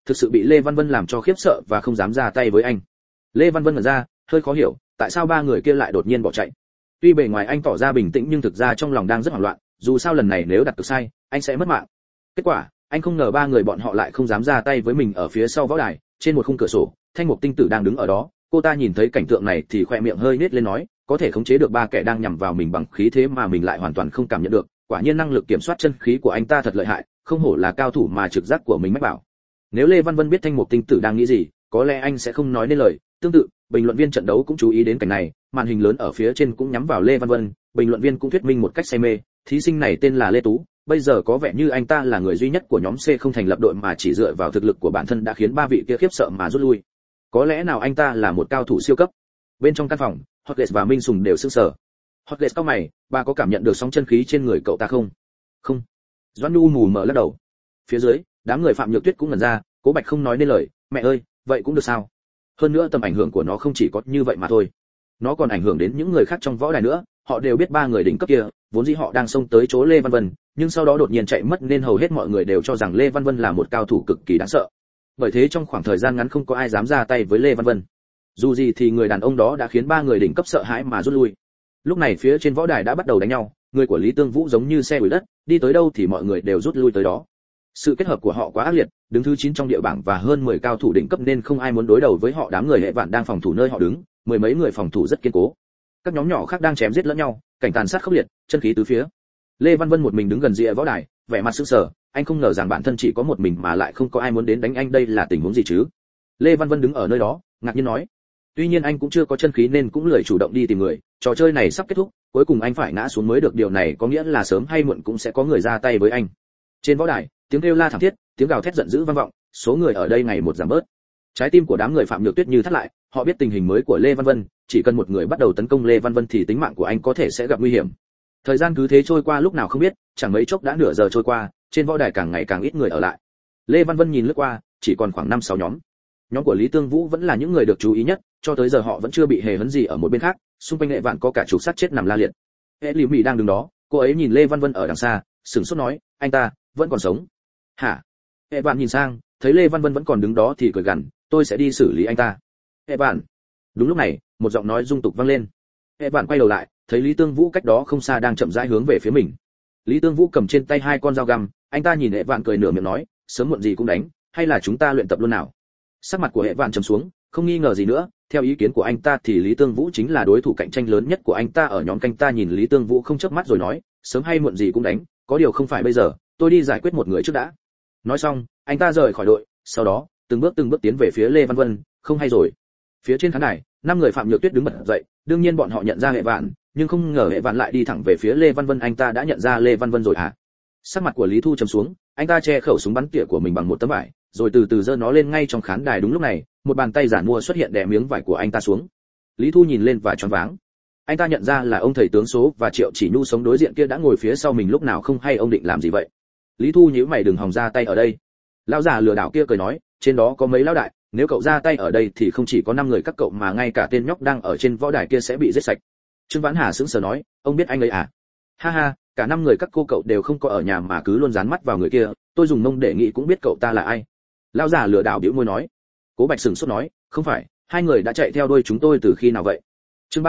thực sự bị Lê Văn Vân làm cho khiếp sợ và không dám ra tay với anh. Lê Văn Vân ngẩn ra, hơi khó hiểu, tại sao ba người kia lại đột nhiên bỏ chạy. Tuy bề ngoài anh tỏ ra bình tĩnh nhưng thực ra trong lòng đang rất hoảng loạn, dù sao lần này nếu đặt cược sai, anh sẽ mất mạng. Kết quả, anh không ngờ ba người bọn họ lại không dám ra tay với mình. Ở phía sau võ đài, trên một khung cửa sổ, Thanh Mục Tinh Tử đang đứng ở đó, cô ta nhìn thấy cảnh tượng này thì khoe miệng hơi nết lên nói, có thể khống chế được ba kẻ đang nhằm vào mình bằng khí thế mà mình lại hoàn toàn không cảm nhận được, quả nhiên năng lực kiểm soát chân khí của anh ta thật lợi hại, không hổ là cao thủ mà trực giác của mình mách bảo. Nếu Lê Văn Vân biết Thanh Mục Tinh Tử đang nghĩ gì, có lẽ anh sẽ không nói nên lời. Tương tự, bình luận viên trận đấu cũng chú ý đến cảnh này, màn hình lớn ở phía trên cũng nhắm vào Lê Văn Vân, bình luận viên cũng thuyết minh một cách say mê, thí sinh này tên là Lê Tú, bây giờ có vẻ như anh ta là người duy nhất của nhóm C không thành lập đội mà chỉ dựa vào thực lực của bản thân đã khiến ba vị kia khiếp sợ mà rút lui. Có lẽ nào anh ta là một cao thủ siêu cấp. Bên trong căn phòng, Hotlet và Minh Sùng đều sững sờ. Hotlet cau mày, bà có cảm nhận được sóng chân khí trên người cậu ta không? Không. Doãn Nhu mù mờ lắc đầu. Phía dưới, đám người Phạm Nhược Tuyết cũng ngẩn ra, Cố Bạch không nói nên lời, mẹ ơi, vậy cũng được sao? Hơn nữa tầm ảnh hưởng của nó không chỉ có như vậy mà thôi, nó còn ảnh hưởng đến những người khác trong võ đài nữa. Họ đều biết ba người đỉnh cấp kia, vốn dĩ họ đang xông tới chỗ Lê Văn Vân, nhưng sau đó đột nhiên chạy mất nên hầu hết mọi người đều cho rằng Lê Văn Vân là một cao thủ cực kỳ đáng sợ. Bởi thế trong khoảng thời gian ngắn không có ai dám ra tay với Lê Văn Vân. Dù gì thì người đàn ông đó đã khiến ba người đỉnh cấp sợ hãi mà rút lui. Lúc này phía trên võ đài đã bắt đầu đánh nhau, người của Lý Tương Vũ giống như xe đuổi đất, đi tới đâu thì mọi người đều rút lui tới đó. Sự kết hợp của họ quá ác liệt, đứng thứ 9 trong địa bảng và hơn 10 cao thủ đỉnh cấp nên không ai muốn đối đầu với họ. Đám người Hệ Vạn đang phòng thủ nơi họ đứng, mười mấy người phòng thủ rất kiên cố. Các nhóm nhỏ khác đang chém giết lẫn nhau, cảnh tàn sát khốc liệt, chân khí tứ phía. Lê Văn Vân một mình đứng gần rìa võ đài, vẻ mặt sững sờ, anh không ngờ rằng bản thân chỉ có một mình mà lại không có ai muốn đến đánh anh, đây là tình huống gì chứ? Lê Văn Vân đứng ở nơi đó, ngạc nhiên nói. Tuy nhiên anh cũng chưa có chân khí nên cũng lười chủ động đi tìm người, trò chơi này sắp kết thúc, cuối cùng anh phải ngã xuống mới được, điều này có nghĩa là sớm hay muộn cũng sẽ có người ra tay với anh. Trên võ đài, tiếng kêu la thảm thiết, tiếng gào thét giận dữ vang vọng, số người ở đây ngày một giảm bớt. Trái tim của đám người Phạm Nhược Tuyết như thắt lại, họ biết tình hình mới của Lê Văn Vân, chỉ cần một người bắt đầu tấn công Lê Văn Vân thì tính mạng của anh có thể sẽ gặp nguy hiểm. Thời gian cứ thế trôi qua lúc nào không biết, chẳng mấy chốc đã nửa giờ trôi qua, trên võ đài càng ngày càng ít người ở lại. Lê Văn Vân nhìn lướt qua, chỉ còn khoảng 5-6 nhóm. Nhóm của Lý Tương Vũ vẫn là những người được chú ý nhất, cho tới giờ họ vẫn chưa bị hề hấn gì. Ở một bên khác, xung quanh Hệ Vạn có cả chục xác chết nằm la liệt. Hệ Lý Mỹ đang đứng đó, cô ấy nhìn Lê Văn Vân ở đằng xa, sửng sốt nói, anh ta vẫn còn sống. Hả? Hệ Vạn nhìn sang, thấy Lê Văn Vân vẫn còn đứng đó thì cười gằn, tôi sẽ đi xử lý anh ta. Hệ Vạn. Đúng lúc này, một giọng nói rung tục vang lên. Hệ Vạn quay đầu lại, thấy Lý Tương Vũ cách đó không xa đang chậm rãi hướng về phía mình. Lý Tương Vũ cầm trên tay 2 con dao găm, anh ta nhìn Hệ Vạn cười nửa miệng nói, sớm muộn gì cũng đánh, hay là chúng ta luyện tập luôn nào? Sắc mặt của Hệ Vạn trầm xuống, không nghi ngờ gì nữa, theo ý kiến của anh ta thì Lý Tương Vũ chính là đối thủ cạnh tranh lớn nhất của anh ta ở nhóm canh. Ta nhìn Lý Tương Vũ không chớp mắt rồi nói, sớm hay muộn gì cũng đánh, có điều không phải bây giờ, tôi đi giải quyết một người trước đã. Nói xong, anh ta rời khỏi đội, sau đó từng bước tiến về phía Lê Văn Vân. Không hay rồi. Phía trên khán đài, 5 người Phạm Nhược Tuyết đứng bật dậy, đương nhiên bọn họ nhận ra Hệ Vạn, nhưng không ngờ Hệ Vạn lại đi thẳng về phía Lê Văn Vân. Anh ta đã nhận ra Lê Văn Vân rồi hả? Sắc mặt của Lý Thu trầm xuống, anh ta che khẩu súng bắn tỉa của mình bằng một tấm vải, rồi từ từ giơ nó lên ngay trong khán đài. Đúng lúc này, một bàn tay giản mua xuất hiện đè miếng vải của anh ta xuống. Lý Thu nhìn lên và choáng váng. Anh ta nhận ra là ông thầy tướng số và Triệu Chỉ Nhu sống đối diện kia đã ngồi phía sau mình. Lúc nào không hay ông định làm gì vậy? Lý Thu nhíu mày, đừng hòng ra tay ở đây. Lão già lừa đảo kia cười nói, trên đó có mấy lão đại, nếu cậu ra tay ở đây thì không chỉ có 5 người các cậu mà ngay cả tên nhóc đang ở trên võ đài kia sẽ bị giết sạch. Trương Vãn Hà sững sờ nói, ông biết anh ấy à? Ha ha, cả 5 người các cô cậu đều không có ở nhà mà cứ luôn dán mắt vào người kia, tôi dùng mông để nghĩ cũng biết cậu ta là ai. Lão già lừa đảo bĩu môi nói. Cố Bạch sững sốt nói, không phải, 2 người đã chạy theo đuôi chúng tôi từ khi nào vậy? Chương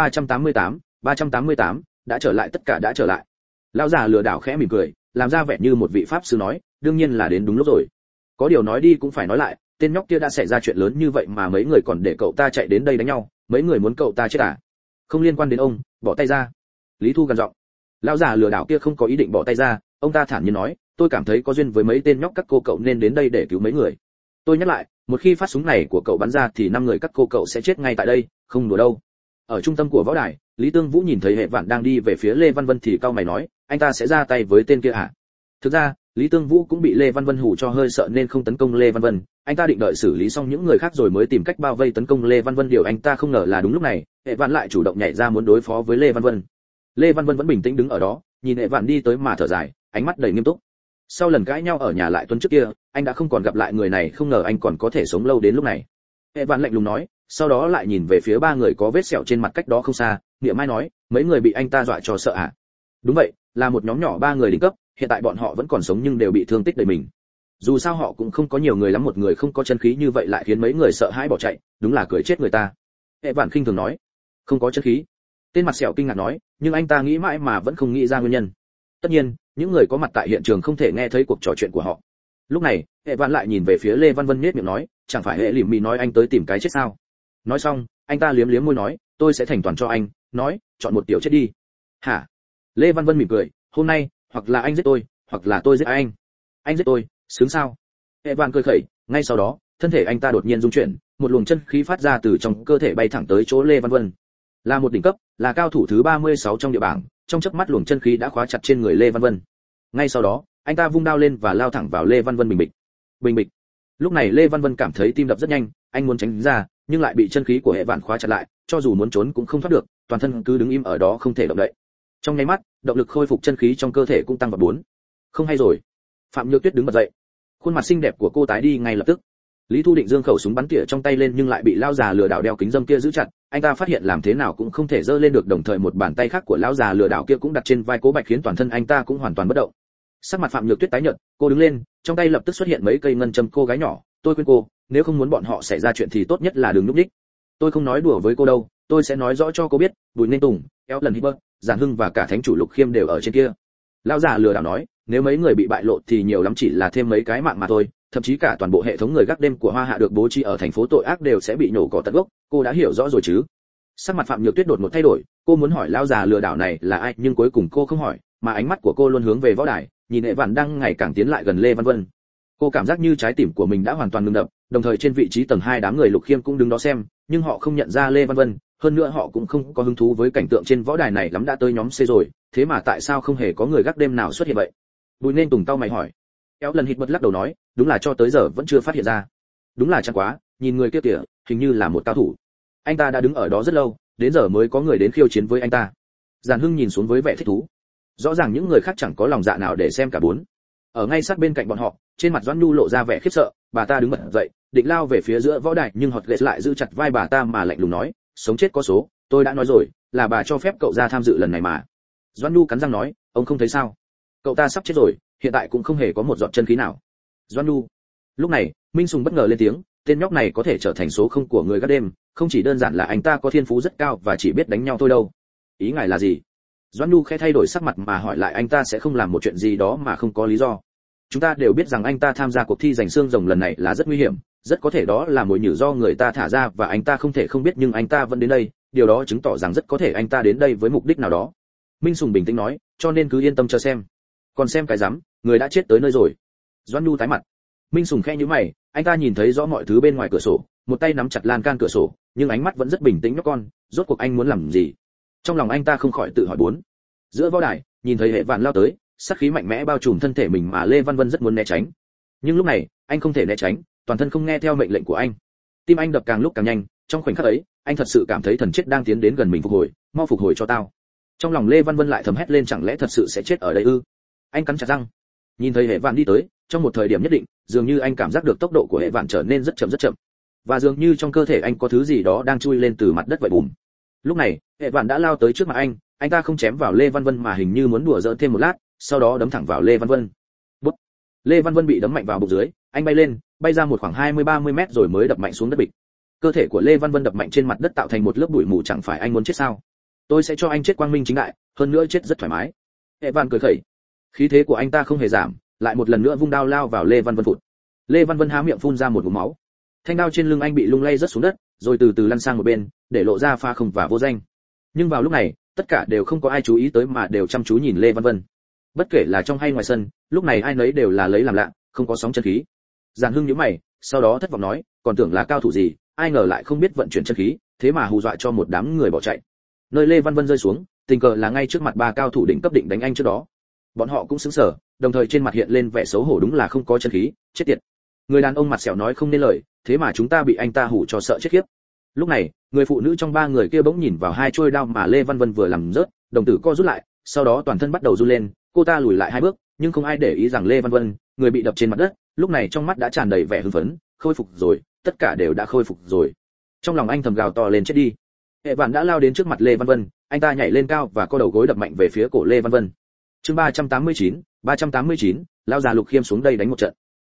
388, đã trở lại, tất cả đã trở lại. Lão già lừa đảo khẽ mỉm cười, làm ra vẻ như một vị pháp sư nói, đương nhiên là đến đúng lúc rồi. Có điều nói đi cũng phải nói lại, tên nhóc kia đã xảy ra chuyện lớn như vậy mà mấy người còn để cậu ta chạy đến đây đánh nhau, mấy người muốn cậu ta chết à? Không liên quan đến ông, bỏ tay ra. Lý Thu gần giọng. Lão già lừa đảo kia không có ý định bỏ tay ra, ông ta thản nhiên nói, tôi cảm thấy có duyên với mấy tên nhóc các cô cậu nên đến đây để cứu mấy người. Tôi nhắc lại, một khi phát súng này của cậu bắn ra thì 5 người các cô cậu sẽ chết ngay tại đây, không đùa đâu. Ở trung tâm của võ đài, Lý Tương Vũ nhìn thấy Hệ Vạn đang đi về phía Lê Văn Vân thì cau mày nói, anh ta sẽ ra tay với tên kia à? Thực ra, Lý Tương Vũ cũng bị Lê Văn Vân hù cho hơi sợ nên không tấn công Lê Văn Vân, anh ta định đợi xử lý xong những người khác rồi mới tìm cách bao vây tấn công Lê Văn Vân. Điều anh ta không ngờ là đúng lúc này, Hệ Vạn lại chủ động nhảy ra muốn đối phó với Lê Văn Vân. Lê Văn Vân vẫn bình tĩnh đứng ở đó, nhìn Hệ Vạn đi tới mà thở dài, ánh mắt đầy nghiêm túc. Sau lần cãi nhau ở nhà lại tuần trước kia, anh đã không còn gặp lại người này, không ngờ anh còn có thể sống lâu đến lúc này. Hệ Vạn lạnh lùng nói, sau đó lại nhìn về phía 3 người có vết sẹo trên mặt cách đó không xa, niệm mai nói, mấy người bị anh ta dọa cho sợ à? Đúng vậy, là một nhóm nhỏ 3 người đỉnh cấp, hiện tại bọn họ vẫn còn sống nhưng đều bị thương tích đầy mình. Dù sao họ cũng không có nhiều người lắm, một người không có chân khí như vậy lại khiến mấy người sợ hãi bỏ chạy, đúng là cười chết người ta. Hệ vạn khinh thường nói, không có chân khí. Tên mặt sẹo kinh ngạc nói, nhưng anh ta nghĩ mãi mà vẫn không nghĩ ra nguyên nhân. Tất nhiên, những người có mặt tại hiện trường không thể nghe thấy cuộc trò chuyện của họ. Lúc này, Hệ vạn lại nhìn về phía Lê Văn Vân nhếch miệng nói, chẳng phải Hệ Lìm Mị nói anh tới tìm cái chết sao? Nói xong, anh ta liếm liếm môi nói, tôi sẽ thành toàn cho anh, nói, chọn một kiểu chết đi. Hả? Lê Văn Vân mỉm cười, hôm nay, hoặc là anh giết tôi, hoặc là tôi giết anh. Anh giết tôi, sướng sao? Hệ vạn cười khẩy, ngay sau đó, thân thể anh ta đột nhiên rung chuyển, một luồng chân khí phát ra từ trong cơ thể bay thẳng tới chỗ Lê Văn Vân. Là một đỉnh cấp, là cao thủ thứ 36 trong địa bảng, trong chớp mắt luồng chân khí đã khóa chặt trên người Lê Văn Vân. Ngay sau đó, anh ta vung đao lên và lao thẳng vào Lê Văn Vân bình bịch. Bình bịch. Lúc này Lê Văn Vân cảm thấy tim đập rất nhanh, anh muốn tránh ra, nhưng lại bị chân khí của Hệ vạn khóa chặt lại, cho dù muốn trốn cũng không thoát được, toàn thân cứ đứng im ở đó không thể động đậy. Trong nháy mắt, động lực khôi phục chân khí trong cơ thể cũng tăng vào 4. Không hay rồi. Phạm Nhược Tuyết đứng bật dậy. Khuôn mặt xinh đẹp của cô tái đi ngay lập tức. Lý Thu Định giương khẩu súng bắn tỉa trong tay lên nhưng lại bị lão già lừa đảo đeo kính dâm kia giữ chặt, anh ta phát hiện làm thế nào cũng không thể giơ lên được, đồng thời một bàn tay khác của lão già lừa đảo kia cũng đặt trên vai Cố Bạch khiến toàn thân anh ta cũng hoàn toàn bất động. Sắc mặt Phạm Nhược Tuyết tái nhợt, cô đứng lên, trong tay lập tức xuất hiện mấy cây ngân châm. Cô gái nhỏ, tôi khuyên cô, nếu không muốn bọn họ xảy ra chuyện thì tốt nhất là đừng nhúc nhích. Tôi không nói đùa với cô đâu, tôi sẽ nói rõ cho cô biết, Bùi Nên Tùng, Eo Lần Hibbert, Giản Hưng và cả thánh chủ Lục Khiêm đều ở trên kia. Lão già lừa đảo nói, nếu mấy người bị bại lộ thì nhiều lắm chỉ là thêm mấy cái mạng mà thôi, thậm chí cả toàn bộ hệ thống người gác đêm của Hoa Hạ được bố trí ở thành phố tội ác đều sẽ bị nổ cỏ tận gốc, cô đã hiểu rõ rồi chứ? Sắc mặt Phạm Nhược Tuyết đột ngột thay đổi, cô muốn hỏi lão già lừa đảo này là ai nhưng cuối cùng cô không hỏi, mà ánh mắt của cô luôn hướng về võ đài, nhìn Hệ Vạn đang ngày càng tiến lại gần Lê Văn Vân. Cô cảm giác như trái tim của mình đã hoàn toàn ngừng đập, đồng thời trên vị trí tầng 2 đám người Lục Khiêm cũng đứng đó xem, nhưng họ không nhận ra Lê Văn Vân, hơn nữa họ cũng không có hứng thú với cảnh tượng trên võ đài này lắm, đã tới nhóm C rồi, thế mà tại sao không hề có người gác đêm nào xuất hiện vậy? Bùi Nên Tùng cau mày hỏi. Kéo lần hít bật lắc đầu nói, đúng là cho tới giờ vẫn chưa phát hiện ra. Đúng là chẳng quá, nhìn người kia kìa, hình như là một cao thủ. Anh ta đã đứng ở đó rất lâu, đến giờ mới có người đến khiêu chiến với anh ta. Giản Hưng nhìn xuống với vẻ thích thú. Rõ ràng những người khác chẳng có lòng dạ nào để xem cả bốn. Ở ngay sát bên cạnh bọn họ, trên mặt Doãn Nhu lộ ra vẻ khiếp sợ, bà ta đứng bật dậy, định lao về phía giữa võ đài nhưng Hột Lệ lại giữ chặt vai bà ta mà lạnh lùng nói, sống chết có số, tôi đã nói rồi, là bà cho phép cậu ra tham dự lần này mà. Doãn Nhu cắn răng nói, ông không thấy sao? Cậu ta sắp chết rồi, hiện tại cũng không hề có một giọt chân khí nào. Doãn Nhu. Lúc này, Minh Sùng bất ngờ lên tiếng, tên nhóc này có thể trở thành số không của người gác đêm, không chỉ đơn giản là anh ta có thiên phú rất cao và chỉ biết đánh nhau thôi đâu. Ý ngài là gì? Doãn Nhu khẽ thay đổi sắc mặt mà hỏi lại, anh ta sẽ không làm một chuyện gì đó mà không có lý do. Chúng ta đều biết rằng anh ta tham gia cuộc thi giành xương rồng lần này là rất nguy hiểm, rất có thể đó là mồi nhử do người ta thả ra và anh ta không thể không biết, nhưng anh ta vẫn đến đây, điều đó chứng tỏ rằng rất có thể anh ta đến đây với mục đích nào đó. Minh Sùng bình tĩnh nói, cho nên cứ yên tâm chờ xem. Còn xem cái rắm, người đã chết tới nơi rồi. Doãn Nhu tái mặt. Minh Sùng khẽ nhíu mày, anh ta nhìn thấy rõ mọi thứ bên ngoài cửa sổ, một tay nắm chặt lan can cửa sổ, nhưng ánh mắt vẫn rất bình tĩnh. Nhóc con, rốt cuộc anh muốn làm gì? Trong lòng anh ta không khỏi tự hỏi bốn. Giữa võ đài, nhìn thấy Hệ Vạn lao tới, sát khí mạnh mẽ bao trùm thân thể mình mà Lê Văn Vân rất muốn né tránh. Nhưng lúc này, anh không thể né tránh, toàn thân không nghe theo mệnh lệnh của anh. Tim anh đập càng lúc càng nhanh, trong khoảnh khắc ấy, anh thật sự cảm thấy thần chết đang tiến đến gần mình. Phục hồi, mau phục hồi cho tao. Trong lòng Lê Văn Vân lại thầm hét lên, chẳng lẽ thật sự sẽ chết ở đây ư? Anh cắn chặt răng. Nhìn thấy Hệ Vạn đi tới, trong một thời điểm nhất định, dường như anh cảm giác được tốc độ của Hệ Vạn trở nên rất chậm, và dường như trong cơ thể anh có thứ gì đó đang chui lên từ mặt đất vậy. Bùm. Lúc này, Hệ Vạn đã lao tới trước mặt anh ta không chém vào Lê Văn Vân mà hình như muốn đùa giỡn thêm một lát, sau đó đấm thẳng vào Lê Văn Vân. Bút. Lê Văn Vân bị đấm mạnh vào bụng dưới, anh bay lên, bay ra một khoảng 20-30 mét rồi mới đập mạnh xuống đất bịch. Cơ thể của Lê Văn Vân đập mạnh trên mặt đất tạo thành một lớp bụi mù. Chẳng phải anh muốn chết sao? Tôi sẽ cho anh chết quang minh chính đại, hơn nữa chết rất thoải mái. Hệ Vạn cười khẩy. Khí thế của anh ta không hề giảm, lại một lần nữa vung đao lao vào Lê Văn Vân phụt. Lê Văn Vân há miệng phun ra một ngụm máu. Thanh đao trên lưng anh bị lung lay rớt xuống đất, rồi từ từ lăn sang một bên, để lộ ra pha không và vô danh. Nhưng vào lúc này, tất cả đều không có ai chú ý tới mà đều chăm chú nhìn Lê Văn Vân. Bất kể là trong hay ngoài sân, lúc này ai nấy đều là lấy làm lạ, không có sóng chân khí. Giản Hưng nhíu mày, sau đó thất vọng nói, còn tưởng là cao thủ gì, ai ngờ lại không biết vận chuyển chân khí, thế mà hù dọa cho một đám người bỏ chạy. Nơi Lê Văn Vân rơi xuống, tình cờ là ngay trước mặt ba cao thủ đỉnh cấp định đánh anh trước đó. Bọn họ cũng sững sờ, đồng thời trên mặt hiện lên vẻ xấu hổ, đúng là không có chân khí, chết tiệt. Người đàn ông mặt sẹo nói không nên lời, thế mà chúng ta bị anh ta hù cho sợ chết khiếp. Lúc này, người phụ nữ trong ba người kia bỗng nhìn vào hai trôi đao mà Lê Văn Vân vừa làm rớt, đồng tử co rút lại, sau đó toàn thân bắt đầu run lên, cô ta lùi lại 2 bước, nhưng không ai để ý rằng Lê Văn Vân, người bị đập trên mặt đất, lúc này trong mắt đã tràn đầy vẻ hưng phấn, khôi phục rồi, tất cả đều đã khôi phục rồi. Trong lòng anh thầm gào to lên, chết đi. Hệ Vạn đã lao đến trước mặt Lê Văn Vân, anh ta nhảy lên cao và co đầu gối đập mạnh về phía cổ Lê Văn Vân. Chương 389, lao già Lục Khiêm xuống đây đánh một trận.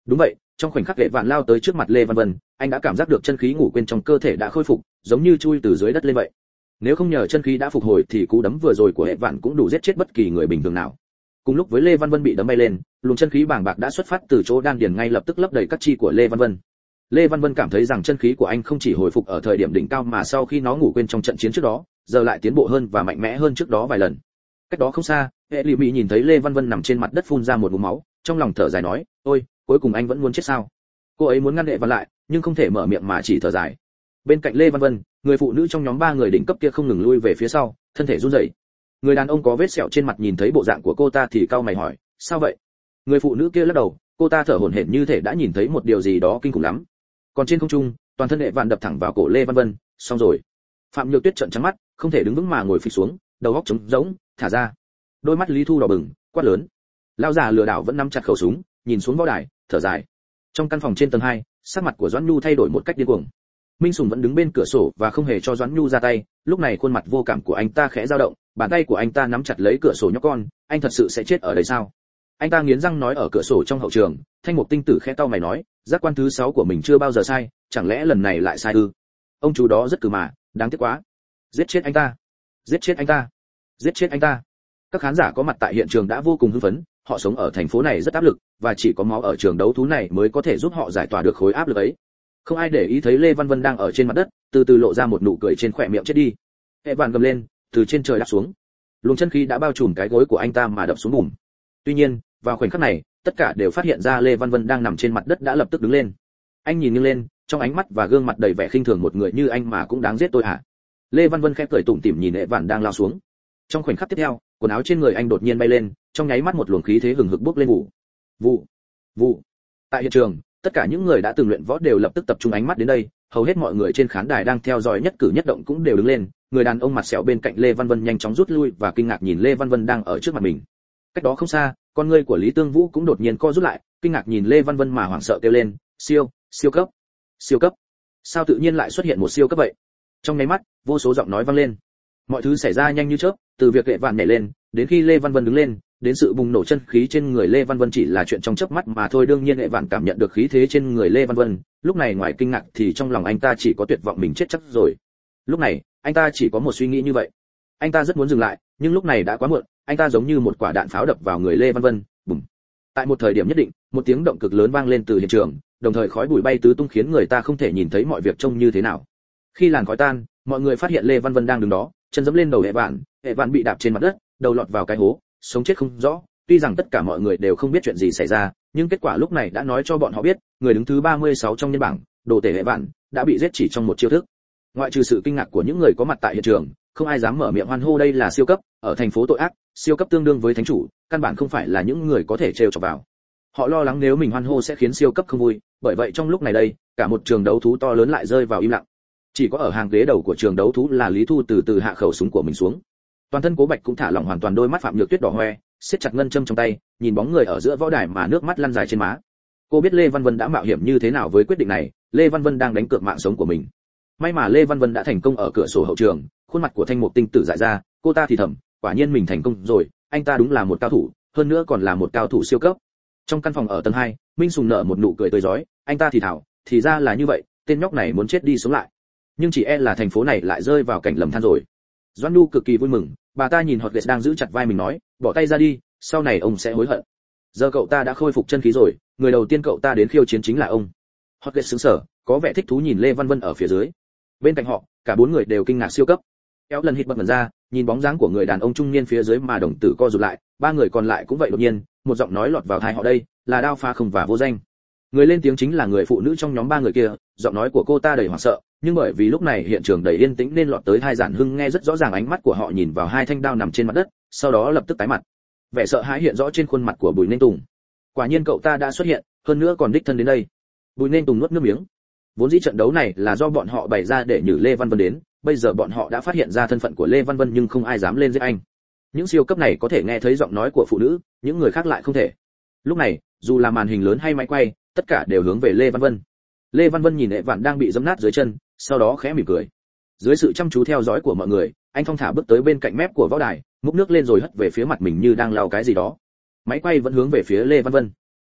Đúng vậy, trong khoảnh khắc Lệ Vạn lao tới trước mặt Lê Văn Vân, anh đã cảm giác được chân khí ngủ quên trong cơ thể đã khôi phục, giống như chui từ dưới đất lên vậy. Nếu không nhờ chân khí đã phục hồi thì cú đấm vừa rồi của Lệ Vạn cũng đủ giết chết bất kỳ người bình thường nào. Cùng lúc với Lê Văn Vân bị đấm bay lên, luồng chân khí bàng bạc đã xuất phát từ chỗ đan điền ngay lập tức lấp đầy các chi của Lê Văn Vân. Lê Văn Vân cảm thấy rằng chân khí của anh không chỉ hồi phục ở thời điểm đỉnh cao mà sau khi nó ngủ quên trong trận chiến trước đó, giờ lại tiến bộ hơn và mạnh mẽ hơn trước đó vài lần. Cách đó không xa, hệ lì mỹ nhìn thấy Lê Văn Vân nằm trên mặt đất phun ra một ngụm máu, trong lòng thở dài nói, ôi, cuối cùng anh vẫn muốn chết sao? Cô ấy muốn ngăn Lê Văn lại, nhưng không thể mở miệng mà chỉ thở dài. Bên cạnh Lê Văn Vân, người phụ nữ trong nhóm 3 người đỉnh cấp kia không ngừng lui về phía sau, thân thể run rẩy. Người đàn ông có vết sẹo trên mặt nhìn thấy bộ dạng của cô ta thì cau mày hỏi, sao vậy? Người phụ nữ kia lắc đầu, cô ta thở hổn hển như thể đã nhìn thấy một điều gì đó kinh khủng lắm. Còn trên không trung, toàn thân Lệ Vạn đập thẳng vào cổ Lê Văn Vân, xong rồi. Phạm Nhược Tuyết trợn trắng mắt, không thể đứng vững mà ngồi phịch xuống, đầu óc trống rỗng, thả ra. Đôi mắt Lý Thu đỏ bừng, quát lớn. Lão già lừa đảo vẫn nắm chặt khẩu súng, nhìn xuống võ đài, thở dài. Trong căn phòng trên tầng 2, sắc mặt của Doãn Nhu thay đổi một cách điên cuồng. Minh Sùng vẫn đứng bên cửa sổ và không hề cho Doãn Nhu ra tay, lúc này khuôn mặt vô cảm của anh ta khẽ dao động, bàn tay của anh ta nắm chặt lấy cửa sổ nhóc con, anh thật sự sẽ chết ở đây sao? Anh ta nghiến răng nói ở cửa sổ trong hậu trường, Thanh Mục Tinh Tử khẽ cau mày nói, giác quan thứ 6 của mình chưa bao giờ sai, chẳng lẽ lần này lại sai ư? Ông chú đó rất cừ mà, đáng tiếc quá. Giết chết anh ta, giết chết anh ta, giết chết anh ta. Các khán giả có mặt tại hiện trường đã vô cùng hưng phấn, họ sống ở thành phố này rất áp lực và chỉ có máu ở trường đấu thú này mới có thể giúp họ giải tỏa được khối áp lực ấy. Không ai để ý thấy Lê Văn Vân đang ở trên mặt đất, từ từ lộ ra một nụ cười trên khóe miệng chết đi. Hệ Vạn gầm lên, từ trên trời đáp xuống. Luồng chân khí đã bao trùm cái gối của anh ta mà đập xuống bùm. Tuy nhiên, vào khoảnh khắc này, tất cả đều phát hiện ra Lê Văn Vân đang nằm trên mặt đất đã lập tức đứng lên. Anh nhìn nghiêng lên, trong ánh mắt và gương mặt đầy vẻ khinh thường, một người như anh mà cũng đáng giết tôi hả? Lê Văn Vân khẽ cười tủm tỉm nhìn Hệ Vạn đang lao xuống. Trong khoảnh khắc tiếp theo, quần áo trên người anh đột nhiên bay lên, trong nháy mắt một luồng khí thế hừng hực bốc lên vụ. Vụ, vụ. Tại hiện trường, tất cả những người đã từng luyện võ đều lập tức tập trung ánh mắt đến đây, hầu hết mọi người trên khán đài đang theo dõi nhất cử nhất động cũng đều đứng lên. Người đàn ông mặt sẹo bên cạnh Lê Văn Vân nhanh chóng rút lui và kinh ngạc nhìn Lê Văn Vân đang ở trước mặt mình. Cách đó không xa, con ngươi của Lý Tương Vũ cũng đột nhiên co rút lại, kinh ngạc nhìn Lê Văn Vân mà hoảng sợ kêu lên, siêu cấp, siêu cấp. Sao tự nhiên lại xuất hiện một siêu cấp vậy? Trong nháy mắt, vô số giọng nói vang lên. Mọi thứ xảy ra nhanh như chớp, từ việc Lệ Vạn nhảy lên, đến khi Lê Văn Vân đứng lên, đến sự bùng nổ chân khí trên người Lê Văn Vân chỉ là chuyện trong chớp mắt mà thôi. Đương nhiên Lệ Vạn cảm nhận được khí thế trên người Lê Văn Vân, lúc này ngoài kinh ngạc thì trong lòng anh ta chỉ có tuyệt vọng mình chết chắc rồi. Lúc này, anh ta chỉ có một suy nghĩ như vậy. Anh ta rất muốn dừng lại, nhưng lúc này đã quá muộn, anh ta giống như một quả đạn pháo đập vào người Lê Văn Vân, bùm. Tại một thời điểm nhất định, một tiếng động cực lớn vang lên từ hiện trường, đồng thời khói bụi bay tứ tung khiến người ta không thể nhìn thấy mọi việc trông như thế nào. Khi làn khói tan, mọi người phát hiện Lê Văn Vân đang đứng đó, chân giẫm lên đầu Hệ Vạn bị đạp trên mặt đất, đầu lọt vào cái hố, sống chết không rõ. Tuy rằng tất cả mọi người đều không biết chuyện gì xảy ra, nhưng kết quả lúc này đã nói cho bọn họ biết, người đứng thứ 36 trong nhân bảng, đồ tể Hệ Vạn, đã bị giết chỉ trong một chiêu thức. Ngoại trừ sự kinh ngạc của những người có mặt tại hiện trường, không ai dám mở miệng hoan hô đây là siêu cấp, ở thành phố tội ác, siêu cấp tương đương với thánh chủ, căn bản không phải là những người có thể trêu chọc vào. Họ lo lắng nếu mình hoan hô sẽ khiến siêu cấp không vui, bởi vậy trong lúc này đây, cả một trường đấu thú to lớn lại rơi vào im lặng. Chỉ có ở hàng ghế đầu của trường đấu thú là Lý Thu từ từ hạ khẩu súng của mình xuống. Toàn thân Cố Bạch cũng thả lỏng hoàn toàn, đôi mắt Phạm Nhược Tuyết đỏ hoe, siết chặt ngân châm trong tay, nhìn bóng người ở giữa võ đài mà nước mắt lăn dài trên má. Cô biết Lê Văn Vân đã mạo hiểm như thế nào với quyết định này, Lê Văn Vân đang đánh cược mạng sống của mình. May mà Lê Văn Vân đã thành công ở cửa sổ hậu trường, khuôn mặt của Thanh Mục Tinh Tử dại ra, cô ta thì thầm, quả nhiên mình thành công rồi, anh ta đúng là một cao thủ, hơn nữa còn là một cao thủ siêu cấp. Trong căn phòng ở tầng 2, Minh Sùng nở một nụ cười tươi rói, anh ta thì thào, thì ra là như vậy, tên nhóc này muốn chết đi sống lại. Nhưng chỉ e là thành phố này lại rơi vào cảnh lầm than rồi. Doãn Nhu cực kỳ vui mừng, bà ta nhìn Hotgate đang giữ chặt vai mình nói, bỏ tay ra đi, sau này ông sẽ hối hận. Giờ cậu ta đã khôi phục chân khí rồi, người đầu tiên cậu ta đến khiêu chiến chính là ông. Hotgate sững sờ, có vẻ thích thú nhìn Lê Văn Vân ở phía dưới. Bên cạnh họ, cả 4 người đều kinh ngạc siêu cấp. Kéo lần hít bật ra, nhìn bóng dáng của người đàn ông trung niên phía dưới mà đồng tử co rụt lại, 3 người còn lại cũng vậy. Đột nhiên, một giọng nói lọt vào tai họ, đây là Đao Pha Không và Vô Danh. Người lên tiếng chính là người phụ nữ trong nhóm 3 người kia, giọng nói của cô ta đầy hoảng sợ, nhưng bởi vì lúc này hiện trường đầy yên tĩnh nên lọt tới tai Giản Hưng nghe rất rõ ràng. Ánh mắt của họ nhìn vào 2 thanh đao nằm trên mặt đất, sau đó lập tức tái mặt. Vẻ sợ hãi hiện rõ trên khuôn mặt của Bùi Nên Tùng. Quả nhiên cậu ta đã xuất hiện, hơn nữa còn đích thân đến đây. Bùi Nên Tùng nuốt nước miếng. Vốn dĩ trận đấu này là do bọn họ bày ra để nhử Lê Văn Vân đến, bây giờ bọn họ đã phát hiện ra thân phận của Lê Văn Vân nhưng không ai dám lên giết anh. Những siêu cấp này có thể nghe thấy giọng nói của phụ nữ, những người khác lại không thể. Lúc này, dù là màn hình lớn hay máy quay, tất cả đều hướng về Lê Văn Vân. Lê Văn Vân nhìn Hệ Vạn đang bị giẫm nát dưới chân, sau đó khẽ mỉm cười. Dưới sự chăm chú theo dõi của mọi người, anh thong thả bước tới bên cạnh mép của võ đài, múc nước lên rồi hất về phía mặt mình như đang lau cái gì đó. Máy quay vẫn hướng về phía Lê Văn Vân.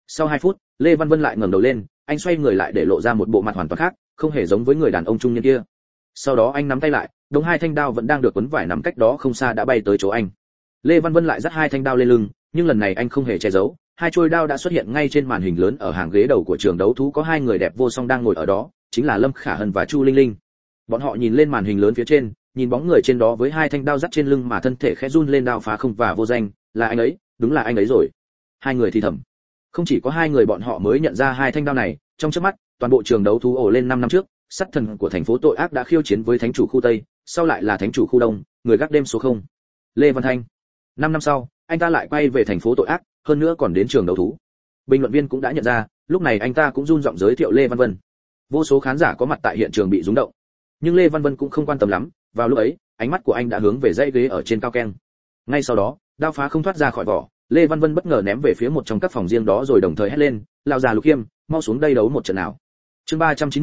Sau 2 phút, Lê Văn Vân lại ngẩng đầu lên, anh xoay người lại để lộ ra một bộ mặt hoàn toàn khác, không hề giống với người đàn ông trung niên kia. Sau đó anh nắm tay lại, đống 2 thanh đao vẫn đang được quấn vải nằm cách đó không xa đã bay tới chỗ anh. Lê Văn Vân lại dắt 2 thanh đao lên lưng, nhưng lần này anh không hề che giấu, 2 chuôi đao đã xuất hiện ngay trên màn hình lớn ở hàng ghế đầu của trường đấu thú, có 2 người đẹp vô song đang ngồi ở đó, chính là Lâm Khả Hân và Chu Linh Linh. Bọn họ nhìn lên màn hình lớn phía trên, nhìn bóng người trên đó với 2 thanh đao dắt trên lưng mà thân thể khẽ run lên, đao phá không và vô danh, là anh ấy, đúng là anh ấy rồi. 2 người thì thầm. Không chỉ có 2 người bọn họ mới nhận ra 2 thanh đao này, trong chớp mắt, toàn bộ trường đấu thú ồ lên. 5 năm trước, sát thần của thành phố tội ác đã khiêu chiến với thánh chủ khu Tây, sau lại là thánh chủ khu Đông, người gác đêm số 0. Lê Văn Thanh. 5 năm sau, anh ta lại quay về thành phố tội ác, hơn nữa còn đến trường đấu thú. Bình luận viên cũng đã nhận ra, lúc này anh ta cũng run giọng giới thiệu Lê Văn Vân. Vô số khán giả có mặt tại hiện trường bị rung động. Nhưng Lê Văn Vân cũng không quan tâm lắm, vào lúc ấy, ánh mắt của anh đã hướng về dãy ghế ở trên cao keng. Ngay sau đó, đao phá không thoát ra khỏi vỏ, Lê Văn Vân bất ngờ ném về phía một trong các phòng riêng đó rồi đồng thời hét lên, "Lão già Lục Khiêm, mau xuống đây đấu một trận nào." Chương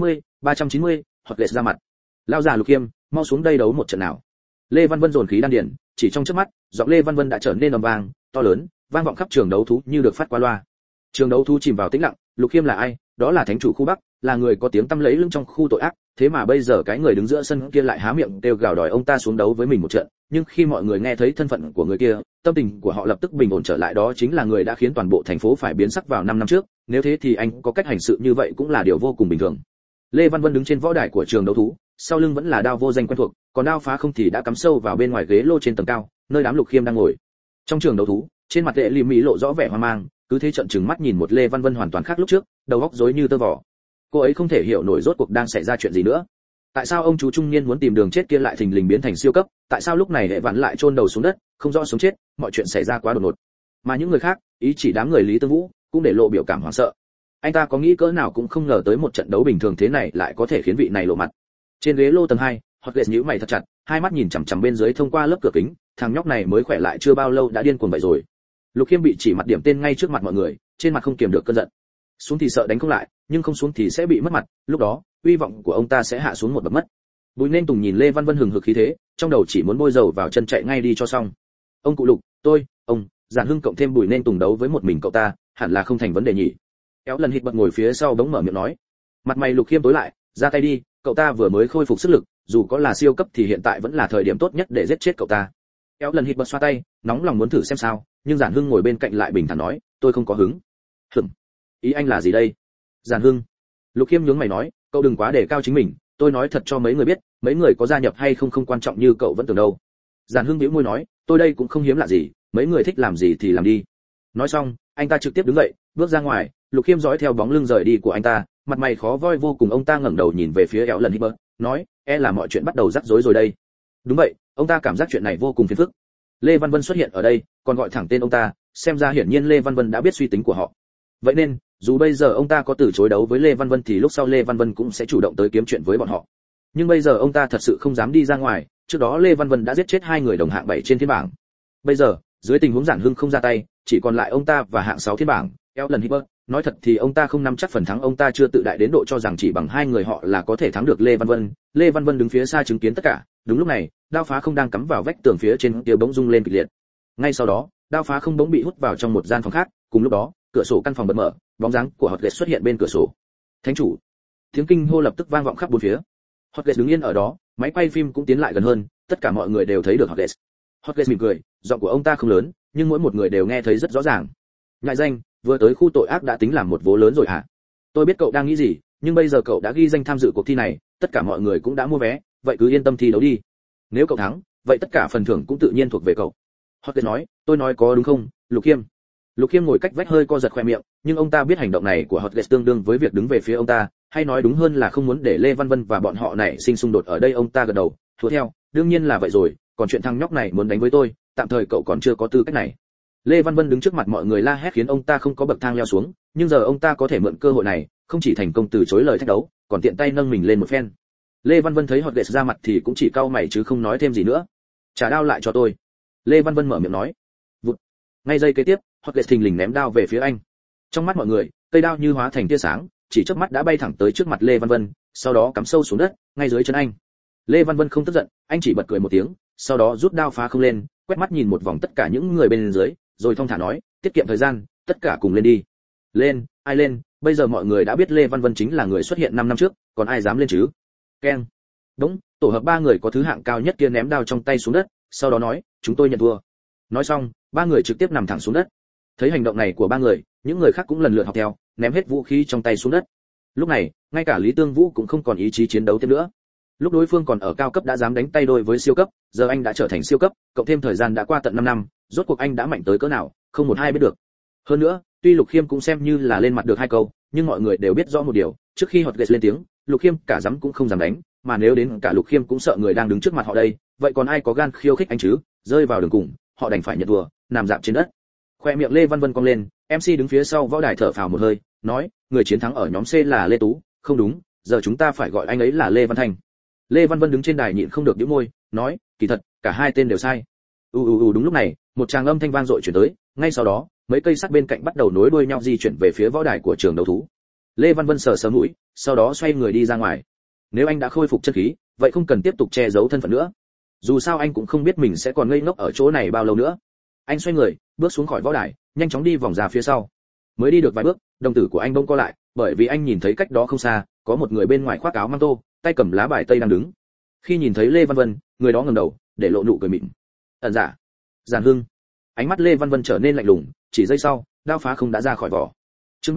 390, hoặc lệ ra mặt. "Lão già Lục Khiêm, mau xuống đây đấu một trận nào." Lê Văn Vân dồn khí đan điền, chỉ trong chớp mắt, giọng Lê Văn Vân đã trở nên ầm vang, to lớn, vang vọng khắp trường đấu thú như được phát qua loa. Trường đấu thú chìm vào tĩnh lặng. Lục Khiêm là ai? Đó là thánh chủ khu Bắc, là người có tiếng tăm lẫy lưng trong khu tội ác, thế mà bây giờ cái người đứng giữa sân kia lại há miệng kêu gào đòi ông ta xuống đấu với mình một trận. Nhưng khi mọi người nghe thấy thân phận của người kia, tâm tình của họ lập tức bình ổn trở lại, đó chính là người đã khiến toàn bộ thành phố phải biến sắc vào 5 năm trước, nếu thế thì anh có cách hành sự như vậy cũng là điều vô cùng bình thường. Lê Văn Vân đứng trên võ đài của trường đấu thú, sau lưng vẫn là đao vô danh quen thuộc, còn đao phá không thì đã cắm sâu vào bên ngoài ghế lô trên tầng cao, nơi đám Lục Khiêm đang ngồi. Trong trường đấu thú, trên mặt Lệ Lý Mỹ lộ rõ vẻ hoang mang, cứ thế trợn trừng mắt nhìn một Lê Văn Vân hoàn toàn khác lúc trước, đầu óc rối như tơ vò. Cô ấy không thể hiểu nổi rốt cuộc đang xảy ra chuyện gì nữa. Tại sao ông chú trung niên muốn tìm đường chết kia lại thình lình biến thành siêu cấp? Tại sao lúc này Hệ Vãn lại chôn đầu xuống đất, không rõ sống chết? Mọi chuyện xảy ra quá đột ngột. Mà những người khác, ý chỉ đám người Lý Tương Vũ, cũng để lộ biểu cảm hoảng sợ. Anh ta có nghĩ cỡ nào cũng không ngờ tới một trận đấu bình thường thế này lại có thể khiến vị này lộ mặt. Trên ghế lô tầng 2, Hotgate nhíu mày thật chặt, hai mắt nhìn chằm chằm bên dưới thông qua lớp cửa kính, thằng nhóc này mới khỏe lại chưa bao lâu đã điên cuồng vậy rồi. Lục Khiêm bị chỉ mặt điểm tên ngay trước mặt mọi người, trên mặt không kiềm được cơn giận. Xuống thì sợ đánh không lại, nhưng không xuống thì sẽ bị mất mặt, lúc đó, uy vọng của ông ta sẽ hạ xuống một bậc mất. Bùi Nên Tùng nhìn Lê Văn Vân hừng hực khí thế, trong đầu chỉ muốn bôi dầu vào chân chạy ngay đi cho xong. Ông cụ Lục, ông, Giản Hưng cộng thêm Bùi Nên Tùng đấu với một mình cậu ta, hẳn là không thành vấn đề nhỉ? Kéo lần hít bật ngồi phía sau đống mở miệng nói. Mặt mày Lục Khiêm tối lại, ra tay đi, cậu ta vừa mới khôi phục sức lực, dù có là siêu cấp thì hiện tại vẫn là thời điểm tốt nhất để giết chết cậu ta. Kéo lần hít bật xoa tay, nóng lòng muốn thử xem sao, nhưng Giản Hưng ngồi bên cạnh lại bình thản nói, tôi không có hứng. Ý anh là gì đây? Giản Hưng. Lục Khiêm nhướng mày nói, cậu đừng quá đề cao chính mình, tôi nói thật cho mấy người biết, mấy người có gia nhập hay không không quan trọng như cậu vẫn tưởng đâu. Giản Hưng bĩu môi nói, tôi đây cũng không hiếm lạ gì, mấy người thích làm gì thì làm đi. Nói xong, anh ta trực tiếp đứng dậy, bước ra ngoài. Lục Khiêm dõi theo bóng lưng rời đi của anh ta, mặt mày khó voi vô cùng. Ông ta ngẩng đầu nhìn về phía Éo lần Hibbert, nói, là mọi chuyện bắt đầu rắc rối rồi đây. Đúng vậy, ông ta cảm giác chuyện này vô cùng phiền phức. Lê Văn Vân xuất hiện ở đây, còn gọi thẳng tên ông ta, xem ra hiển nhiên Lê Văn Vân đã biết suy tính của họ. Vậy nên, dù bây giờ ông ta có từ chối đấu với Lê Văn Vân thì lúc sau Lê Văn Vân cũng sẽ chủ động tới kiếm chuyện với bọn họ. Nhưng bây giờ ông ta thật sự không dám đi ra ngoài, trước đó Lê Văn Vân đã giết chết 2 người đồng hạng 7 trên thiên bảng. Bây giờ, dưới tình huống Giản Hưng không ra tay, chỉ còn lại ông ta và hạng 6 thiên bảng, Ellen Hibbert. Nói thật thì ông ta không nắm chắc phần thắng, ông ta chưa tự đại đến độ cho rằng chỉ bằng 2 người họ là có thể thắng được Lê Văn Vân. Lê Văn Vân đứng phía xa chứng kiến tất cả. Đúng lúc này, đao phá không đang cắm vào vách tường phía trên kia bỗng rung lên kịch liệt. Ngay sau đó, đao phá không bỗng bị hút vào trong một gian phòng khác, cùng lúc đó, cửa sổ căn phòng bật mở, bóng dáng của Hotgate xuất hiện bên cửa sổ. Thánh chủ! Tiếng kinh hô lập tức vang vọng khắp bốn phía. Hotgate đứng yên ở đó, máy quay phim cũng tiến lại gần hơn, tất cả mọi người đều thấy được Hotgate. Hotgate mỉm cười, giọng của ông ta không lớn, nhưng mỗi một người đều nghe thấy rất rõ ràng. Ngại danh, vừa tới khu tội ác đã tính làm một vố lớn rồi hả? Tôi biết cậu đang nghĩ gì, nhưng bây giờ cậu đã ghi danh tham dự cuộc thi này, tất cả mọi người cũng đã mua vé, vậy cứ yên tâm thi đấu đi. Nếu cậu thắng, vậy tất cả phần thưởng cũng tự nhiên thuộc về cậu. Hotgate nói, tôi nói có đúng không, Lục Khiêm? Lục Khiêm ngồi cách vách hơi co giật khoe miệng, nhưng ông ta biết hành động này của Hotgate tương đương với việc đứng về phía ông ta, hay nói đúng hơn là không muốn để Lê Văn Vân và bọn họ này sinh xung đột ở đây. Ông ta gật đầu, thua theo, đương nhiên là vậy rồi, còn chuyện thằng nhóc này muốn đánh với tôi, tạm thời cậu còn chưa có tư cách này. Lê Văn Vân đứng trước mặt mọi người la hét khiến ông ta không có bậc thang leo xuống, nhưng giờ ông ta có thể mượn cơ hội này, không chỉ thành công từ chối lời thách đấu, còn tiện tay nâng mình lên một phen. Lê Văn Vân thấy Hotgate ra mặt thì cũng chỉ cau mày chứ không nói thêm gì nữa. Trả đao lại cho tôi. Lê Văn Vân mở miệng nói. Vụt. Ngay giây kế tiếp, Hotgate thình lình ném đao về phía anh. Trong mắt mọi người, cây đao như hóa thành tia sáng, chỉ chớp mắt đã bay thẳng tới trước mặt Lê Văn Vân, sau đó cắm sâu xuống đất, ngay dưới chân anh. Lê Văn Vân không tức giận, anh chỉ bật cười một tiếng, sau đó rút đao phá không lên, quét mắt nhìn một vòng tất cả những người bên dưới, rồi thong thả nói, tiết kiệm thời gian, tất cả cùng lên đi. Lên, ai lên, bây giờ mọi người đã biết Lê Văn Vân chính là người xuất hiện 5 năm trước, còn ai dám lên chứ? Keng. Đúng, tổ hợp 3 người có thứ hạng cao nhất kia ném đao trong tay xuống đất, sau đó nói, chúng tôi nhận thua. Nói xong, 3 người trực tiếp nằm thẳng xuống đất. Thấy hành động này của 3 người, những người khác cũng lần lượt học theo, ném hết vũ khí trong tay xuống đất. Lúc này, ngay cả Lý Tương Vũ cũng không còn ý chí chiến đấu tiếp nữa. Lúc đối phương còn ở cao cấp đã dám đánh tay đôi với siêu cấp, giờ anh đã trở thành siêu cấp, cộng thêm thời gian đã qua tận 5 năm, rốt cuộc anh đã mạnh tới cỡ nào, không một ai biết được. Hơn nữa, tuy Lục Khiêm cũng xem như là lên mặt được 2 câu, nhưng mọi người đều biết rõ một điều, trước khi Hotgate lên tiếng, Lục Khiêm cả dám cũng không dám đánh, mà nếu đến cả Lục Khiêm cũng sợ người đang đứng trước mặt họ đây, vậy còn ai có gan khiêu khích anh chứ? Rơi vào đường cùng, họ đành phải nhận thua, nằm dạp trên đất. Khoe miệng Lê Văn Vân cong lên, MC đứng phía sau võ đài thở phào một hơi, nói, người chiến thắng ở nhóm C là Lê Tú, không đúng, giờ chúng ta phải gọi anh ấy là Lê Văn Thanh. Lê Văn Vân đứng trên đài nhịn không được nhíu môi, nói, kỳ thật, cả hai tên đều sai. Đúng lúc này, một tràng âm thanh vang dội chuyển tới, ngay sau đó, mấy cây sắt bên cạnh bắt đầu nối đuôi nhau di chuyển về phía võ đài của trường đấu thú. Lê Văn Vân sờ sờ mũi, sau đó xoay người đi ra ngoài. Nếu anh đã khôi phục chân khí, vậy không cần tiếp tục che giấu thân phận nữa. Dù sao anh cũng không biết mình sẽ còn ngây ngốc ở chỗ này bao lâu nữa. Anh xoay người, bước xuống khỏi võ đài, nhanh chóng đi vòng ra phía sau. Mới đi được vài bước, đồng tử của anh bỗng co lại, bởi vì anh nhìn thấy cách đó không xa, có một người bên ngoài khoác áo măng tô, tay cầm lá bài tây đang đứng. Khi nhìn thấy Lê Văn Vân, người đó ngẩng đầu, để lộ nụ cười mỉm. Ẩn giả, Giản Hưng. Ánh mắt Lê Văn Vân trở nên lạnh lùng, chỉ giây sau, đao phá không đã ra khỏi vỏ. Chương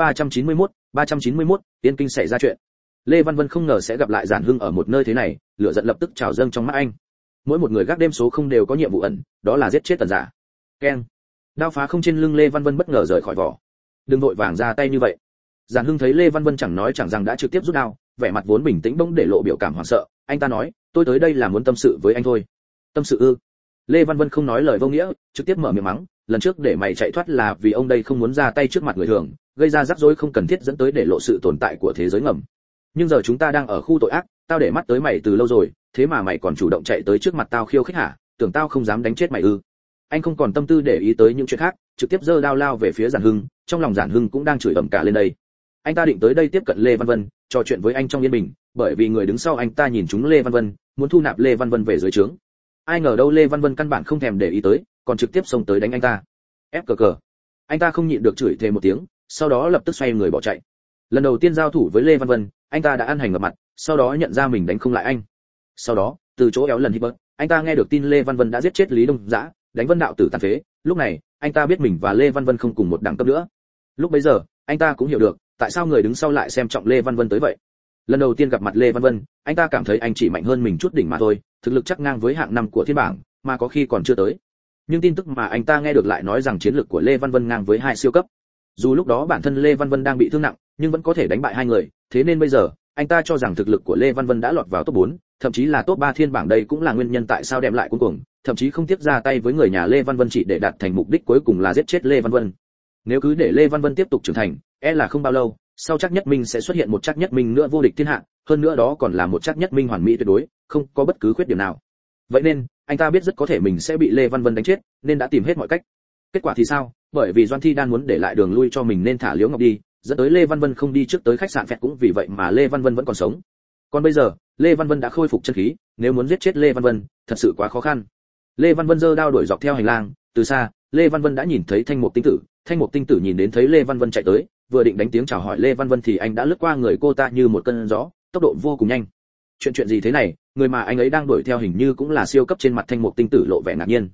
391, Tiên Kinh xảy ra chuyện. Lê Văn Vân không ngờ sẽ gặp lại Giản Hưng ở một nơi thế này, lửa giận lập tức trào dâng trong mắt anh. Mỗi một người gác đêm số không đều có nhiệm vụ ẩn, đó là giết chết Ẩn giả. Keng. Đao phá không trên lưng Lê Văn Vân bất ngờ rời khỏi vỏ. Đừng vội vàng ra tay như vậy. Giản Hưng thấy Lê Văn Vân chẳng nói chẳng rằng đã trực tiếp rút đao, vẻ mặt vốn bình tĩnh bỗng để lộ biểu cảm hoảng sợ, anh ta nói, tôi tới đây là muốn tâm sự với anh thôi. Tâm sự ư? Lê Văn Vân không nói lời vô nghĩa, trực tiếp mở miệng mắng, lần trước để mày chạy thoát là vì ông đây không muốn ra tay trước mặt người thường, gây ra rắc rối không cần thiết dẫn tới để lộ sự tồn tại của thế giới ngầm. Nhưng giờ chúng ta đang ở khu tội ác, tao để mắt tới mày từ lâu rồi, thế mà mày còn chủ động chạy tới trước mặt tao khiêu khích hả? Tưởng tao không dám đánh chết mày ư? Anh không còn tâm tư để ý tới những chuyện khác, trực tiếp giơ đao lao về phía Giản Hưng, trong lòng Giản Hưng cũng đang chửi ầm cả lên đây. Anh ta định tới đây tiếp cận Lê Văn Vân, trò chuyện với anh trong yên bình, bởi vì người đứng sau anh ta nhìn trúng Lê Văn Vân, muốn thu nạp Lê Văn Vân về dưới trướng. Ai ngờ đâu Lê Văn Vân căn bản không thèm để ý tới, còn trực tiếp xông tới đánh anh ta. Ép cờ cờ. Anh ta không nhịn được chửi thề một tiếng, sau đó lập tức xoay người bỏ chạy. Lần đầu tiên giao thủ với Lê Văn Vân, anh ta đã ăn hành ngập mặt, sau đó nhận ra mình đánh không lại anh. Sau đó, từ chỗ éo lần Hibbert, anh ta nghe được tin Lê Văn Vân đã giết chết Lý Đông Dã, đánh Vân đạo tử tàn phế. Lúc này, anh ta biết mình và Lê Văn Vân không cùng một đẳng cấp nữa. Lúc bấy giờ, anh ta cũng hiểu được tại sao người đứng sau lại xem trọng Lê Văn Vân tới vậy. Lần đầu tiên gặp mặt Lê Văn Vân, anh ta cảm thấy anh chỉ mạnh hơn mình chút đỉnh mà thôi, thực lực chắc ngang với hạng 5 của thiên bảng, mà có khi còn chưa tới. Nhưng tin tức mà anh ta nghe được lại nói rằng chiến lực của Lê Văn Vân ngang với 2 siêu cấp. Dù lúc đó bản thân Lê Văn Vân đang bị thương nặng, nhưng vẫn có thể đánh bại 2 người, thế nên bây giờ, anh ta cho rằng thực lực của Lê Văn Vân đã lọt vào top 4, thậm chí là top 3 thiên bảng, đây cũng là nguyên nhân tại sao đem lại cuối cùng, thậm chí không tiếc ra tay với người nhà Lê Văn Vân chỉ để đạt thành mục đích cuối cùng là giết chết Lê Văn Vân. Nếu cứ để Lê Văn Vân tiếp tục trưởng thành, là không bao lâu, sau Trác Nhất Minh sẽ xuất hiện một Trác Nhất Minh nữa vô địch thiên hạ, hơn nữa đó còn là một Trác Nhất Minh hoàn mỹ tuyệt đối, không có bất cứ khuyết điểm nào. Vậy nên, anh ta biết rất có thể mình sẽ bị Lê Văn Vân đánh chết, nên đã tìm hết mọi cách. Kết quả thì sao? Bởi vì Doan Thi Đan muốn để lại đường lui cho mình nên thả Liễu Ngọc đi, dẫn tới Lê Văn Vân không đi trước tới khách sạn Phẹt, cũng vì vậy mà Lê Văn Vân vẫn còn sống. Còn bây giờ, Lê Văn Vân đã khôi phục chân khí, nếu muốn giết chết Lê Văn Vân, thật sự quá khó khăn. Lê Văn Vân giơ đao đuổi dọc theo hành lang, từ xa, Lê Văn Vân đã nhìn thấy Thanh Mục Tinh Tử, Thanh Mục Tinh Tử nhìn đến thấy Lê Văn Vân chạy tới, vừa định đánh tiếng chào hỏi Lê Văn Vân thì anh đã lướt qua người cô ta như một cơn gió, tốc độ vô cùng nhanh. Chuyện gì thế này, người mà anh ấy đang đuổi theo hình như cũng là siêu cấp. Trên mặt Thanh Mục Tinh Tử lộ vẻ ngạc nhiên.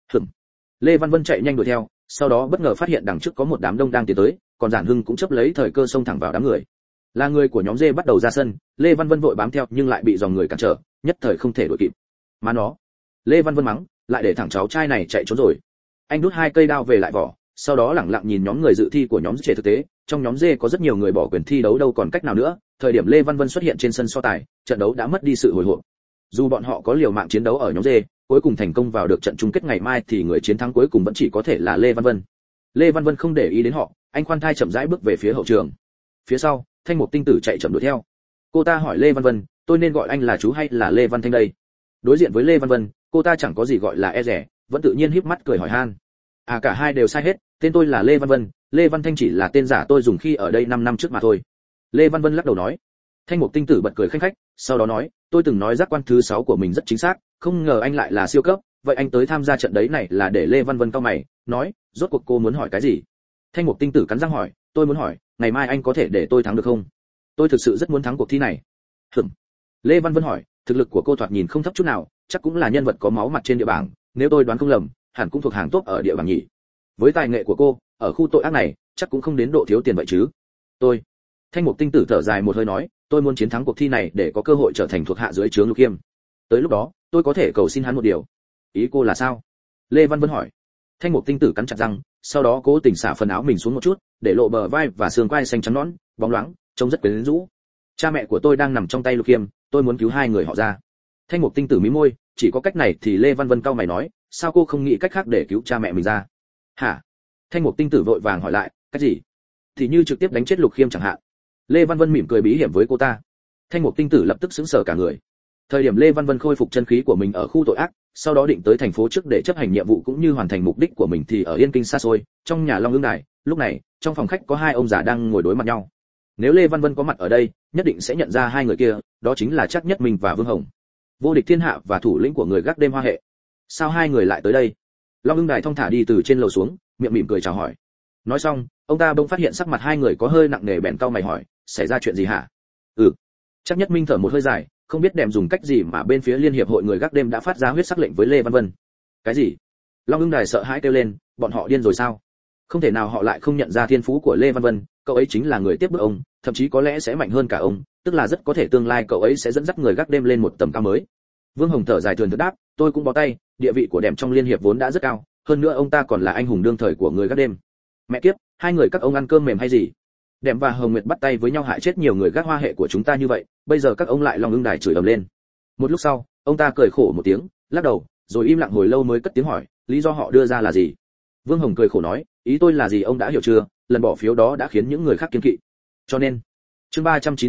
Lê Văn Vân chạy nhanh đuổi theo, sau đó bất ngờ phát hiện đằng trước có một đám đông đang tiến tới, còn Giản Hưng cũng chấp lấy thời cơ xông thẳng vào đám người. Là người của nhóm D bắt đầu ra sân, Lê Văn Vân vội bám theo nhưng lại bị dòng người cản trở, nhất thời không thể đuổi kịp. Mà nó, Lê Văn Vân mắng, lại để thằng cháu trai này chạy trốn rồi. Anh rút 2 cây đao về lại vỏ, sau đó lẳng lặng nhìn nhóm người dự thi của nhóm trẻ. Thực tế, trong nhóm D có rất nhiều người bỏ quyền thi đấu đâu còn cách nào nữa. Thời điểm Lê Văn Vân xuất hiện trên sân so tài, trận đấu đã mất đi sự hồi hộp. Dù bọn họ có liều mạng chiến đấu ở nhóm D, cuối cùng thành công vào được trận chung kết ngày mai thì người chiến thắng cuối cùng vẫn chỉ có thể là Lê Văn Vân. Lê Văn Vân không để ý đến họ, anh khoan thai chậm rãi bước về phía hậu trường. Phía sau, Thanh Mục Tinh Tử chạy chậm đuổi theo. Cô ta hỏi Lê Văn Vân, tôi nên gọi anh là chú hay là Lê Văn Thanh đây? Đối diện với Lê Văn Vân, cô ta chẳng có gì gọi là e dè, vẫn tự nhiên híp mắt cười hỏi han. À, cả hai đều sai hết, tên tôi là Lê Văn Vân, Lê Văn Thanh chỉ là tên giả tôi dùng khi ở đây 5 năm trước mà thôi. Lê Văn Vân lắc đầu nói. Thanh Mục Tinh Tử bật cười khanh khách, sau đó nói, tôi từng nói giác quan thứ 6 của mình rất chính xác, không ngờ anh lại là siêu cấp, vậy anh tới tham gia trận đấy này là để Lê Văn Vân cau mày, nói, rốt cuộc cô muốn hỏi cái gì? Thanh Mục Tinh Tử cắn răng hỏi, tôi muốn hỏi, ngày mai anh có thể để tôi thắng được không? Tôi thực sự rất muốn thắng cuộc thi này. Lê Văn Vân hỏi, thực lực của cô thoạt nhìn không thấp chút nào, chắc cũng là nhân vật có máu mặt trên địa bảng, nếu tôi đoán không lầm, hẳn cũng thuộc hàng top ở địa bảng nhỉ. Với tài nghệ của cô, ở khu tội ác này, chắc cũng không đến độ thiếu tiền vậy chứ. Thanh Mục Tinh Tử thở dài một hơi nói, tôi muốn chiến thắng cuộc thi này để có cơ hội trở thành thuộc hạ dưới trướng Lục Hiêm. Tới lúc đó, tôi có thể cầu xin hắn một điều. Ý cô là sao? Lê Văn Vân hỏi. Thanh Mục Tinh Tử cắn chặt răng, sau đó cố tình xả phần áo mình xuống một chút, để lộ bờ vai và xương quai xanh trắng nõn, bóng loáng, trông rất quyến rũ. Cha mẹ của tôi đang nằm trong tay Lục Hiêm, tôi muốn cứu hai người họ ra. Thanh Mục Tinh Tử mí môi, chỉ có cách này thì Lê Văn Vân cau mày nói, sao cô không nghĩ cách khác để cứu cha mẹ mình ra? Hả? Thanh Mục Tinh Tử vội vàng hỏi lại, cách gì? Thì như trực tiếp đánh chết Lục Khiêm chẳng hạn. Lê Văn Vân mỉm cười bí hiểm với cô ta. Thanh Mục Tinh Tử lập tức sững sờ cả người. Thời điểm Lê Văn Vân khôi phục chân khí của mình ở khu tội ác, sau đó định tới thành phố trước để chấp hành nhiệm vụ cũng như hoàn thành mục đích của mình thì ở Yên Kinh xa xôi, trong nhà Long Ưng Đài, lúc này, trong phòng khách có hai ông già đang ngồi đối mặt nhau. Nếu Lê Văn Vân có mặt ở đây, nhất định sẽ nhận ra hai người kia, đó chính là Trác Nhất Minh và Vương Hồng. Vô địch thiên hạ và thủ lĩnh của người gác đêm Hoa Hệ. Sao hai người lại tới đây? Long Ưng Đài thong thả đi từ trên lầu xuống, miệng mỉm cười chào hỏi. Nói xong, ông ta bỗng phát hiện sắc mặt hai người có hơi nặng nề, bèn cau mày hỏi, xảy ra chuyện gì hả? Trác Nhất Minh thở một hơi dài, không biết đem dùng cách gì mà bên phía liên hiệp hội người gác đêm đã phát ra huyết sắc lệnh với Lê Văn Vân. Cái gì? Long Ưng Đài sợ hãi kêu lên, bọn họ điên rồi sao? Không thể nào họ lại không nhận ra thiên phú của Lê Văn Vân, cậu ấy chính là người tiếp bước ông, thậm chí có lẽ sẽ mạnh hơn cả ông, tức là rất có thể tương lai cậu ấy sẽ dẫn dắt người gác đêm lên một tầm cao mới. Vương Hồng thở dài thườn thượt đáp, tôi cũng bó tay, địa vị của Đệm trong liên hiệp vốn đã rất cao, hơn nữa ông ta còn là anh hùng đương thời của người gác đêm. Mẹ kiếp, hai người các ông ăn cơm mềm hay gì? Đệm và Hồng Nguyệt bắt tay với nhau hại chết nhiều người gác Hoa Hệ của chúng ta như vậy, bây giờ các ông lại Long Ưng Đài chửi ầm lên. Một lúc sau, ông ta cười khổ một tiếng, lắc đầu, rồi im lặng hồi lâu mới cất tiếng hỏi, lý do họ đưa ra là gì? Vương Hồng cười khổ nói, ý tôi là gì ông đã hiểu chưa, lần bỏ phiếu đó đã khiến những người khác kiêng kỵ. Cho nên, chương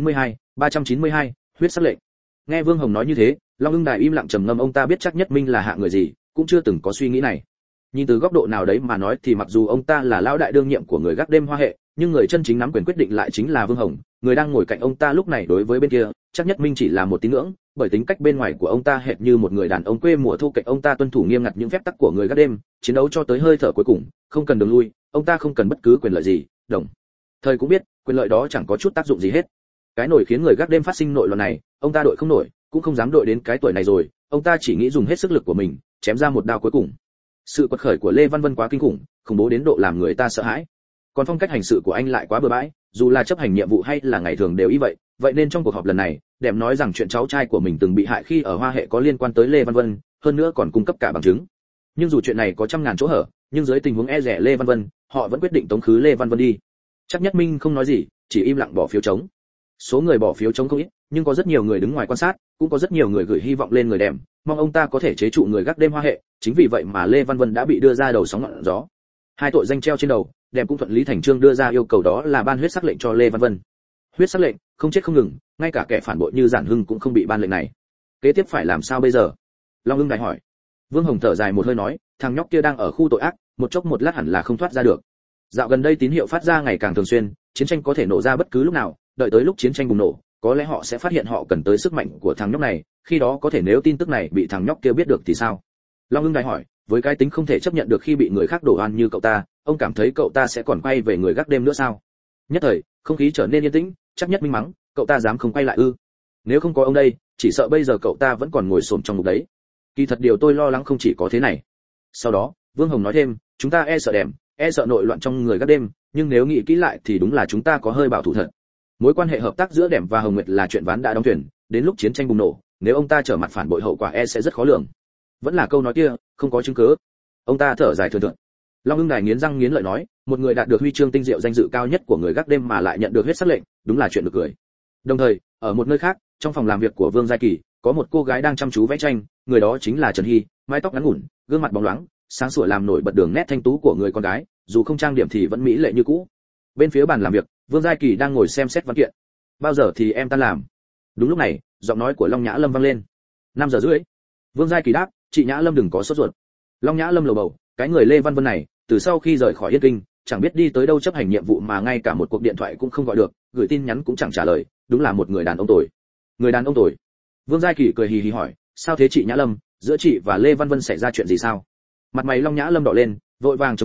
392, huyết sắc lệnh. Nghe Vương Hồng nói như thế, Long Ưng Đài im lặng trầm ngâm, ông ta biết Trác Nhất Minh là hạng người gì, cũng chưa từng có suy nghĩ này. Nhìn từ góc độ nào đấy mà nói thì mặc dù ông ta là lão đại đương nhiệm của người gác đêm Hoa Hệ, nhưng người chân chính nắm quyền quyết định lại chính là Vương Hồng, người đang ngồi cạnh ông ta lúc này. Đối với bên kia, Trác Nhất Minh chỉ là một tín ngưỡng, bởi tính cách bên ngoài của ông ta hệt như một người đàn ông quê mùa thô kệch, ông ta tuân thủ nghiêm ngặt những phép tắc của người gác đêm, chiến đấu cho tới hơi thở cuối cùng, không cần đường lui, ông ta không cần bất cứ quyền lợi gì, đồng thời cũng biết, quyền lợi đó chẳng có chút tác dụng gì hết. Cái nổi khiến người gác đêm phát sinh nội loạn này, ông ta đội không nổi, cũng không dám đội đến cái tuổi này rồi, ông ta chỉ nghĩ dùng hết sức lực của mình, chém ra một đao cuối cùng. Sự quật khởi của Lê Văn Vân quá kinh khủng, khủng bố đến độ làm người ta sợ hãi. Còn phong cách hành sự của anh lại quá bừa bãi, dù là chấp hành nhiệm vụ hay là ngày thường đều y vậy. Vậy nên trong cuộc họp lần này, Đệm nói rằng chuyện cháu trai của mình từng bị hại khi ở Hoa Hệ có liên quan tới Lê Văn Vân, hơn nữa còn cung cấp cả bằng chứng. Nhưng dù chuyện này có trăm ngàn chỗ hở, nhưng dưới tình huống e dè Lê Văn Vân, họ vẫn quyết định tống khứ Lê Văn Vân đi. Trác Nhất Minh không nói gì, chỉ im lặng bỏ phiếu chống. Số người bỏ phiếu chống không ít, nhưng có rất nhiều người đứng ngoài quan sát, cũng có rất nhiều người gửi hy vọng lên người Đệm, mong ông ta có thể chế trụ người gác đêm Hoa Hệ. Chính vì vậy mà Lê Văn Vân đã bị đưa ra đầu sóng ngọn gió. Hai tội danh treo trên đầu, Đệm cũng thuận lý thành chương đưa ra yêu cầu, đó là ban huyết sắc lệnh cho Lê Văn Vân. Huyết sắc lệnh, không chết không ngừng, ngay cả kẻ phản bội như Giản Hưng cũng không bị ban lệnh này. Kế tiếp phải làm sao bây giờ? Long Ưng Đài hỏi. Vương Hồng thở dài một hơi nói, thằng nhóc kia đang ở khu tội ác, một chốc một lát hẳn là không thoát ra được. Dạo gần đây tín hiệu phát ra ngày càng thường xuyên, chiến tranh có thể nổ ra bất cứ lúc nào, đợi tới lúc chiến tranh bùng nổ, có lẽ họ sẽ phát hiện họ cần tới sức mạnh của thằng nhóc này, khi đó có thể nếu tin tức này bị thằng nhóc kia biết được thì sao? Long Ưng Đài hỏi, với cái tính không thể chấp nhận được khi bị người khác đổ oan như cậu ta, ông cảm thấy cậu ta sẽ còn quay về người gác đêm nữa sao? Nhất thời, không khí trở nên yên tĩnh, Trác Nhất Minh mắng, cậu ta dám không quay lại ư? Nếu không có ông đây, chỉ sợ bây giờ cậu ta vẫn còn ngồi xổm trong ngục đấy. Kỳ thật điều tôi lo lắng không chỉ có thế này. Sau đó, Vương Hồng nói thêm, chúng ta e sợ Đệm, e sợ nội loạn trong người gác đêm, nhưng nếu nghĩ kỹ lại thì đúng là chúng ta có hơi bảo thủ thật. Mối quan hệ hợp tác giữa Đệm và Hồng Nguyệt là chuyện ván đã đóng thuyền, đến lúc chiến tranh bùng nổ, nếu ông ta trở mặt phản bội hậu quả e sẽ rất khó lường. Vẫn là câu nói kia, không có chứng cứ. Ông ta thở dài thườn thượt. Long Ưng Đài nghiến răng nghiến lợi nói, một người đạt được huy chương tinh diệu danh dự cao nhất của người gác đêm mà lại nhận được huyết sắc lệnh, đúng là chuyện được cười. Đồng thời, ở một nơi khác, trong phòng làm việc của Vương Giai Kỳ, có một cô gái đang chăm chú vẽ tranh, người đó chính là Trần Hy, mái tóc ngắn ngủn, gương mặt bóng loáng, sáng sủa làm nổi bật đường nét thanh tú của người con gái, dù không trang điểm thì vẫn mỹ lệ như cũ. Bên phía bàn làm việc, Vương Giai Kỳ đang ngồi xem xét văn kiện. Bao giờ thì em tan làm? Đúng lúc này, giọng nói của Long Nhã Lâm vang lên. 5 giờ rưỡi. Vương Giai Kỳ đáp, chị Nhã Lâm đừng có sốt ruột. Long Nhã Lâm lầu bầu, cái người Lê Văn Vân này, từ sau khi rời khỏi Yên Kinh, chẳng biết đi tới đâu chấp hành nhiệm vụ mà ngay cả một cuộc điện thoại cũng không gọi được, gửi tin nhắn cũng chẳng trả lời, đúng là một người đàn ông tồi. Người đàn ông tồi. Vương Giai Kỳ cười hì hì hỏi, sao thế chị Nhã Lâm, giữa chị và Lê Văn Vân xảy ra chuyện gì sao? Mặt mày Long Nhã Lâm đỏ lên, vội vàng chống chế,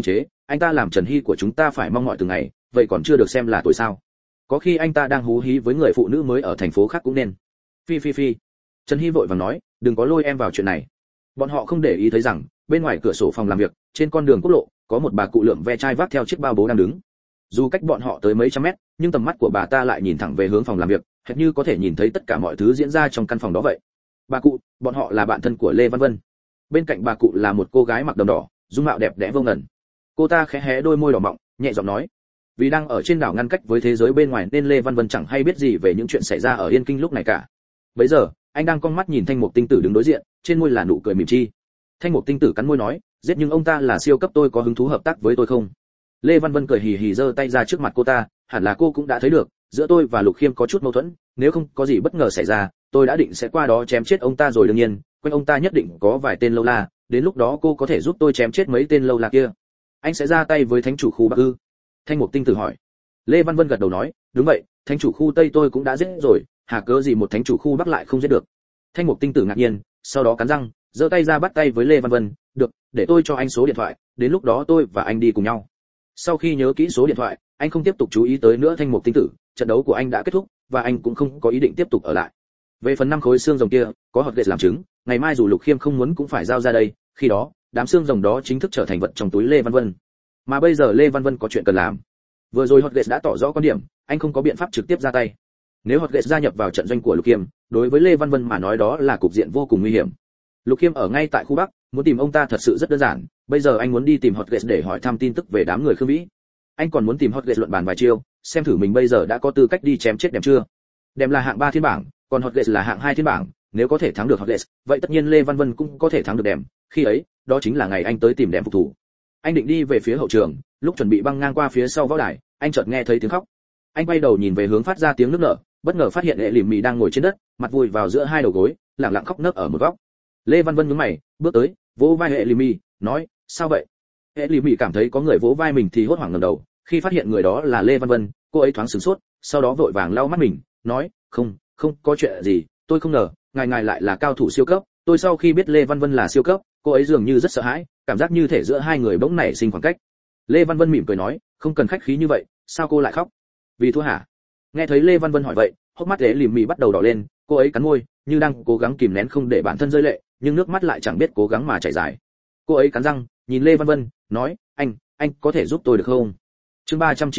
anh ta làm Trần Hy của chúng ta phải mong mỏi từng ngày, vậy còn chưa được xem là tội sao? Có khi anh ta đang hú hí với người phụ nữ mới ở thành phố khác cũng nên. Phi. Trần Hy vội vàng nói, đừng có lôi em vào chuyện này. Bọn họ không để ý thấy rằng bên ngoài cửa sổ phòng làm việc, trên con đường quốc lộ, có một bà cụ lượm ve chai vác theo chiếc bao bố đang đứng. Dù cách bọn họ tới mấy trăm mét, nhưng tầm mắt của bà ta lại nhìn thẳng về hướng phòng làm việc, hệt như có thể nhìn thấy tất cả mọi thứ diễn ra trong căn phòng đó vậy. Bà cụ, bọn họ là bạn thân của Lê Văn Vân. Bên cạnh bà cụ là một cô gái mặc đầm đỏ, dung mạo đẹp đẽ vô ngần. Cô ta khẽ hé đôi môi đỏ mọng, nhẹ giọng nói, vì đang ở trên đảo ngăn cách với thế giới bên ngoài nên Lê Văn Vân chẳng hay biết gì về những chuyện xảy ra ở Yên Kinh lúc này cả. Bấy giờ, anh đang cong mắt nhìn Thanh Mục Tinh Tử đứng đối diện, trên môi là nụ cười mỉm chi. Thanh Mục Tinh Tử cắn môi nói, giết nhưng ông ta là siêu cấp, tôi có hứng thú hợp tác với tôi không? Lê Văn Vân cười hì hì giơ tay ra trước mặt cô ta, hẳn là cô cũng đã thấy được, giữa tôi và Lục Khiêm có chút mâu thuẫn, nếu không có gì bất ngờ xảy ra, tôi đã định sẽ qua đó chém chết ông ta rồi. Đương nhiên, quanh ông ta nhất định có vài tên lâu la, đến lúc đó cô có thể giúp tôi chém chết mấy tên lâu la kia. Anh sẽ ra tay với thánh chủ khu Bắc ư? Thanh Mục Tinh Tử hỏi. Lê Văn Vân gật đầu nói, đúng vậy, thánh chủ khu Tây tôi cũng đã giết rồi, hà cớ gì một thánh chủ khu Bắc lại không giết được? Thanh Mục Tinh Tử ngạc nhiên, sau đó cắn răng, giơ tay ra bắt tay với Lê Văn Vân, được, để tôi cho anh số điện thoại, đến lúc đó tôi và anh đi cùng nhau. Sau khi nhớ kỹ số điện thoại, anh không tiếp tục chú ý tới nữa Thanh Mục Tinh Tử, trận đấu của anh đã kết thúc và anh cũng không có ý định tiếp tục ở lại. Về phần 5 khối xương rồng kia, có hột gậy làm chứng, ngày mai dù Lục Khiêm không muốn cũng phải giao ra đây, khi đó, đám xương rồng đó chính thức trở thành vật trong túi Lê Văn Vân. Mà bây giờ Lê Văn Vân có chuyện cần làm. Vừa rồi hột gậy đã tỏ rõ quan điểm, anh không có biện pháp trực tiếp ra tay. Nếu hột gậy gia nhập vào trận doanh của Lục Khiêm, đối với Lê Văn Vân mà nói đó là cục diện vô cùng nguy hiểm. Lục Khiêm ở ngay tại khu Bắc, muốn tìm ông ta thật sự rất đơn giản, bây giờ anh muốn đi tìm hột gậy để hỏi thăm tin tức về đám người Khương Vĩ. Anh còn muốn tìm hot gate luận bàn vài chiêu, xem thử mình bây giờ đã có tư cách đi chém chết Đệm chưa. Đệm là hạng 3 thiên bảng, còn hot gate là hạng 2 thiên bảng, nếu có thể thắng được hot gate, vậy tất nhiên Lê Văn Vân cũng có thể thắng được Đệm, khi ấy, đó chính là ngày anh tới tìm Đệm phục thủ. Anh định đi về phía hậu trường, lúc chuẩn bị băng ngang qua phía sau võ đài, anh chợt nghe thấy tiếng khóc. Anh quay đầu nhìn về hướng phát ra tiếng nức nở, bất ngờ phát hiện Lệ Lìm Mị đang ngồi trên đất, mặt vùi vào giữa hai đầu gối, lặng lặng khóc nấc ở một góc. Lê Văn Vân nhướng mày, bước tới, vỗ vai Lệ Lìm Mị, nói, sao vậy? Lệ Lìm Mị cảm thấy có người vỗ vai mình thì hốt hoảng ngẩng đầu. Khi phát hiện người đó là Lê Văn Vân, cô ấy thoáng sửng sốt, sau đó vội vàng lau mắt mình, nói, không có chuyện gì, tôi không ngờ, ngài lại là cao thủ siêu cấp. Tôi sau khi biết Lê Văn Vân là siêu cấp, cô ấy dường như rất sợ hãi, cảm giác như thể giữa hai người bỗng nảy sinh khoảng cách. Lê Văn Vân mỉm cười nói, không cần khách khí như vậy, sao cô lại khóc? Vì thua hả? Nghe thấy Lê Văn Vân hỏi vậy, hốc mắt Lệ Lìm Mị bắt đầu đỏ lên, cô ấy cắn môi, như đang cố gắng kìm nén không để bản thân rơi lệ, nhưng nước mắt lại chẳng biết cố gắng mà chảy dài. Cô ấy cắn răng, nhìn Lê Văn Vân, nói, anh có thể giúp tôi được không? Chương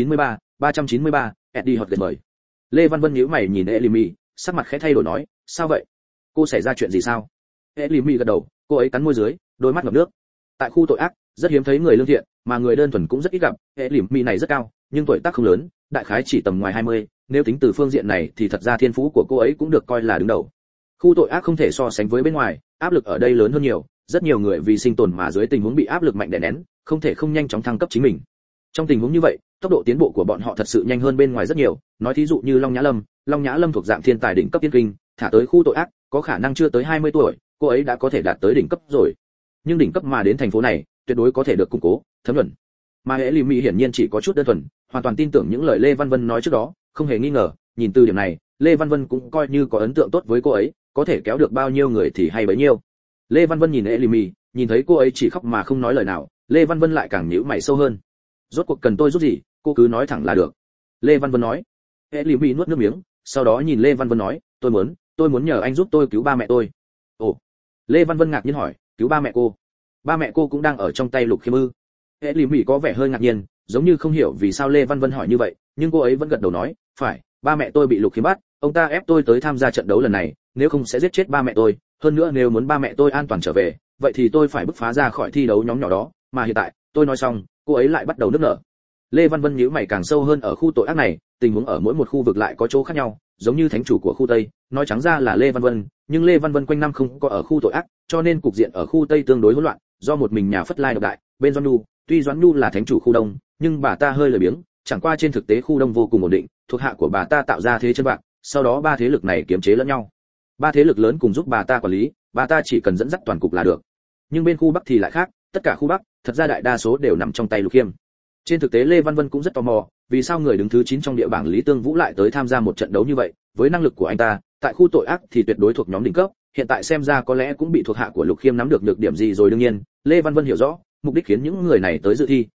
393, Eddie Hot mời. Lê Văn Vân nhíu mày nhìn Elimi, sắc mặt khẽ thay đổi nói, sao vậy? Cô xảy ra chuyện gì sao? Elimi gật đầu, cô ấy cắn môi dưới, đôi mắt ngập nước. Tại khu tội ác, rất hiếm thấy người lương thiện, mà người đơn thuần cũng rất ít gặp. Elimi này rất cao, nhưng tuổi tác không lớn, đại khái chỉ tầm ngoài 20, nếu tính từ phương diện này thì thật ra thiên phú của cô ấy cũng được coi là đứng đầu. Khu tội ác không thể so sánh với bên ngoài, áp lực ở đây lớn hơn nhiều, rất nhiều người vì sinh tồn mà dưới tình huống bị áp lực mạnh đè nén, không thể không nhanh chóng thăng cấp chính mình. Trong tình huống như vậy, tốc độ tiến bộ của bọn họ thật sự nhanh hơn bên ngoài rất nhiều, nói thí dụ như Long Nhã Lâm thuộc dạng thiên tài đỉnh cấp tiên kinh, thả tới khu tội ác, có khả năng chưa tới 20 tuổi, cô ấy đã có thể đạt tới đỉnh cấp rồi. Nhưng đỉnh cấp mà đến thành phố này, tuyệt đối có thể được củng cố, thấm nhuần. Mà Elimi hiển nhiên chỉ có chút đơn thuần, hoàn toàn tin tưởng những lời Lê Văn Vân nói trước đó, không hề nghi ngờ, nhìn từ điểm này, Lê Văn Vân cũng coi như có ấn tượng tốt với cô ấy, có thể kéo được bao nhiêu người thì hay bấy nhiêu. Lê Văn Vân nhìn Elimi, nhìn thấy cô ấy chỉ khóc mà không nói lời nào, Lê Văn Vân lại càng nhíu mày sâu hơn. Rốt cuộc cần tôi giúp gì, cô cứ nói thẳng là được. Lê Văn Vân nói. Elimi nuốt nước miếng, sau đó nhìn Lê Văn Vân nói, tôi muốn nhờ anh giúp tôi cứu ba mẹ tôi. Ồ. Lê Văn Vân ngạc nhiên hỏi, cứu ba mẹ cô? Ba mẹ cô cũng đang ở trong tay Lục Khiêm ư? Elimi có vẻ hơi ngạc nhiên, giống như không hiểu vì sao Lê Văn Vân hỏi như vậy, nhưng cô ấy vẫn gật đầu nói, phải, ba mẹ tôi bị Lục Khiêm bắt, ông ta ép tôi tới tham gia trận đấu lần này, nếu không sẽ giết chết ba mẹ tôi, hơn nữa nếu muốn ba mẹ tôi an toàn trở về, vậy thì tôi phải bứt phá ra khỏi thi đấu nhóm nhỏ đó, mà hiện tại, tôi nói xong, cô ấy lại bắt đầu nức nở. Lê Văn Vân nhíu mày càng sâu hơn, ở khu tội ác này, tình huống ở mỗi một khu vực lại có chỗ khác nhau, giống như thánh chủ của khu Tây, nói trắng ra là Lê Văn Vân, nhưng Lê Văn Vân quanh năm không có ở khu tội ác, cho nên cục diện ở khu Tây tương đối hỗn loạn, do một mình nhà Phất Lai độc đại, bên Doãn Nhu, tuy Doãn Nhu là thánh chủ khu Đông, nhưng bà ta hơi lười biếng, chẳng qua trên thực tế khu Đông vô cùng ổn định, thuộc hạ của bà ta tạo ra thế chân vạc, sau đó ba thế lực này kiềm chế lẫn nhau. Ba thế lực lớn cùng giúp bà ta quản lý, bà ta chỉ cần dẫn dắt toàn cục là được. Nhưng bên khu Bắc thì lại khác, tất cả khu Bắc, thật ra đại đa số đều nằm trong tay Lục Khiêm. Trên thực tế Lê Văn Vân cũng rất tò mò, vì sao người đứng thứ 9 trong địa bảng Lý Tương Vũ lại tới tham gia một trận đấu như vậy, với năng lực của anh ta, tại khu tội ác thì tuyệt đối thuộc nhóm đỉnh cấp, hiện tại xem ra có lẽ cũng bị thuộc hạ của Lục Khiêm nắm được nhược điểm gì rồi. Đương nhiên, Lê Văn Vân hiểu rõ, mục đích khiến những người này tới dự thi,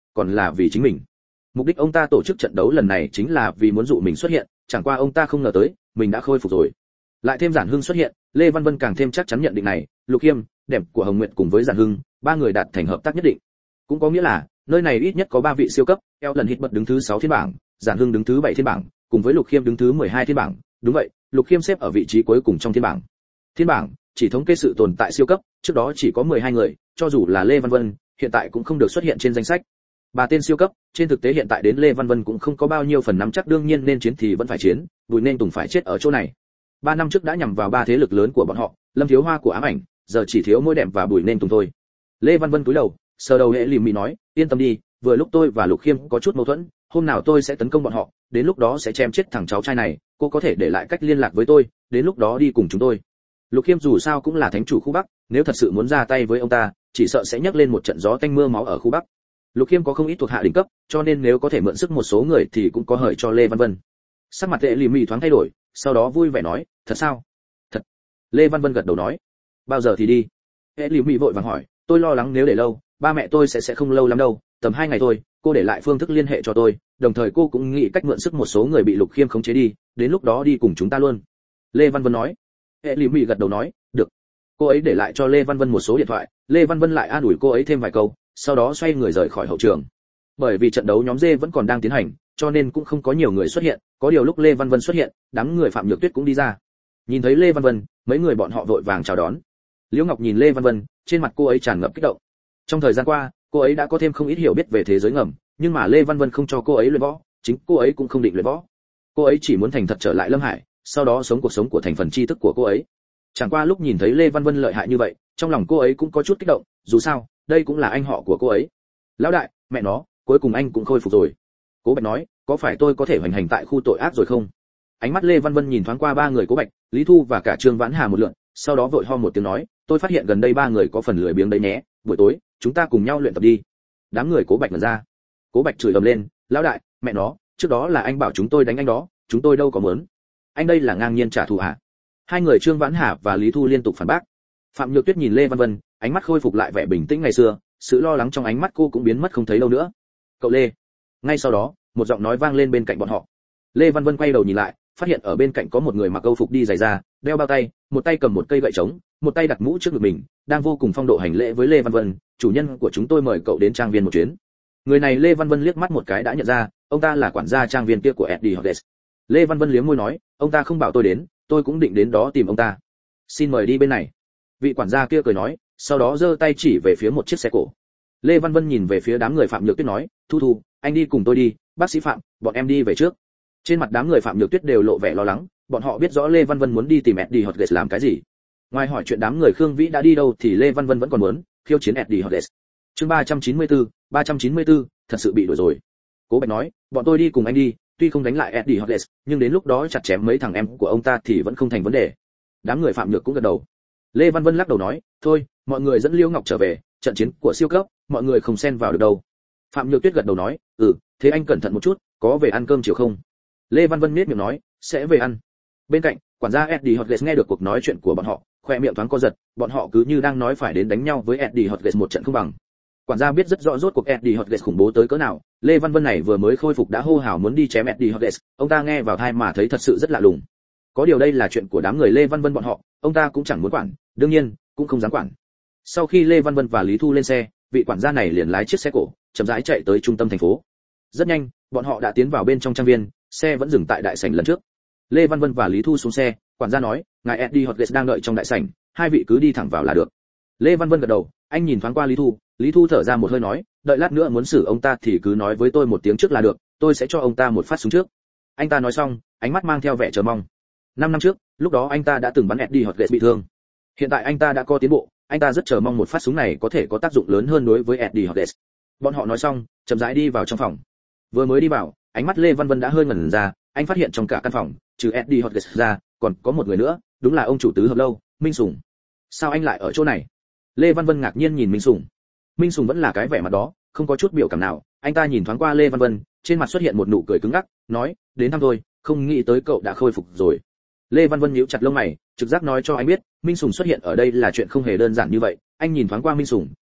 còn là vì chính mình. Mục đích ông ta tổ chức trận đấu lần này chính là vì muốn dụ mình xuất hiện, chẳng qua ông ta không ngờ tới mình đã khôi phục rồi. Lại thêm Giản Hưng xuất hiện, Lê Văn Vân càng thêm chắc chắn nhận định này. Lục Hiêm, Đẹp của Hồng Nguyệt cùng với Giản Hưng, ba người đạt thành hợp tác nhất định. Cũng có nghĩa là nơi này ít nhất có 3 vị siêu cấp, eo lần hít bật đứng thứ 6 thiên bảng, Giản Hưng đứng thứ 7 thiên bảng, cùng với Lục Khiêm đứng thứ 12 thiên bảng. Đúng vậy, Lục Khiêm xếp ở vị trí cuối cùng trong thiên bảng. Thiên bảng chỉ thống kê sự tồn tại siêu cấp, trước đó chỉ có 12 người, cho dù là Lê Văn Vân, hiện tại cũng không được xuất hiện trên danh sách. 3 tên siêu cấp, trên thực tế hiện tại đến Lê Văn Vân cũng không có bao nhiêu phần nắm chắc, đương nhiên nên chiến thì vẫn phải chiến, Bùi Nên Tùng phải chết ở chỗ này. 3 năm trước đã nhằm vào 3 thế lực lớn của bọn họ, Lâm Thiếu Hoa của Ám Ảnh, giờ chỉ thiếu Môi Đẹp và Bùi Nên Tùng thôi. Lê Văn Vân cúi đầu, sờ đầu hệ lìm mị nói, yên tâm đi, vừa lúc tôi và Lục Khiêm có chút mâu thuẫn, hôm nào tôi sẽ tấn công bọn họ, đến lúc đó sẽ chém chết thằng cháu trai này, cô có thể để lại cách liên lạc với tôi, đến lúc đó đi cùng chúng tôi. Lục Khiêm dù sao cũng là thánh chủ khu Bắc, nếu thật sự muốn ra tay với ông ta, chỉ sợ sẽ nhấc lên một trận gió tanh mưa máu ở khu Bắc. Lục Khiêm có không ít thuộc hạ đỉnh cấp, cho nên nếu có thể mượn sức một số người thì cũng có hời cho Lê Văn Vân. Sắc mặt Lệ Lì Mị thoáng thay đổi, sau đó vui vẻ nói, thật sao? Thật. Lê Văn Vân gật đầu nói, bao giờ thì đi? Lệ Lì Mị vội vàng hỏi, tôi lo lắng nếu để lâu, ba mẹ tôi sẽ không lâu lắm đâu, tầm 2 ngày thôi, cô để lại phương thức liên hệ cho tôi, đồng thời cô cũng nghĩ cách mượn sức một số người bị Lục Khiêm khống chế đi, đến lúc đó đi cùng chúng ta luôn. Lê Văn Vân nói. Hệ Lý Mỹ gật đầu nói, được. Cô ấy để lại cho Lê Văn Vân một số điện thoại, Lê Văn Vân lại an ủi cô ấy thêm vài câu, sau đó xoay người rời khỏi hậu trường. Bởi vì trận đấu nhóm D vẫn còn đang tiến hành, cho nên cũng không có nhiều người xuất hiện, có điều lúc Lê Văn Vân xuất hiện, đám người Phạm Nhược Tuyết cũng đi ra. Nhìn thấy Lê Văn Vân, mấy người bọn họ vội vàng chào đón. Liễu Ngọc nhìn Lê Văn Vân, trên mặt cô ấy tràn ngập kích động. Trong thời gian qua, cô ấy đã có thêm không ít hiểu biết về thế giới ngầm, nhưng mà Lê Văn Vân không cho cô ấy luyện võ, chính cô ấy cũng không định luyện võ. Cô ấy chỉ muốn thành thật trở lại Lâm Hải, sau đó sống cuộc sống của thành phần tri thức của cô ấy. Chẳng qua lúc nhìn thấy Lê Văn Vân lợi hại như vậy, trong lòng cô ấy cũng có chút kích động, dù sao, đây cũng là anh họ của cô ấy. Lão đại, mẹ nó, cuối cùng anh cũng khôi phục rồi. Cố Bạch nói, có phải tôi có thể hoành hành tại khu tội ác rồi không? Ánh mắt Lê Văn Vân nhìn thoáng qua 3 người Cố Bạch, Lý Thu và cả Trương Vãn Hà một lượt, sau đó vội ho một tiếng nói, tôi phát hiện gần đây 3 người có phần lười biếng đấy nhé, buổi tối chúng ta cùng nhau luyện tập đi. Đám người Cố Bạch mở ra. Cố Bạch chửi ầm lên, lão đại, mẹ nó, trước đó là anh bảo chúng tôi đánh anh đó, chúng tôi đâu có muốn. Anh đây là ngang nhiên trả thù hả? 2 người Trương Vãn Hà và Lý Thu liên tục phản bác. Phạm Nhược Tuyết nhìn Lê Văn Vân, ánh mắt khôi phục lại vẻ bình tĩnh ngày xưa, sự lo lắng trong ánh mắt cô cũng biến mất không thấy đâu nữa. Cậu Lê. Ngay sau đó, một giọng nói vang lên bên cạnh bọn họ. Lê Văn Vân quay đầu nhìn lại, phát hiện ở bên cạnh có một người mặc câu phục đi giày da, đeo bao tay, một tay cầm một cây gậy trống, một tay đặt mũ trước ngực mình, đang vô cùng phong độ hành lễ với Lê Văn Vân, chủ nhân của chúng tôi mời cậu đến trang viên một chuyến. Người này Lê Văn Vân liếc mắt một cái đã nhận ra, ông ta là quản gia trang viên kia của Eddie Hodges. Lê Văn Vân liếm môi nói, ông ta không bảo tôi đến, tôi cũng định đến đó tìm ông ta. Xin mời đi bên này. Vị quản gia kia cười nói, sau đó giơ tay chỉ về phía một chiếc xe cổ. Lê Văn Vân nhìn về phía đám người Phạm Nhược Tuyết nói, Thu Thu, anh đi cùng tôi đi, bác sĩ Phạm, bọn em đi về trước. Trên mặt đám người Phạm Nhược Tuyết đều lộ vẻ lo lắng, bọn họ biết rõ Lê Văn Vân muốn đi tìm Eddie Hodges làm cái gì. Ngoài hỏi chuyện đám người Khương Vĩ đã đi đâu thì Lê Văn Vân vẫn còn muốn khiêu chiến Eddie Hodges. Chương 394, thật sự bị đuổi rồi. Cố Bạch nói, bọn tôi đi cùng anh đi, tuy không đánh lại Eddie Hodges, nhưng đến lúc đó chặt chém mấy thằng em của ông ta thì vẫn không thành vấn đề. Đám người Phạm Nhược cũng gật đầu. Lê Văn Vân lắc đầu nói, thôi, mọi người dẫn Liễu Ngọc trở về, trận chiến của siêu cấp, mọi người không xen vào được đâu. Phạm Nhược Tuyết gật đầu nói, thế anh cẩn thận một chút, có về ăn cơm chiều không? Lê Văn Vân nhếch miệng nói, sẽ về ăn. Bên cạnh, quản gia Eddie Hodges nghe được cuộc nói chuyện của bọn họ, khoe miệng thoáng co giật, bọn họ cứ như đang nói phải đến đánh nhau với Eddie Hodges một trận không bằng. Quản gia biết rất rõ rốt cuộc Eddie Hodges khủng bố tới cỡ nào, Lê Văn Vân này vừa mới khôi phục đã hô hào muốn đi chém Eddie Hodges, ông ta nghe vào tai mà thấy thật sự rất lạ lùng. Có điều đây là chuyện của đám người Lê Văn Vân bọn họ, ông ta cũng chẳng muốn quản, đương nhiên cũng không dám quản. Sau khi Lê Văn Vân và Lý Thu lên xe, vị quản gia này liền lái chiếc xe cổ, chậm rãi chạy tới trung tâm thành phố. Rất nhanh, bọn họ đã tiến vào bên trong trang viên, xe vẫn dừng tại đại sảnh lần trước. Lê Văn Vân và Lý Thu xuống xe, quản gia nói, ngài Eddie Hodges đang đợi trong đại sảnh, hai vị cứ đi thẳng vào là được. Lê Văn Vân gật đầu, anh nhìn thoáng qua Lý Thu thở ra một hơi nói, đợi lát nữa muốn xử ông ta thì cứ nói với tôi một tiếng trước là được, tôi sẽ cho ông ta một phát súng trước. Anh ta nói xong, ánh mắt mang theo vẻ chờ mong. 5 năm trước, lúc đó anh ta đã từng bắn Eddie Hodges bị thương. Hiện tại anh ta đã có tiến bộ, anh ta rất chờ mong một phát súng này có thể có tác dụng lớn hơn đối với Eddie Hodges. Bọn họ nói xong, chậm rãi đi vào trong phòng. Vừa mới đi vào, ánh mắt Lê Văn Vân đã hơi ngẩn ra, anh phát hiện trong cả căn phòng, trừ Eddie Hodges ra, còn có một người nữa, đúng là ông chủ tứ hợp lâu, Minh Sùng. Sao anh lại ở chỗ này? Lê Văn Vân ngạc nhiên nhìn Minh Sùng. Minh Sùng vẫn là cái vẻ mặt đó, không có chút biểu cảm nào, anh ta nhìn thoáng qua Lê Văn Vân, trên mặt xuất hiện một nụ cười cứng ngắc, nói, đến thăm thôi, không nghĩ tới cậu đã khôi phục rồi. Lê Văn Vân nhíu chặt lông mày, trực giác nói cho anh biết, Minh Sùng xuất hiện ở đây là chuyện không hề đơn giản như vậy. Anh nhìn thoáng qua Minh Sùng,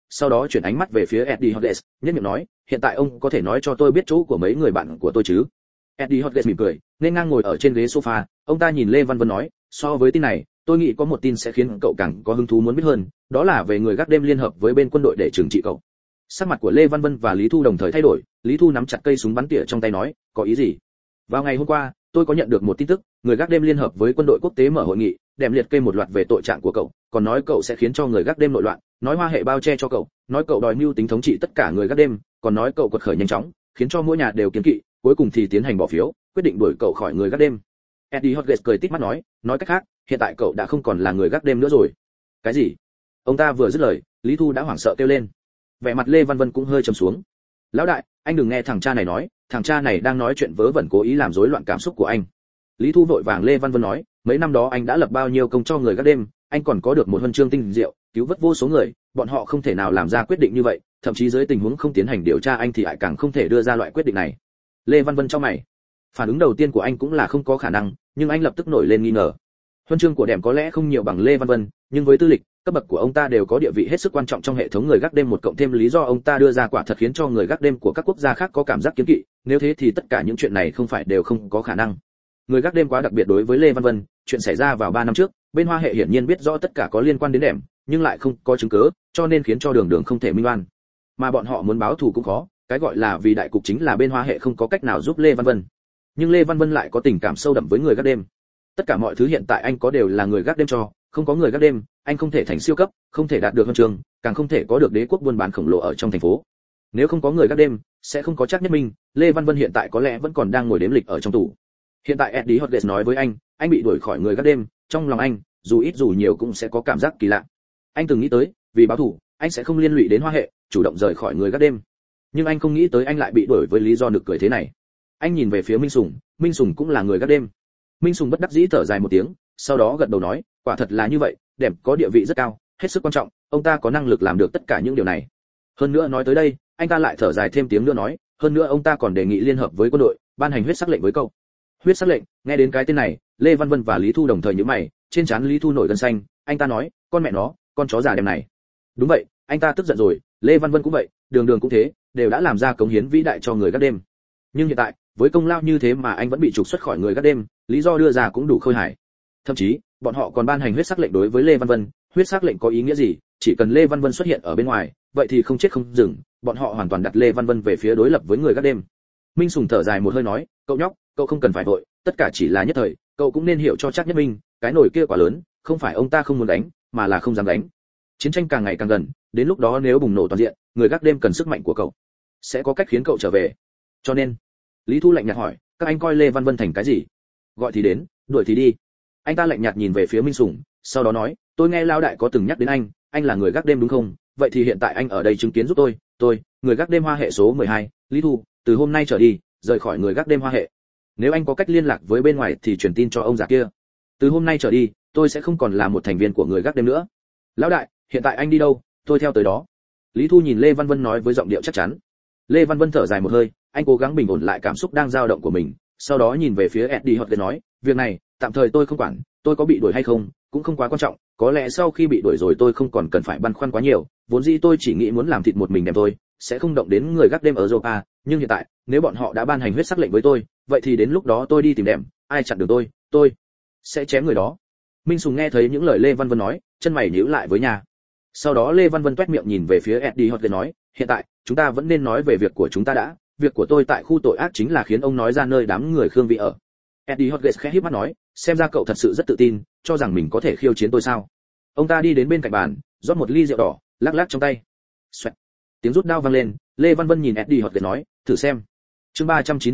sau đó chuyển ánh mắt về phía Eddie Hodges, nhất miệng nói, hiện tại ông có thể nói cho tôi biết chỗ của mấy người bạn của tôi chứ? Eddie Hodges mỉm cười, nên ngang ngồi ở trên ghế sofa, ông ta nhìn Lê Văn Vân nói, so với tin này, tôi nghĩ có một tin sẽ khiến cậu càng có hứng thú muốn biết hơn, đó là về người gác đêm liên hợp với bên quân đội để trừng trị cậu. Sắc mặt của Lê Văn Vân và Lý Thu đồng thời thay đổi, Lý Thu nắm chặt cây súng bắn tỉa trong tay nói, có ý gì? Vào ngày hôm qua, tôi có nhận được một tin tức, người gác đêm liên hợp với quân đội quốc tế mở hội nghị, đem liệt kê một loạt về tội trạng của cậu, còn nói cậu sẽ khiến cho người gác đêm nội loạn, nói Hoa Hệ bao che cho cậu, nói cậu đòi mưu tính thống trị tất cả người gác đêm, còn nói cậu quật khởi nhanh chóng, khiến cho mỗi nhà đều kiêng kỵ, cuối cùng thì tiến hành bỏ phiếu, quyết định đuổi cậu khỏi người gác đêm. Eddie Hodges cười tít mắt nói cách khác, hiện tại cậu đã không còn là người gác đêm nữa rồi. Cái gì? Ông ta vừa dứt lời, Lý Thu đã hoảng sợ kêu lên. Vẻ mặt Lê Văn Vân cũng hơi trầm xuống. Lão đại, anh đừng nghe thằng cha này nói, thằng cha này đang nói chuyện vớ vẩn cố ý làm rối loạn cảm xúc của anh. Lý Thu vội vàng Lê Văn Vân nói, mấy năm đó anh đã lập bao nhiêu công cho người gác đêm, anh còn có được một huân chương tinh diệu, cứu vớt vô số người, bọn họ không thể nào làm ra quyết định như vậy, thậm chí dưới tình huống không tiến hành điều tra anh thì lại càng không thể đưa ra loại quyết định này. Lê Văn Vân cho mày. Phản ứng đầu tiên của anh cũng là không có khả năng, nhưng anh lập tức nổi lên nghi ngờ. Huân chương của Đẻm có lẽ không nhiều bằng Lê Văn Vân, nhưng với tư lịch, cấp bậc của ông ta đều có địa vị hết sức quan trọng trong hệ thống người gác đêm, một cộng thêm lý do ông ta đưa ra quả thật khiến cho người gác đêm của các quốc gia khác có cảm giác kiêng kỵ, nếu thế thì tất cả những chuyện này không phải đều không có khả năng. Người gác đêm quá đặc biệt đối với Lê Văn Vân, chuyện xảy ra vào 3 năm trước, bên Hoa Hệ hiển nhiên biết rõ tất cả có liên quan đến Đẻm, nhưng lại không có chứng cứ, cho nên khiến cho Đường Đường không thể minh oan. Mà bọn họ muốn báo thù cũng khó, cái gọi là vì đại cục chính là bên Hoa Hệ không có cách nào giúp Lê Văn Vân. Nhưng Lê Văn Vân lại có tình cảm sâu đậm với người gác đêm. Tất cả mọi thứ hiện tại anh có đều là người gác đêm cho, không có người gác đêm, anh không thể thành siêu cấp, không thể đạt được huân chương, càng không thể có được đế quốc buôn bán khổng lồ ở trong thành phố. Nếu không có người gác đêm, sẽ không có Trác Nhất Minh, Lê Văn Vân hiện tại có lẽ vẫn còn đang ngồi đếm lịch ở trong tù. Hiện tại Eddie Hodges nói với anh bị đuổi khỏi người gác đêm, trong lòng anh, dù ít dù nhiều cũng sẽ có cảm giác kỳ lạ. Anh từng nghĩ tới, vì báo thù, anh sẽ không liên lụy đến Hoa Hệ, chủ động rời khỏi người gác đêm. Nhưng anh không nghĩ tới anh lại bị đuổi với lý do nực cười thế này. Anh nhìn về phía Minh Sùng cũng là người gác đêm. Minh Sùng bất đắc dĩ thở dài một tiếng, sau đó gật đầu nói, quả thật là như vậy, Đẻm có địa vị rất cao, hết sức quan trọng, ông ta có năng lực làm được tất cả những điều này. Hơn nữa nói tới đây, anh ta lại thở dài thêm tiếng nữa nói, hơn nữa ông ta còn đề nghị liên hợp với quân đội, ban hành huyết sắc lệnh với cậu. Huyết sắc lệnh, nghe đến cái tên này, Lê Văn Vân và Lý Thu đồng thời nhíu mày, trên trán Lý Thu nổi gân xanh, anh ta nói, con mẹ nó, con chó già Đẻm này. Đúng vậy, anh ta tức giận rồi, Lê Văn Vân cũng vậy, Đường Đường cũng thế, đều đã làm ra cống hiến vĩ đại cho người gác đêm. Nhưng hiện tại, với công lao như thế mà anh vẫn bị trục xuất khỏi người gác đêm, lý do đưa ra cũng đủ khôi hài. Thậm chí, bọn họ còn ban hành huyết sắc lệnh đối với Lê Văn Vân, huyết sắc lệnh có ý nghĩa gì, chỉ cần Lê Văn Vân xuất hiện ở bên ngoài, vậy thì không chết không dừng, bọn họ hoàn toàn đặt Lê Văn Vân về phía đối lập với người gác đêm. Minh Sùng thở dài một hơi nói, cậu nhóc, cậu không cần phải vội, tất cả chỉ là nhất thời, cậu cũng nên hiểu cho Trác Nhất Minh, cái nổi kia quá lớn, không phải ông ta không muốn đánh, mà là không dám đánh. Chiến tranh càng ngày càng gần, đến lúc đó nếu bùng nổ toàn diện, người gác đêm cần sức mạnh của cậu, sẽ có cách khiến cậu trở về. Cho nên, Lý Thu lạnh nhạt hỏi, các anh coi Lê Văn Vân thành cái gì? Gọi thì đến, đuổi thì đi. Anh ta lạnh nhạt nhìn về phía Minh Sùng, sau đó nói, tôi nghe Lao đại có từng nhắc đến anh là người gác đêm đúng không? Vậy thì hiện tại anh ở đây chứng kiến giúp tôi, người gác đêm Hoa Hệ số 12, Lý Thu, từ hôm nay trở đi, rời khỏi người gác đêm Hoa Hệ. Nếu anh có cách liên lạc với bên ngoài thì truyền tin cho ông già kia. Từ hôm nay trở đi, tôi sẽ không còn là một thành viên của người gác đêm nữa. Lão đại, hiện tại anh đi đâu, tôi theo tới đó. Lý Thu nhìn Lê Văn Vân nói với giọng điệu chắc chắn. Lê Văn Vân thở dài một hơi, anh cố gắng bình ổn lại cảm xúc đang dao động của mình, sau đó nhìn về phía Eddie Hodges nói, việc này, tạm thời tôi không quản, tôi có bị đuổi hay không, cũng không quá quan trọng, có lẽ sau khi bị đuổi rồi tôi không còn cần phải băn khoăn quá nhiều, vốn dĩ tôi chỉ nghĩ muốn làm thịt một mình Đẻm thôi, sẽ không động đến người gác đêm ở Europa, nhưng hiện tại, nếu bọn họ đã ban hành huyết sắc lệnh với tôi, vậy thì đến lúc đó tôi đi tìm Đẻm, ai chặn đường tôi sẽ chém người đó. Minh Sùng nghe thấy những lời Lê Văn Vân nói, chân mày nhíu lại với nhà. Sau đó Lê Văn Vân toét miệng nhìn về phía Eddie Hodges nói, hiện tại, chúng ta vẫn nên nói về việc của chúng ta đã, việc của tôi tại khu tội ác chính là khiến ông nói ra nơi đám người Khương Vĩ ở. Eddie Hodges khẽ híp mắt nói, xem ra cậu thật sự rất tự tin, cho rằng mình có thể khiêu chiến tôi sao? Ông ta đi đến bên cạnh bàn, rót một ly rượu đỏ, lắc lắc trong tay. Xoẹt. Tiếng rút đao vang lên, Lê Văn Vân nhìn Eddie Hodges nói, thử xem. Chương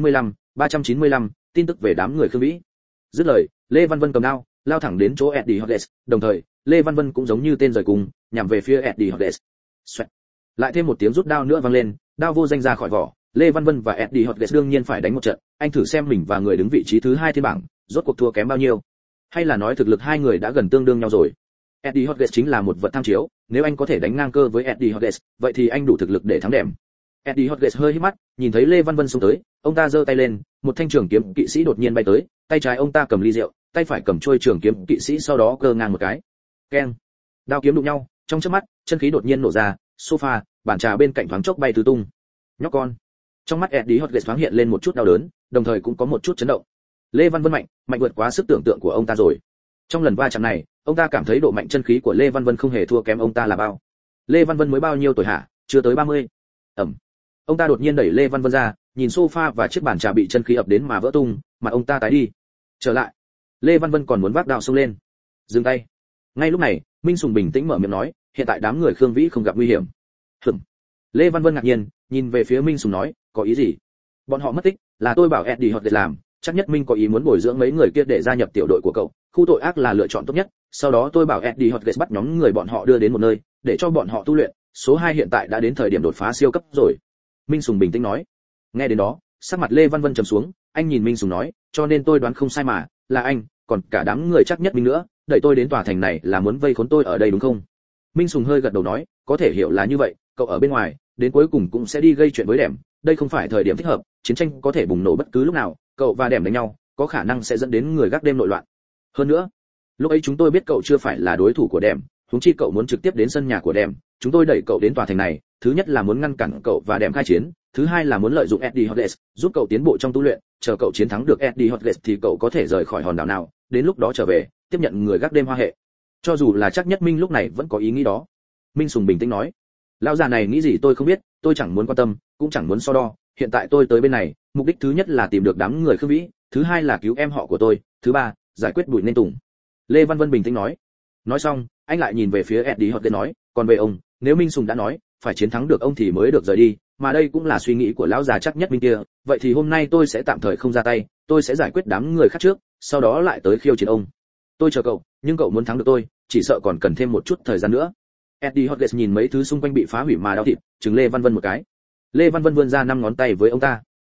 395, tin tức về đám người Khương Vĩ. Dứt lời, Lê Văn Vân cầm đao, lao thẳng đến chỗ Eddie Hodges, đồng thời, Lê Văn Vân cũng giống như tên rời cùng, nhằm về phía Eddie Hodges. Xoẹt. Lại thêm một tiếng rút đao nữa vang lên, đao vô danh ra khỏi vỏ, Lê Văn Vân và Eddie Hodges đương nhiên phải đánh một trận, anh thử xem mình và người đứng vị trí thứ 2 trên bảng, rốt cuộc thua kém bao nhiêu? Hay là nói thực lực hai người đã gần tương đương nhau rồi? Eddie Hodges chính là một vật tham chiếu, nếu anh có thể đánh ngang cơ với Eddie Hodges, vậy thì anh đủ thực lực để thắng Đẻm. Eddie Hodges hơi híp mắt, nhìn thấy Lê Văn Vân xông tới, ông ta giơ tay lên, một thanh trường kiếm kỵ sĩ đột nhiên bay tới, tay trái ông ta cầm ly rượu, tay phải cầm chuôi trường kiếm kỵ sĩ sau đó cơ ngang một cái. Keng! Đao kiếm đụng nhau, trong chớp mắt, chân khí đột nhiên nổ ra, sofa, bàn trà bên cạnh thoáng chốc bay tứ tung. Nhóc con. Trong mắt Eddie Hotgate thoáng hiện lên một chút đau đớn, đồng thời cũng có một chút chấn động. Lê Văn Vân mạnh vượt quá sức tưởng tượng của ông ta rồi. Trong lần va chạm này, ông ta cảm thấy độ mạnh chân khí của Lê Văn Vân không hề thua kém ông ta là bao. Lê Văn Vân mới bao nhiêu tuổi hả? Chưa tới 30. Ông ta đột nhiên đẩy Lê Văn Vân ra, nhìn sofa và chiếc bàn trà bị chân khí ập đến mà vỡ tung, mặt ông ta tái đi. Trở lại. Lê Văn Vân còn muốn vác đao xông lên. Dừng tay. Ngay lúc này, Minh Sùng bình tĩnh mở miệng nói, hiện tại đám người Khương Vĩ không gặp nguy hiểm. Lê Văn Vân ngạc nhiên, nhìn về phía Minh Sùng nói, có ý gì? Bọn họ mất tích, là tôi bảo Eddie Hotgate làm, chắc nhất Minh có ý muốn bồi dưỡng mấy người kia để gia nhập tiểu đội của cậu, khu tội ác là lựa chọn tốt nhất. Sau đó tôi bảo Eddie Hotgate bắt nhóm người bọn họ đưa đến một nơi, để cho bọn họ tu luyện. Số 2 hiện tại đã đến thời điểm đột phá siêu cấp rồi. Minh Sùng bình tĩnh nói. Nghe đến đó, sắc mặt Lê Văn Vân trầm xuống, anh nhìn Minh Sùng nói, cho nên tôi đoán không sai mà, là anh, còn cả đám người chắc nhất Minh nữa, đẩy tôi đến tòa thành này là muốn vây khốn tôi ở đây đúng không? Minh Sùng hơi gật đầu nói, có thể hiểu là như vậy, cậu ở bên ngoài, đến cuối cùng cũng sẽ đi gây chuyện với Đẻm, đây không phải thời điểm thích hợp, chiến tranh có thể bùng nổ bất cứ lúc nào, cậu và Đẻm đánh nhau, có khả năng sẽ dẫn đến người gác đêm nội loạn. Hơn nữa, lúc ấy chúng tôi biết cậu chưa phải là đối thủ của Đẻm, huống chi cậu muốn trực tiếp đến sân nhà của Đẻm, chúng tôi đẩy cậu đến tòa thành này, thứ nhất là muốn ngăn cản cậu và Đẻm khai chiến, thứ hai là muốn lợi dụng Eddie Hotgate, giúp cậu tiến bộ trong tu luyện, chờ cậu chiến thắng được Eddie Hotgate thì cậu có thể rời khỏi hòn đảo nào, đến lúc đó trở về, tiếp nhận người gác đêm Hoa Hệ. Cho dù là chắc nhất Minh lúc này vẫn có ý nghĩ đó. Minh Sùng bình tĩnh nói, lão già này nghĩ gì tôi không biết, tôi chẳng muốn quan tâm, cũng chẳng muốn so đo, hiện tại tôi tới bên này, mục đích thứ nhất là tìm được đám người Khương Vĩ, thứ hai là cứu em họ của tôi, thứ ba, giải quyết Bùi Nên Tùng. Lê Văn Vân bình tĩnh nói. Nói xong, anh lại nhìn về phía Eddie Hotgate nói, còn về ông, nếu Minh Sùng đã nói, phải chiến thắng được ông thì mới được rời đi, mà đây cũng là suy nghĩ của lão già chắc nhất Minh kia, vậy thì hôm nay tôi sẽ tạm thời không ra tay, tôi sẽ giải quyết đám người khác trước, sau đó lại tới khiêu chiến ông. Tôi chờ cậu, nhưng cậu muốn thắng được tôi, chỉ sợ còn cần thêm một chút thời gian nữa. Eddie Hotgate nhìn mấy thứ xung quanh bị phá hủy mà đau thịt, chừng Lê Văn Vân một cái. Lê Văn Vân vươn ra 5 ngón tay với ông ta.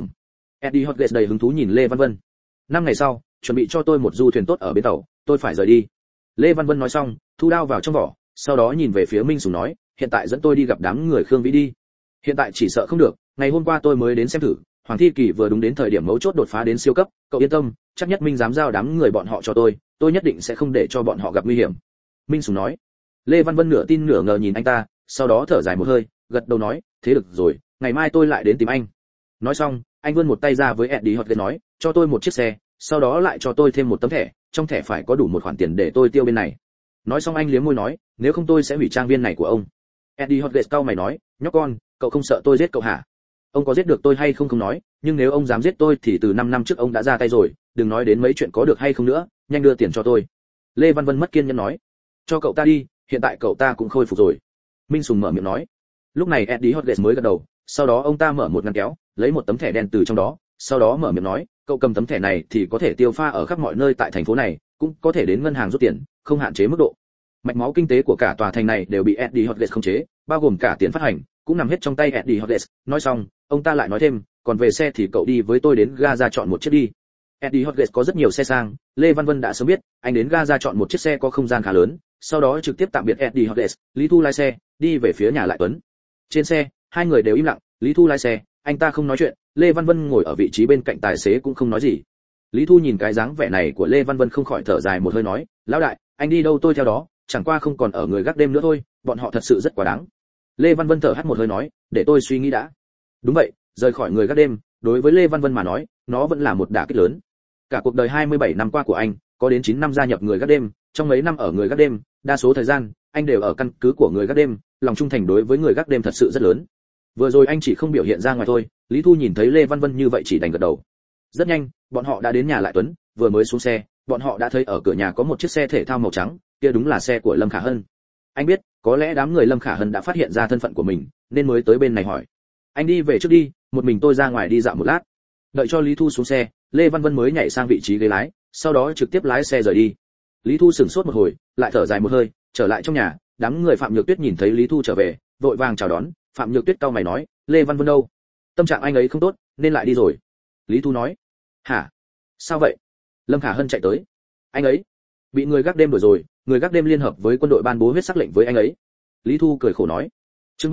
Eddie Hotgate đầy hứng thú nhìn Lê Văn Vân. 5 ngày sau, chuẩn bị cho tôi một du thuyền tốt ở bến tàu, tôi phải rời đi. Lê Văn Vân nói xong, thu đao vào trong vỏ, sau đó nhìn về phía Minh Sùng nói, hiện tại dẫn tôi đi gặp đám người Khương Vĩ đi. Hiện tại chỉ sợ không được, ngày hôm qua tôi mới đến xem thử, Hoàng Thi Kỳ vừa đúng đến thời điểm mấu chốt đột phá đến siêu cấp, cậu yên tâm, chắc nhất Minh dám giao đám người bọn họ cho tôi nhất định sẽ không để cho bọn họ gặp nguy hiểm. Minh Sùng nói. Lê Văn Vân nửa tin nửa ngờ nhìn anh ta, sau đó thở dài một hơi, gật đầu nói, thế được rồi, ngày mai tôi lại đến tìm anh. Nói xong, anh vươn một tay ra với Eddie Hotgate nói, cho tôi một chiếc xe, sau đó lại cho tôi thêm một tấm thẻ, trong thẻ phải có đủ một khoản tiền để tôi tiêu bên này. Nói xong anh liếm môi nói, nếu không tôi sẽ hủy trang viên này của ông. Eddie Hotgate cau mày nói, nhóc con, cậu không sợ tôi giết cậu hả? Ông có giết được tôi hay không nói, nhưng nếu ông dám giết tôi thì từ 5 năm trước ông đã ra tay rồi, đừng nói đến mấy chuyện có được hay không nữa, nhanh đưa tiền cho tôi. Lê Văn Vân mất kiên nhẫn nói, cho cậu ta đi, hiện tại cậu ta cũng khôi phục rồi. Minh Sùng mở miệng nói. Lúc này Eddie Hotgate mới gật đầu, sau đó ông ta mở một ngăn kéo, lấy một tấm thẻ đen từ trong đó, sau đó mở miệng nói, cậu cầm tấm thẻ này thì có thể tiêu pha ở khắp mọi nơi tại thành phố này, cũng có thể đến ngân hàng rút tiền, không hạn chế mức độ. Mạch máu kinh tế của cả tòa thành này đều bị Eddie Hotgate khống chế, bao gồm cả tiền phát hành, cũng nằm hết trong tay Eddie Hotgate. Nói xong, ông ta lại nói thêm, còn về xe thì cậu đi với tôi đến Gaza chọn một chiếc đi. Eddie Hotgate có rất nhiều xe sang, Lê Văn Vân đã sớm biết, anh đến Gaza chọn một chiếc xe có không gian khá lớn, sau đó trực tiếp tạm biệt Eddie Hotgate, Lý Thu lái xe, đi về phía nhà Lại Tuấn. Trên xe, hai người đều im lặng, Lý Thu lái xe, anh ta không nói chuyện, Lê Văn Vân ngồi ở vị trí bên cạnh tài xế cũng không nói gì. Lý Thu nhìn cái dáng vẻ này của Lê Văn Vân không khỏi thở dài một hơi nói, lão đại, anh đi đâu tôi theo đó, chẳng qua không còn ở người gác đêm nữa thôi, bọn họ thật sự rất quá đáng. Lê Văn Vân thở hắt một hơi nói, để tôi suy nghĩ đã. Đúng vậy, rời khỏi người gác đêm, đối với Lê Văn Vân mà nói, nó vẫn là một đả kích lớn. Cả cuộc đời 27 năm qua của anh, có đến 9 năm gia nhập người gác đêm, trong mấy năm ở người gác đêm, đa số thời gian, anh đều ở căn cứ của người gác đêm, lòng trung thành đối với người gác đêm thật sự rất lớn. Vừa rồi anh chỉ không biểu hiện ra ngoài thôi, Lý Thu nhìn thấy Lê Văn Vân như vậy chỉ đành gật đầu. Rất nhanh, bọn họ đã đến nhà Lại Tuấn, vừa mới xuống xe, bọn họ đã thấy ở cửa nhà có một chiếc xe thể thao màu trắng, kia đúng là xe của Lâm Khả Hân. Anh biết, có lẽ đám người Lâm Khả Hân đã phát hiện ra thân phận của mình, nên mới tới bên này hỏi. Anh đi về trước đi, một mình tôi ra ngoài đi dạo một lát. Đợi cho Lý Thu xuống xe, Lê Văn Vân mới nhảy sang vị trí ghế lái, sau đó trực tiếp lái xe rời đi. Lý Thu sửng sốt một hồi, lại thở dài một hơi, trở lại trong nhà, đám người Phạm Nhược Tuyết nhìn thấy Lý Thu trở về, vội vàng chào đón. Phạm Nhược Tuyết cau mày nói, Lê Văn Vân đâu? Tâm trạng anh ấy không tốt, nên lại đi rồi. Lý Thu nói. Hả? Sao vậy? Lâm Khả Hân chạy tới. Anh ấy bị người gác đêm đuổi rồi, người gác đêm liên hợp với quân đội ban bố huyết sắc lệnh với anh ấy. Lý Thu cười khổ nói. Chương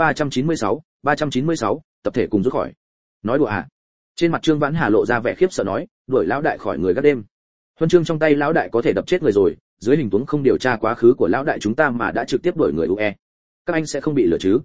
396, tập thể cùng rút khỏi. Nói đùa à? Trên mặt Trương Vãn Hà lộ ra vẻ khiếp sợ nói, đuổi lão đại khỏi người gác đêm. Huân chương trong tay lão đại có thể đập chết người rồi, dưới hình tuấn không điều tra quá khứ của lão đại chúng ta mà đã trực tiếp đuổi người UE. Các anh sẽ không bị lừa chứ?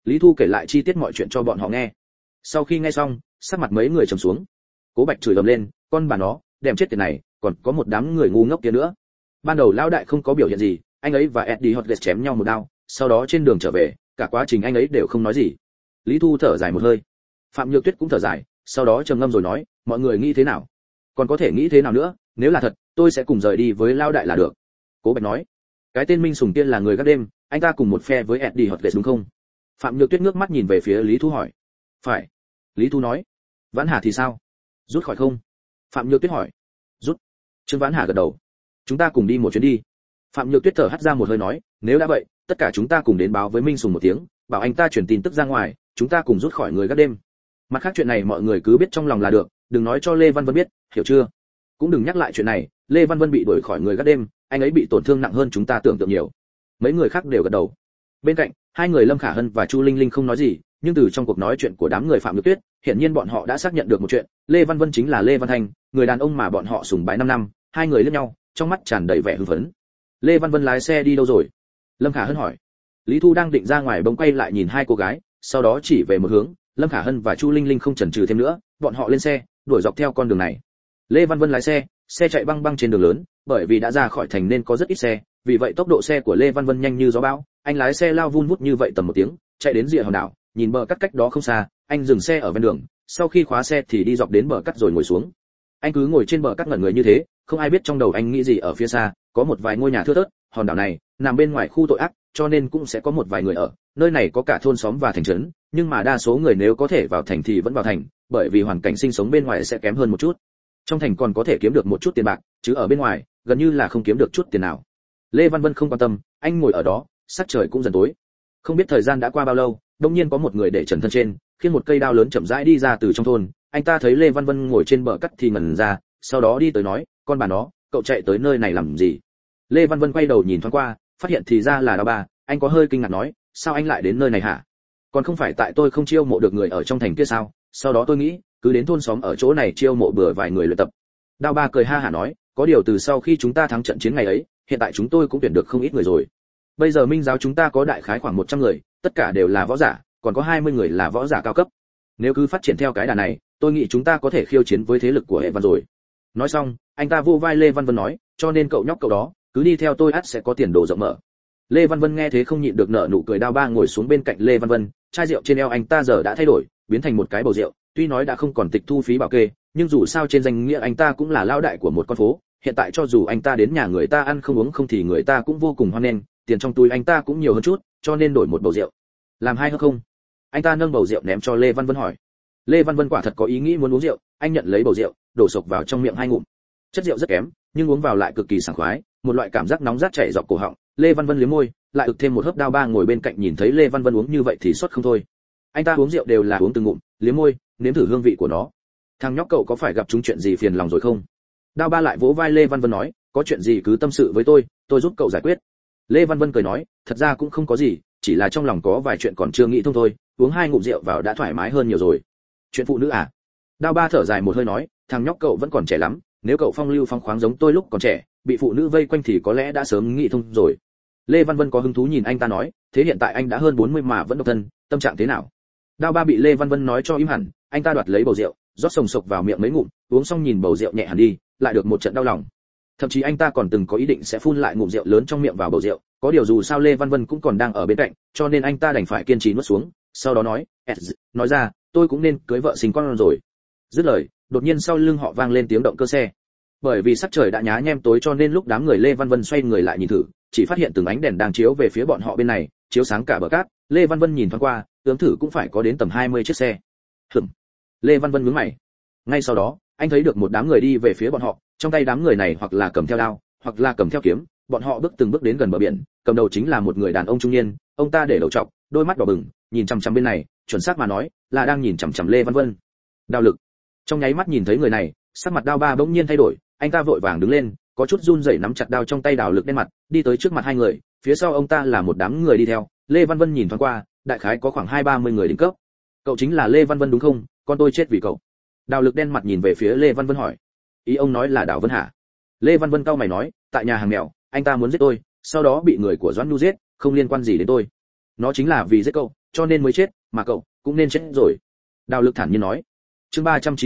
Lý Thu kể lại chi tiết mọi chuyện cho bọn họ nghe. Sau khi nghe xong, sắc mặt mấy người trầm xuống. Cố Bạch chửi ầm lên, con bà nó, đệm chết tiền này, còn có một đám người ngu ngốc kia nữa. Ban đầu lão đại không có biểu hiện gì, anh ấy và Eddie Hotlet chém nhau một đao, sau đó trên đường trở về, cả quá trình anh ấy đều không nói gì. Lý Thu thở dài một hơi. Phạm Nhược Tuyết cũng thở dài, sau đó trầm ngâm rồi nói, mọi người nghĩ thế nào? Còn có thể nghĩ thế nào nữa, nếu là thật, tôi sẽ cùng rời đi với lão đại là được. Cố Bạch nói, cái tên Minh Sùng kia là người gác đêm, anh ta cùng một phe với Eddie Hotlet đúng không? Phạm Nhược Tuyết ngước mắt nhìn về phía Lý Thu hỏi. Phải. Lý Thu nói. Vãn Hà thì sao? Rút khỏi không? Phạm Nhược Tuyết hỏi. Rút. Trương Vãn Hà gật đầu. Chúng ta cùng đi một chuyến đi. Phạm Nhược Tuyết thở hắt ra một hơi nói, nếu đã vậy, tất cả chúng ta cùng đến báo với Minh Sùng một tiếng, bảo anh ta chuyển tin tức ra ngoài, chúng ta cùng rút khỏi người gác đêm. Mặt khác chuyện này mọi người cứ biết trong lòng là được, đừng nói cho Lê Văn Vân biết, hiểu chưa? Cũng đừng nhắc lại chuyện này, Lê Văn Vân bị đuổi khỏi người gác đêm, anh ấy bị tổn thương nặng hơn chúng ta tưởng tượng nhiều. Mấy người khác đều gật đầu. Bên cạnh, hai người Lâm Khả Hân và Chu Linh Linh không nói gì, nhưng từ trong cuộc nói chuyện của đám người Phạm Nhược Tuyết, hiển nhiên bọn họ đã xác nhận được một chuyện, Lê Văn Vân chính là Lê Văn Thanh, người đàn ông mà bọn họ sùng bái 5 năm. Hai người liếc nhau, trong mắt tràn đầy vẻ hưng phấn. Lê Văn Vân lái xe đi đâu rồi? Lâm Khả Hân hỏi. Lý Thu đang định ra ngoài bỗng quay lại nhìn hai cô gái, sau đó chỉ về một hướng, Lâm Khả Hân và Chu Linh Linh không chần chừ thêm nữa, bọn họ lên xe, đuổi dọc theo con đường này. Lê Văn Vân lái xe, xe chạy băng băng trên đường lớn, bởi vì đã ra khỏi thành nên có rất ít xe, vì vậy tốc độ xe của Lê Văn Vân nhanh như gió bão, anh lái xe lao vun vút như vậy tầm một tiếng, chạy đến rìa hòn đảo, nhìn bờ cắt cách đó không xa, anh dừng xe ở ven đường, sau khi khóa xe thì đi dọc đến bờ cắt rồi ngồi xuống. Anh cứ ngồi trên bờ cắt ngẩn người như thế, không ai biết trong đầu anh nghĩ gì. Ở phía xa có một vài ngôi nhà thưa thớt, hòn đảo này nằm bên ngoài khu tội ác, cho nên cũng sẽ có một vài người ở nơi này, có cả thôn xóm và thành trấn, nhưng mà đa số người nếu có thể vào thành thì vẫn vào thành, bởi vì hoàn cảnh sinh sống bên ngoài sẽ kém hơn một chút. Trong thành còn có thể kiếm được một chút tiền bạc, chứ ở bên ngoài gần như là không kiếm được chút tiền nào. Lê Văn Vân không quan tâm, anh ngồi ở đó, sắc trời cũng dần tối. Không biết thời gian đã qua bao lâu, đột nhiên có một người để trần thân trên, khiêng một cây đao lớn chậm rãi đi ra từ trong thôn. Anh ta thấy Lê Văn Vân ngồi trên bờ cắt thì ngẩn ra, sau đó đi tới nói, con bà nó, cậu chạy tới nơi này làm gì? Lê Văn Vân quay đầu nhìn thoáng qua, phát hiện thì ra là Đao Ba. Anh có hơi kinh ngạc nói, sao anh lại đến nơi này hả? Còn không phải tại tôi không chiêu mộ được người ở trong thành kia sao? Sau đó tôi nghĩ, cứ đến thôn xóm ở chỗ này chiêu mộ bừa vài người luyện tập. Đao Ba cười ha hả nói, có điều từ sau khi chúng ta thắng trận chiến ngày ấy, hiện tại chúng tôi cũng tuyển được không ít người rồi. Bây giờ Minh giáo chúng ta có đại khái khoảng 100 người, tất cả đều là võ giả, còn có 20 người là võ giả cao cấp. Nếu cứ phát triển theo cái đà này, tôi nghĩ chúng ta có thể khiêu chiến với thế lực của Hệ Văn rồi. Nói xong, anh ta vô vai Lê Văn Vân nói, cho nên cậu nhóc cậu đó, cứ đi theo tôi ắt sẽ có tiền đồ rộng mở. Lê Văn Vân nghe thế không nhịn được nở nụ cười. Đao Ba ngồi xuống bên cạnh Lê Văn Vân, chai rượu trên eo anh ta giờ đã thay đổi, biến thành một cái bầu rượu, tuy nói đã không còn tịch thu phí bảo kê, nhưng dù sao trên danh nghĩa anh ta cũng là lão đại của một con phố, hiện tại cho dù anh ta đến nhà người ta ăn không uống không thì người ta cũng vô cùng hoan nghênh, tiền trong túi anh ta cũng nhiều hơn chút, cho nên đổi một bầu rượu. Làm hai hớp không? Anh ta nâng bầu rượu ném cho Lê Văn Vân hỏi. Lê Văn Vân quả thật có ý nghĩ muốn uống rượu, anh nhận lấy bầu rượu, đổ sộc vào trong miệng hai ngụm. Chất rượu rất kém, nhưng uống vào lại cực kỳ sảng khoái, một loại cảm giác nóng rát chảy dọc cổ họng. Lê Văn Vân liếm môi, lại ực thêm một hớp. Đao Ba ngồi bên cạnh nhìn thấy Lê Văn Vân uống như vậy thì sốt không thôi. Anh ta uống rượu đều là uống từng ngụm, liếm môi, nếm thử hương vị của nó. Thằng nhóc cậu có phải gặp chúng chuyện gì phiền lòng rồi không? Đao Ba lại vỗ vai Lê Văn Vân nói, có chuyện gì cứ tâm sự với tôi giúp cậu giải quyết. Lê Văn Vân cười nói, thật ra cũng không có gì, chỉ là trong lòng có vài chuyện còn chưa nghĩ thông thôi, uống hai ngụm rượu vào đã thoải mái hơn nhiều rồi. Chuyện phụ nữ à? Đao Ba thở dài một hơi nói, thằng nhóc cậu vẫn còn trẻ lắm, nếu cậu phong lưu phong khoáng giống tôi lúc còn trẻ, bị phụ nữ vây quanh thì có lẽ đã sớm nghĩ thông rồi. Lê Văn Vân có hứng thú nhìn anh ta nói, thế hiện tại anh đã hơn 40 mà vẫn độc thân, tâm trạng thế nào? Đao Ba bị Lê Văn Vân nói cho im hẳn, anh ta đoạt lấy bầu rượu, rót sồng sộc vào miệng mấy ngụm, uống xong nhìn bầu rượu nhẹ hẳn đi, lại được một trận đau lòng. Thậm chí anh ta còn từng có ý định sẽ phun lại ngụm rượu lớn trong miệng vào bầu rượu, có điều dù sao Lê Văn Vân cũng còn đang ở bên cạnh, cho nên anh ta đành phải kiên trì nuốt xuống, sau đó nói ra, tôi cũng nên cưới vợ sinh con rồi. Dứt lời, đột nhiên sau lưng họ vang lên tiếng động cơ xe. Bởi vì sắc trời đã nhá nhem tối cho nên lúc đám người Lê Văn Vân xoay người lại nhìn thử, chỉ phát hiện từng ánh đèn đang chiếu về phía bọn họ bên này, chiếu sáng cả bờ cát. Lê Văn Vân nhìn thoáng qua, ước thử cũng phải có đến tầm 20 chiếc xe. Lê Văn Vân nhướng mày. Ngay sau đó, anh thấy được một đám người đi về phía bọn họ, trong tay đám người này hoặc là cầm theo đao, hoặc là cầm theo kiếm, bọn họ bước từng bước đến gần bờ biển, cầm đầu chính là một người đàn ông trung niên, ông ta để đầu trọc, đôi mắt đỏ bừng, nhìn chằm chằm bên này, chuẩn xác mà nói, là đang nhìn chằm chằm Lê Văn Vân. Đao Lực. Trong nháy mắt nhìn thấy người này, sắc mặt Đao Ba bỗng nhiên thay đổi, anh ta vội vàng đứng lên, có chút run rẩy nắm chặt đao trong tay Đào Lực đen mặt, đi tới trước mặt hai người, phía sau ông ta là một đám người đi theo. Lê Văn Vân nhìn thoáng qua, đại khái có khoảng 20-30 người đỉnh cấp. Cậu chính là Lê Văn Vân đúng không? Con tôi chết vì cậu. Đào Lực đen mặt nhìn về phía Lê Văn Vân hỏi. Ý ông nói là Đào Vân hả? Lê Văn Vân cau mày nói, tại nhà hàng mèo, anh ta muốn giết tôi, sau đó bị người của Doãn Nhu giết, không liên quan gì đến tôi. Nó chính là vì giết cậu, cho nên mới chết, mà cậu cũng nên chết rồi. Đào Lực thản nhiên nói. Chương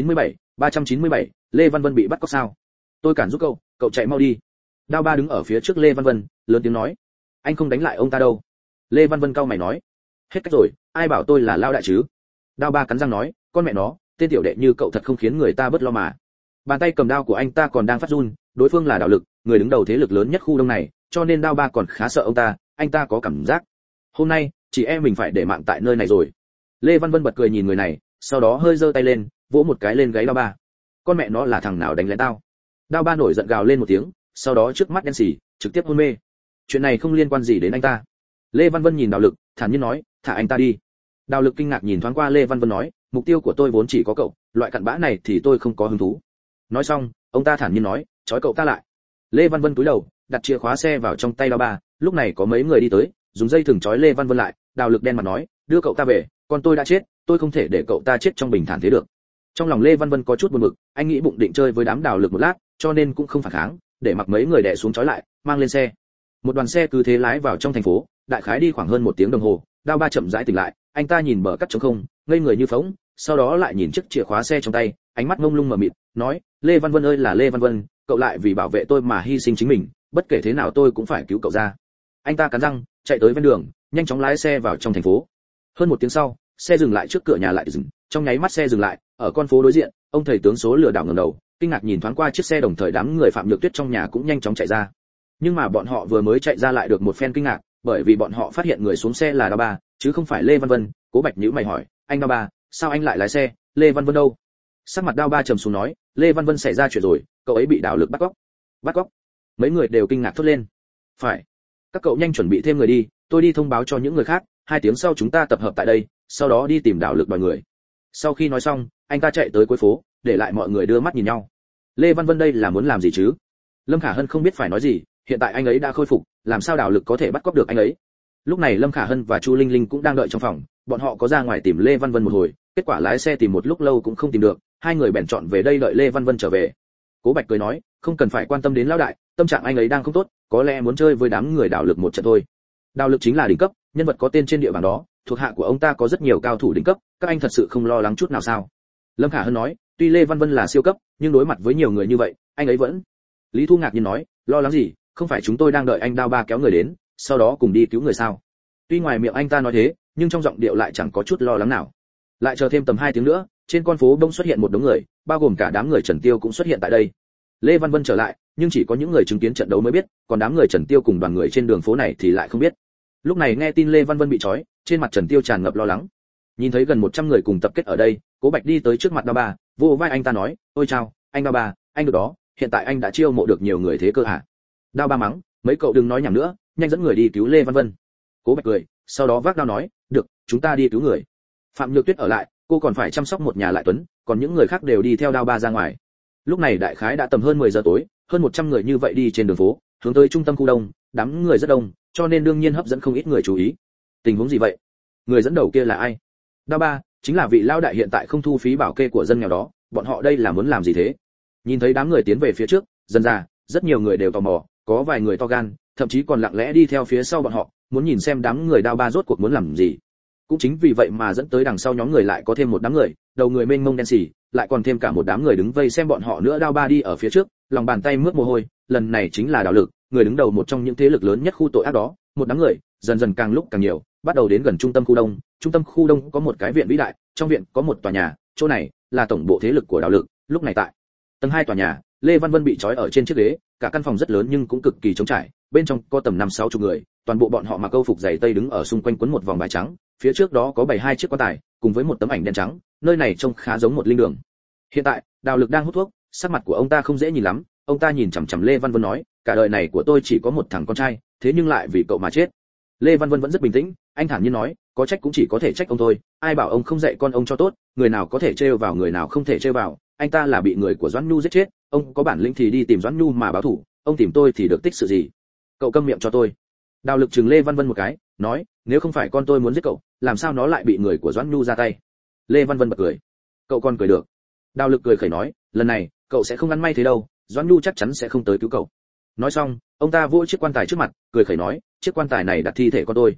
397, Lê Văn Vân bị bắt cóc sao? Tôi cản giúp cậu chạy mau đi. Đao Ba đứng ở phía trước Lê Văn Vân, lớn tiếng nói. Anh không đánh lại ông ta đâu. Lê Văn Vân cau mày nói. Hết cách rồi, ai bảo tôi là lao đại chứ? Đao Ba cắn răng nói, con mẹ nó, tên tiểu đệ như cậu thật không khiến người ta bớt lo mà. Bàn tay cầm đao của anh ta còn đang phát run, đối phương là Đào Lực, người đứng đầu thế lực lớn nhất khu đông này, cho nên Đao Ba còn khá sợ ông ta, anh ta có cảm giác hôm nay chỉ em mình phải để mạng tại nơi này rồi. Lê Văn Vân bật cười nhìn người này, sau đó hơi giơ tay lên, vỗ một cái lên gáy Đao Ba. Con mẹ nó là thằng nào đánh lén tao? Đao Ba nổi giận gào lên một tiếng, sau đó trước mắt đen sì, trực tiếp hôn mê. Chuyện này không liên quan gì đến anh ta. Lê Văn Vân nhìn Đào Lực, thản nhiên nói, thả anh ta đi. Đào Lực kinh ngạc nhìn thoáng qua Lê Văn Vân nói, mục tiêu của tôi vốn chỉ có cậu, loại cặn bã này thì tôi không có hứng thú. Nói xong, ông ta thản nhiên nói, trói cậu ta lại. Lê Văn Vân cúi đầu, đặt chìa khóa xe vào trong tay Đao Ba. Lúc này có mấy người đi tới, dùng dây thừng trói Lê Văn Vân lại. Đào Lực đen mặt nói, đưa cậu ta về, con tôi đã chết, tôi không thể để cậu ta chết trong bình thản thế được. Trong lòng Lê Văn Vân có chút buồn bực, anh nghĩ bụng định chơi với đám Đào Lực một lát, cho nên cũng không phản kháng, để mặc mấy người đè xuống trói lại, mang lên xe. Một đoàn xe cứ thế lái vào trong thành phố, đại khái đi khoảng hơn 1 tiếng đồng hồ. Đao Ba chậm rãi tỉnh lại, anh ta nhìn bờ cắt trống không, ngây người như phỗng, sau đó lại nhìn chiếc chìa khóa xe trong tay, ánh mắt mông lung mờ mịt, nói, Lê Văn Vân ơi là Lê Văn Vân, cậu lại vì bảo vệ tôi mà hy sinh chính mình, bất kể thế nào tôi cũng phải cứu cậu ra. Anh ta cắn răng, chạy tới ven đường, nhanh chóng lái xe vào trong thành phố. Hơn 1 tiếng sau, xe dừng lại trước cửa nhà lại dừng, trong nháy mắt xe dừng lại, ở con phố đối diện, ông thầy tướng số lừa đảo ngẩng đầu, kinh ngạc nhìn thoáng qua chiếc xe, đồng thời đám người Phạm Nhược Tuyết trong nhà cũng nhanh chóng chạy ra. Nhưng mà bọn họ vừa mới chạy ra lại được một phen kinh ngạc, bởi vì bọn họ phát hiện người xuống xe là Đao Ba, chứ không phải Lê Văn Vân. Cố Bạch nhíu mày hỏi, anh Đao Ba, sao anh lại lái xe, Lê Văn Vân đâu? Sắc mặt Đao Ba trầm xuống nói, Lê Văn Vân xảy ra chuyện rồi, cậu ấy bị Đào Lực bắt cóc. Bắt cóc? Mấy người đều kinh ngạc thốt lên. Phải, các cậu nhanh chuẩn bị thêm người đi, tôi đi thông báo cho những người khác, 2 tiếng sau chúng ta tập hợp tại đây, sau đó đi tìm Đào Lực đòi người. Sau khi nói xong, anh ta chạy tới cuối phố, để lại mọi người đưa mắt nhìn nhau. Lê Văn Vân đây là muốn làm gì chứ? Lâm Khả Hân không biết phải nói gì, hiện tại anh ấy đã khôi phục, làm sao Đào Lực có thể bắt cóc được anh ấy? Lúc này Lâm Khả Hân và Chu Linh Linh cũng đang đợi trong phòng, bọn họ có ra ngoài tìm Lê Văn Vân một hồi, kết quả lái xe tìm một lúc lâu cũng không tìm được, hai người bèn chọn về đây đợi Lê Văn Vân trở về. Cố Bạch cười nói, không cần phải quan tâm đến lão đại, tâm trạng anh ấy đang không tốt, có lẽ muốn chơi với đám người Đào Lực một trận thôi. Đào Lực chính là đỉnh cấp, nhân vật có tên trên địa bàn đó, thuộc hạ của ông ta có rất nhiều cao thủ đỉnh cấp, các anh thật sự không lo lắng chút nào sao? Lâm Khả Hân nói, tuy Lê Văn Vân là siêu cấp, nhưng đối mặt với nhiều người như vậy, anh ấy vẫn. Lý Thu ngạc nhiên nói, lo lắng gì, không phải chúng tôi đang đợi anh Đao Ba kéo người đến, sau đó cùng đi cứu người sao? Tuy ngoài miệng anh ta nói thế, nhưng trong giọng điệu lại chẳng có chút lo lắng nào. Lại chờ thêm tầm 2 tiếng nữa, trên con phố đông xuất hiện một đống người, bao gồm cả đám người Trần Tiêu cũng xuất hiện tại đây. Lê Văn Vân trở lại, nhưng chỉ có những người chứng kiến trận đấu mới biết, còn đám người Trần Tiêu cùng đoàn người trên đường phố này thì lại không biết. Lúc này nghe tin Lê Văn Vân bị trói, trên mặt Trần Tiêu tràn ngập lo lắng. Nhìn thấy gần 100 người cùng tập kết ở đây, Cố Bạch đi tới trước mặt Đao Ba, vô vai anh ta nói, ôi chao, anh Đao Ba, anh được đó, hiện tại anh đã chiêu mộ được nhiều người thế cơ hả? Đao Ba mắng, mấy cậu đừng nói nhảm nữa, nhanh dẫn người đi cứu Lê Văn Vân. Cố Bạch cười, sau đó vác đao nói, được, chúng ta đi cứu người. Phạm Nhược Tuyết ở lại, cô còn phải chăm sóc một nhà Lại Tuấn, còn những người khác đều đi theo Đao Ba ra ngoài. Lúc này đại khái đã tầm hơn 10 giờ tối, hơn 100 người như vậy đi trên đường phố, hướng tới trung tâm khu đông, đám người rất đông, cho nên đương nhiên hấp dẫn không ít người chú ý. Tình huống gì vậy? Người dẫn đầu kia là ai? Đao Ba, chính là vị lão đại hiện tại không thu phí bảo kê của dân nghèo đó, bọn họ đây là muốn làm gì thế? Nhìn thấy đám người tiến về phía trước, dần ra, rất nhiều người đều tò mò, có vài người to gan, thậm chí còn lặng lẽ đi theo phía sau bọn họ, muốn nhìn xem đám người Đao Ba rốt cuộc muốn làm gì. Cũng chính vì vậy mà dẫn tới đằng sau nhóm người lại có thêm một đám người, đầu người mênh mông đen sì, lại còn thêm cả một đám người đứng vây xem bọn họ nữa. Đao Ba đi ở phía trước, lòng bàn tay mướt mồ hôi, lần này chính là Đào Lực, người đứng đầu một trong những thế lực lớn nhất khu tội ác đó. Một đám người dần dần càng lúc càng nhiều, bắt đầu đến gần trung tâm khu đông. Trung tâm khu đông có một cái viện vĩ đại, trong viện có một tòa nhà, chỗ này là tổng bộ thế lực của Đào Lực. Lúc này tại tầng 2 tòa nhà, Lê Văn Vân bị trói ở trên chiếc ghế, cả căn phòng rất lớn nhưng cũng cực kỳ trống trải, bên trong có tầm 5-6 chục người, toàn bộ bọn họ mặc câu phục dày tây đứng ở xung quanh quấn một vòng bài trắng, phía trước đó có bày 2 chiếc quan tài, cùng với một tấm ảnh đen trắng, nơi này trông khá giống một linh đường. Hiện tại, Đào Lực đang hút thuốc, sắc mặt của ông ta không dễ nhìn lắm, ông ta nhìn chằm chằm Lê Văn Vân nói, cả đời này của tôi chỉ có một thằng con trai, thế nhưng lại vì cậu mà chết. Lê Văn Vân vẫn rất bình tĩnh, anh thản nhiên nói, có trách cũng chỉ có thể trách ông thôi, ai bảo ông không dạy con ông cho tốt, người nào có thể trêu vào người nào không thể trêu vào, anh ta là bị người của Doãn Nhu giết chết, ông có bản lĩnh thì đi tìm Doãn Nhu mà báo thù, ông tìm tôi thì được tích sự gì? Cậu câm miệng cho tôi. Đào Lực trừng Lê Văn Vân một cái, nói, nếu không phải con tôi muốn giết cậu, làm sao nó lại bị người của Doãn Nhu ra tay? Lê Văn Vân bật cười. Cậu còn cười được? Đào Lực cười khẩy nói, lần này cậu sẽ không ăn may thế đâu, Doãn Nhu chắc chắn sẽ không tới cứu cậu. Nói xong, ông ta vỗ chiếc quan tài trước mặt, cười khẩy nói, chiếc quan tài này đặt thi thể con tôi.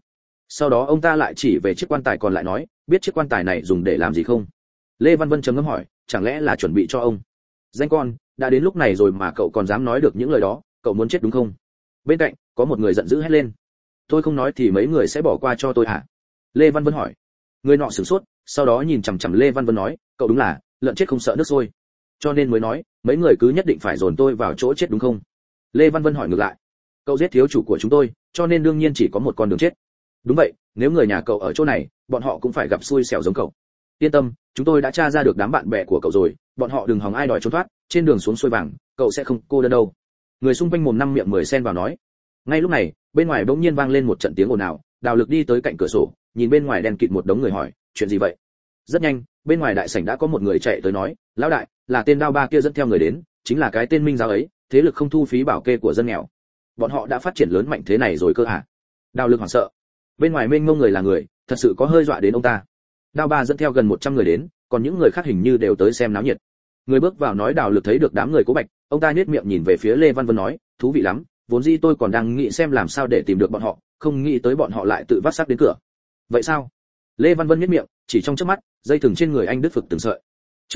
Sau đó ông ta lại chỉ về chiếc quan tài còn lại nói, biết chiếc quan tài này dùng để làm gì không? Lê Văn Vân trầm ngâm hỏi, chẳng lẽ là chuẩn bị cho ông? Danh con, đã đến lúc này rồi mà cậu còn dám nói được những lời đó, cậu muốn chết đúng không? Bên cạnh có một người giận dữ hét lên, tôi không nói thì mấy người sẽ bỏ qua cho tôi hả? Lê Văn Vân hỏi. Người nọ sửng sốt, sau đó nhìn chằm chằm Lê Văn Vân nói, cậu đúng là lợn chết không sợ nước sôi, cho nên mới nói mấy người cứ nhất định phải dồn tôi vào chỗ chết đúng không? Lê Văn Vân hỏi ngược lại, cậu giết thiếu chủ của chúng tôi, cho nên đương nhiên chỉ có một con đường chết. Đúng vậy, nếu người nhà cậu ở chỗ này, bọn họ cũng phải gặp xui xẻo giống cậu. Yên tâm, chúng tôi đã tra ra được đám bạn bè của cậu rồi, bọn họ đừng hòng ai đòi trốn thoát, trên đường xuống xuôi vàng, cậu sẽ không cô đơn đâu. Người xung quanh mồm năm miệng mười xen vào nói. Ngay lúc này, bên ngoài bỗng nhiên vang lên một trận tiếng ồn ào, Đào Lực đi tới cạnh cửa sổ, nhìn bên ngoài đèn kịt một đống người hỏi, chuyện gì vậy? Rất nhanh, bên ngoài đại sảnh đã có một người chạy tới nói, lão đại, là tên Đao Ba kia dẫn theo người đến, chính là cái tên Minh Giáo ấy, thế lực không thu phí bảo kê của dân nghèo. Bọn họ đã phát triển lớn mạnh thế này rồi cơ hả? Đào Lực hoảng sợ. Bên ngoài mênh mông người là người, thật sự có hơi dọa đến ông ta. Đao Ba dẫn theo gần 100 người đến, còn những người khác hình như đều tới xem náo nhiệt. Người bước vào nói Đào Lực thấy được đám người Cố Bạch, ông ta nhếch miệng nhìn về phía Lê Văn Vân nói, thú vị lắm, vốn dĩ tôi còn đang nghĩ xem làm sao để tìm được bọn họ, không nghĩ tới bọn họ lại tự vác xác đến cửa. Vậy sao? Lê Văn Vân nhếch miệng, chỉ trong chớp mắt, dây thừng trên người anh đứt phực từng sợi. Chương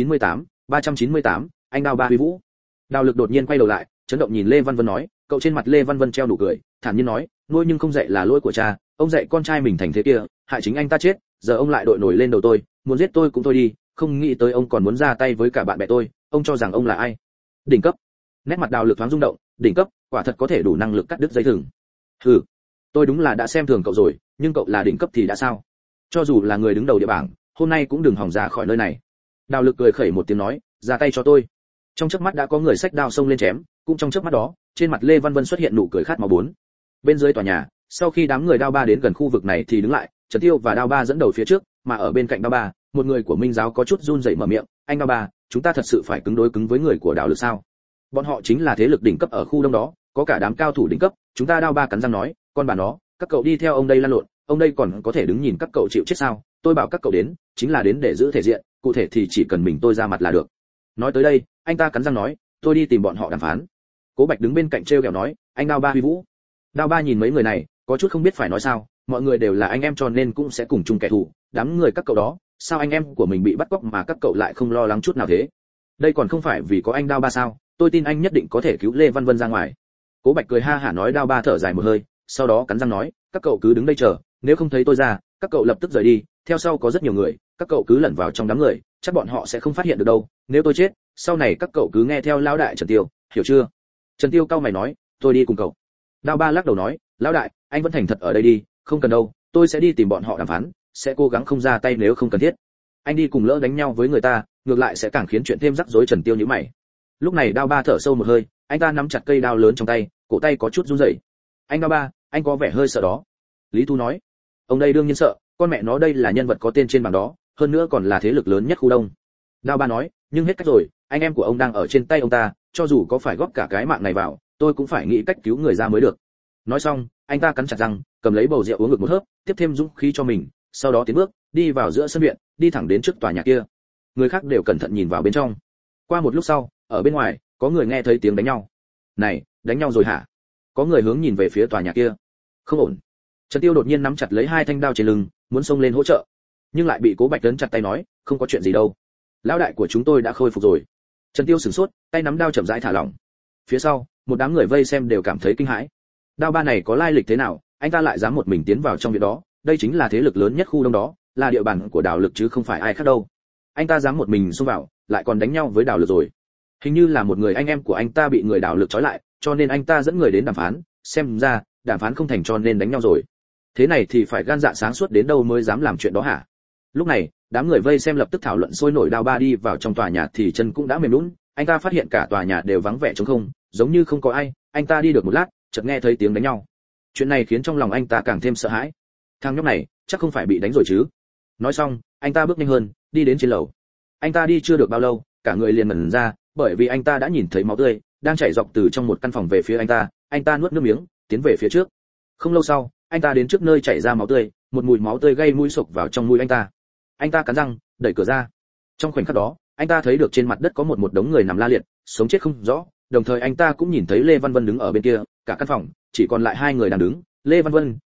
398, anh Đao Ba huy vũ. Đào Lực đột nhiên quay đầu lại, chấn động nhìn Lê Văn Vân nói, cậu. Trên mặt Lê Văn Vân treo nụ cười, thản nhiên nói, nuôi nhưng không dạy là lỗi của cha, ông dạy con trai mình thành thế kia, hại chính anh ta chết, giờ ông lại đội nổi lên đầu tôi, muốn giết tôi cũng thôi đi, không nghĩ tới ông còn muốn ra tay với cả bạn bè tôi, ông cho rằng ông là ai? Đỉnh cấp. Nét mặt Đào Lực thoáng rung động, đỉnh cấp, quả thật có thể đủ năng lực cắt đứt dây thừng. Hừ, tôi đúng là đã xem thường cậu rồi, nhưng cậu là đỉnh cấp thì đã sao? Cho dù là người đứng đầu địa bảng, hôm nay cũng đừng hòng ra khỏi nơi này. Đào Lực cười khẩy một tiếng nói, ra tay cho tôi. Trong chớp mắt đã có người xách đao xông lên chém, cũng trong chớp mắt đó, trên mặt Lê Văn Vân xuất hiện nụ cười khát máu bốn. Bên dưới tòa nhà, sau khi đám người Đao Ba đến gần khu vực này thì đứng lại, Trần Tiêu và Đao Ba dẫn đầu phía trước, mà ở bên cạnh Đao Ba, một người của Minh Giáo có chút run rẩy mở miệng, anh Đao Ba, chúng ta thật sự phải cứng đối cứng với người của Đào Lực sao? Bọn họ chính là thế lực đỉnh cấp ở khu đông đó, có cả đám cao thủ đỉnh cấp, chúng ta Đao Ba cắn răng nói, con bà nó, các cậu đi theo ông đây lăn lộn, ông đây còn có thể đứng nhìn các cậu chịu chết sao? Tôi bảo các cậu đến, chính là đến để giữ thể diện, cụ thể thì chỉ cần mình tôi ra mặt là được. Nói tới đây, anh ta cắn răng nói, tôi đi tìm bọn họ đàm phán. Cố Bạch đứng bên cạnh trêu ghẹo nói, anh Đao Ba huy vũ. Đao Ba nhìn mấy người này, có chút không biết phải nói sao, mọi người đều là anh em cho nên cũng sẽ cùng chung kẻ thù, đám người các cậu đó, sao anh em của mình bị bắt cóc mà các cậu lại không lo lắng chút nào thế? Đây còn không phải vì có anh Đao Ba sao? Tôi tin anh nhất định có thể cứu Lê Văn Vân ra ngoài. Cố Bạch cười ha hả nói. Đao Ba thở dài một hơi, sau đó cắn răng nói, các cậu cứ đứng đây chờ, nếu không thấy tôi ra, các cậu lập tức rời đi, theo sau có rất nhiều người, các cậu cứ lẩn vào trong đám người, chắc bọn họ sẽ không phát hiện được đâu, nếu tôi chết, sau này các cậu cứ nghe theo lão đại Trần Tiêu, hiểu chưa? Trần Tiêu cau mày nói, tôi đi cùng cậu. Đao Ba lắc đầu nói, lão đại, anh vẫn thành thật ở đây đi, không cần đâu, tôi sẽ đi tìm bọn họ đàm phán, sẽ cố gắng không ra tay nếu không cần thiết. Anh đi cùng lỡ đánh nhau với người ta, ngược lại sẽ càng khiến chuyện thêm rắc rối. Trần Tiêu nhíu mày. Lúc này Đao Ba thở sâu một hơi, anh ta nắm chặt cây đao lớn trong tay, cổ tay có chút run rẩy. Anh Đao Ba, anh có vẻ hơi sợ đó. Lý Thu nói, ông đây đương nhiên sợ, con mẹ nó đây là nhân vật có tên trên bảng đó, hơn nữa còn là thế lực lớn nhất khu đông. Đao Ba nói, nhưng hết cách rồi, anh em của ông đang ở trên tay ông ta, cho dù có phải góp cả cái mạng này vào, tôi cũng phải nghĩ cách cứu người ra mới được. Nói xong, anh ta cắn chặt răng, cầm lấy bầu rượu uống ngược một hớp, tiếp thêm dũng khí cho mình, sau đó tiến bước, đi vào giữa sân viện, đi thẳng đến trước tòa nhà kia. Người khác đều cẩn thận nhìn vào bên trong. Qua một lúc sau, ở bên ngoài, có người nghe thấy tiếng đánh nhau. Này, đánh nhau rồi hả? Có người hướng nhìn về phía tòa nhà kia. Không ổn. Trần Tiêu đột nhiên nắm chặt lấy hai thanh đao trên lưng, muốn xông lên hỗ trợ, nhưng lại bị Cố Bạch ấn chặt tay nói, không có chuyện gì đâu, lão đại của chúng tôi đã khôi phục rồi. Trần Tiêu sửng sốt, tay nắm đao chậm rãi thả lỏng. Phía sau, một đám người vây xem đều cảm thấy kinh hãi. Đao Ba này có lai lịch thế nào, anh ta lại dám một mình tiến vào trong viện đó, đây chính là thế lực lớn nhất khu đông đó, là địa bàn của Đào Lực chứ không phải ai khác đâu. Anh ta dám một mình xông vào, lại còn đánh nhau với Đào Lực rồi. Hình như là một người anh em của anh ta bị người Đào Lực trói lại, cho nên anh ta dẫn người đến đàm phán, xem ra đàm phán không thành cho nên đánh nhau rồi. Thế này thì phải gan dạ sáng suốt đến đâu mới dám làm chuyện đó hả? Lúc này, đám người vây xem lập tức thảo luận sôi nổi. Đao Ba đi vào trong tòa nhà thì chân cũng đã mềm nhũn, anh ta phát hiện cả tòa nhà đều vắng vẻ trống không, giống như không có ai. Anh ta đi được một lát, chợt nghe thấy tiếng đánh nhau. Chuyện này khiến trong lòng anh ta càng thêm sợ hãi. Thằng nhóc này chắc không phải bị đánh rồi chứ? Nói xong, anh ta bước nhanh hơn, đi đến trên lầu. Anh ta đi chưa được bao lâu, cả người liền ngẩn ra, bởi vì anh ta đã nhìn thấy máu tươi đang chảy dọc từ trong một căn phòng về phía anh ta. Anh ta nuốt nước miếng, tiến về phía trước. Không lâu sau, anh ta đến trước nơi chảy ra máu tươi, một mùi máu tươi gây mũi sộc vào trong mũi anh ta. Anh ta cắn răng, đẩy cửa ra. Trong khoảnh khắc đó, anh ta thấy được trên mặt đất có một đống người nằm la liệt, sống chết không rõ. Đồng thời anh ta cũng nhìn thấy Lê Văn Vân đứng ở bên kia, cả căn phòng chỉ còn lại hai người đang đứng, Lê Văn Vân,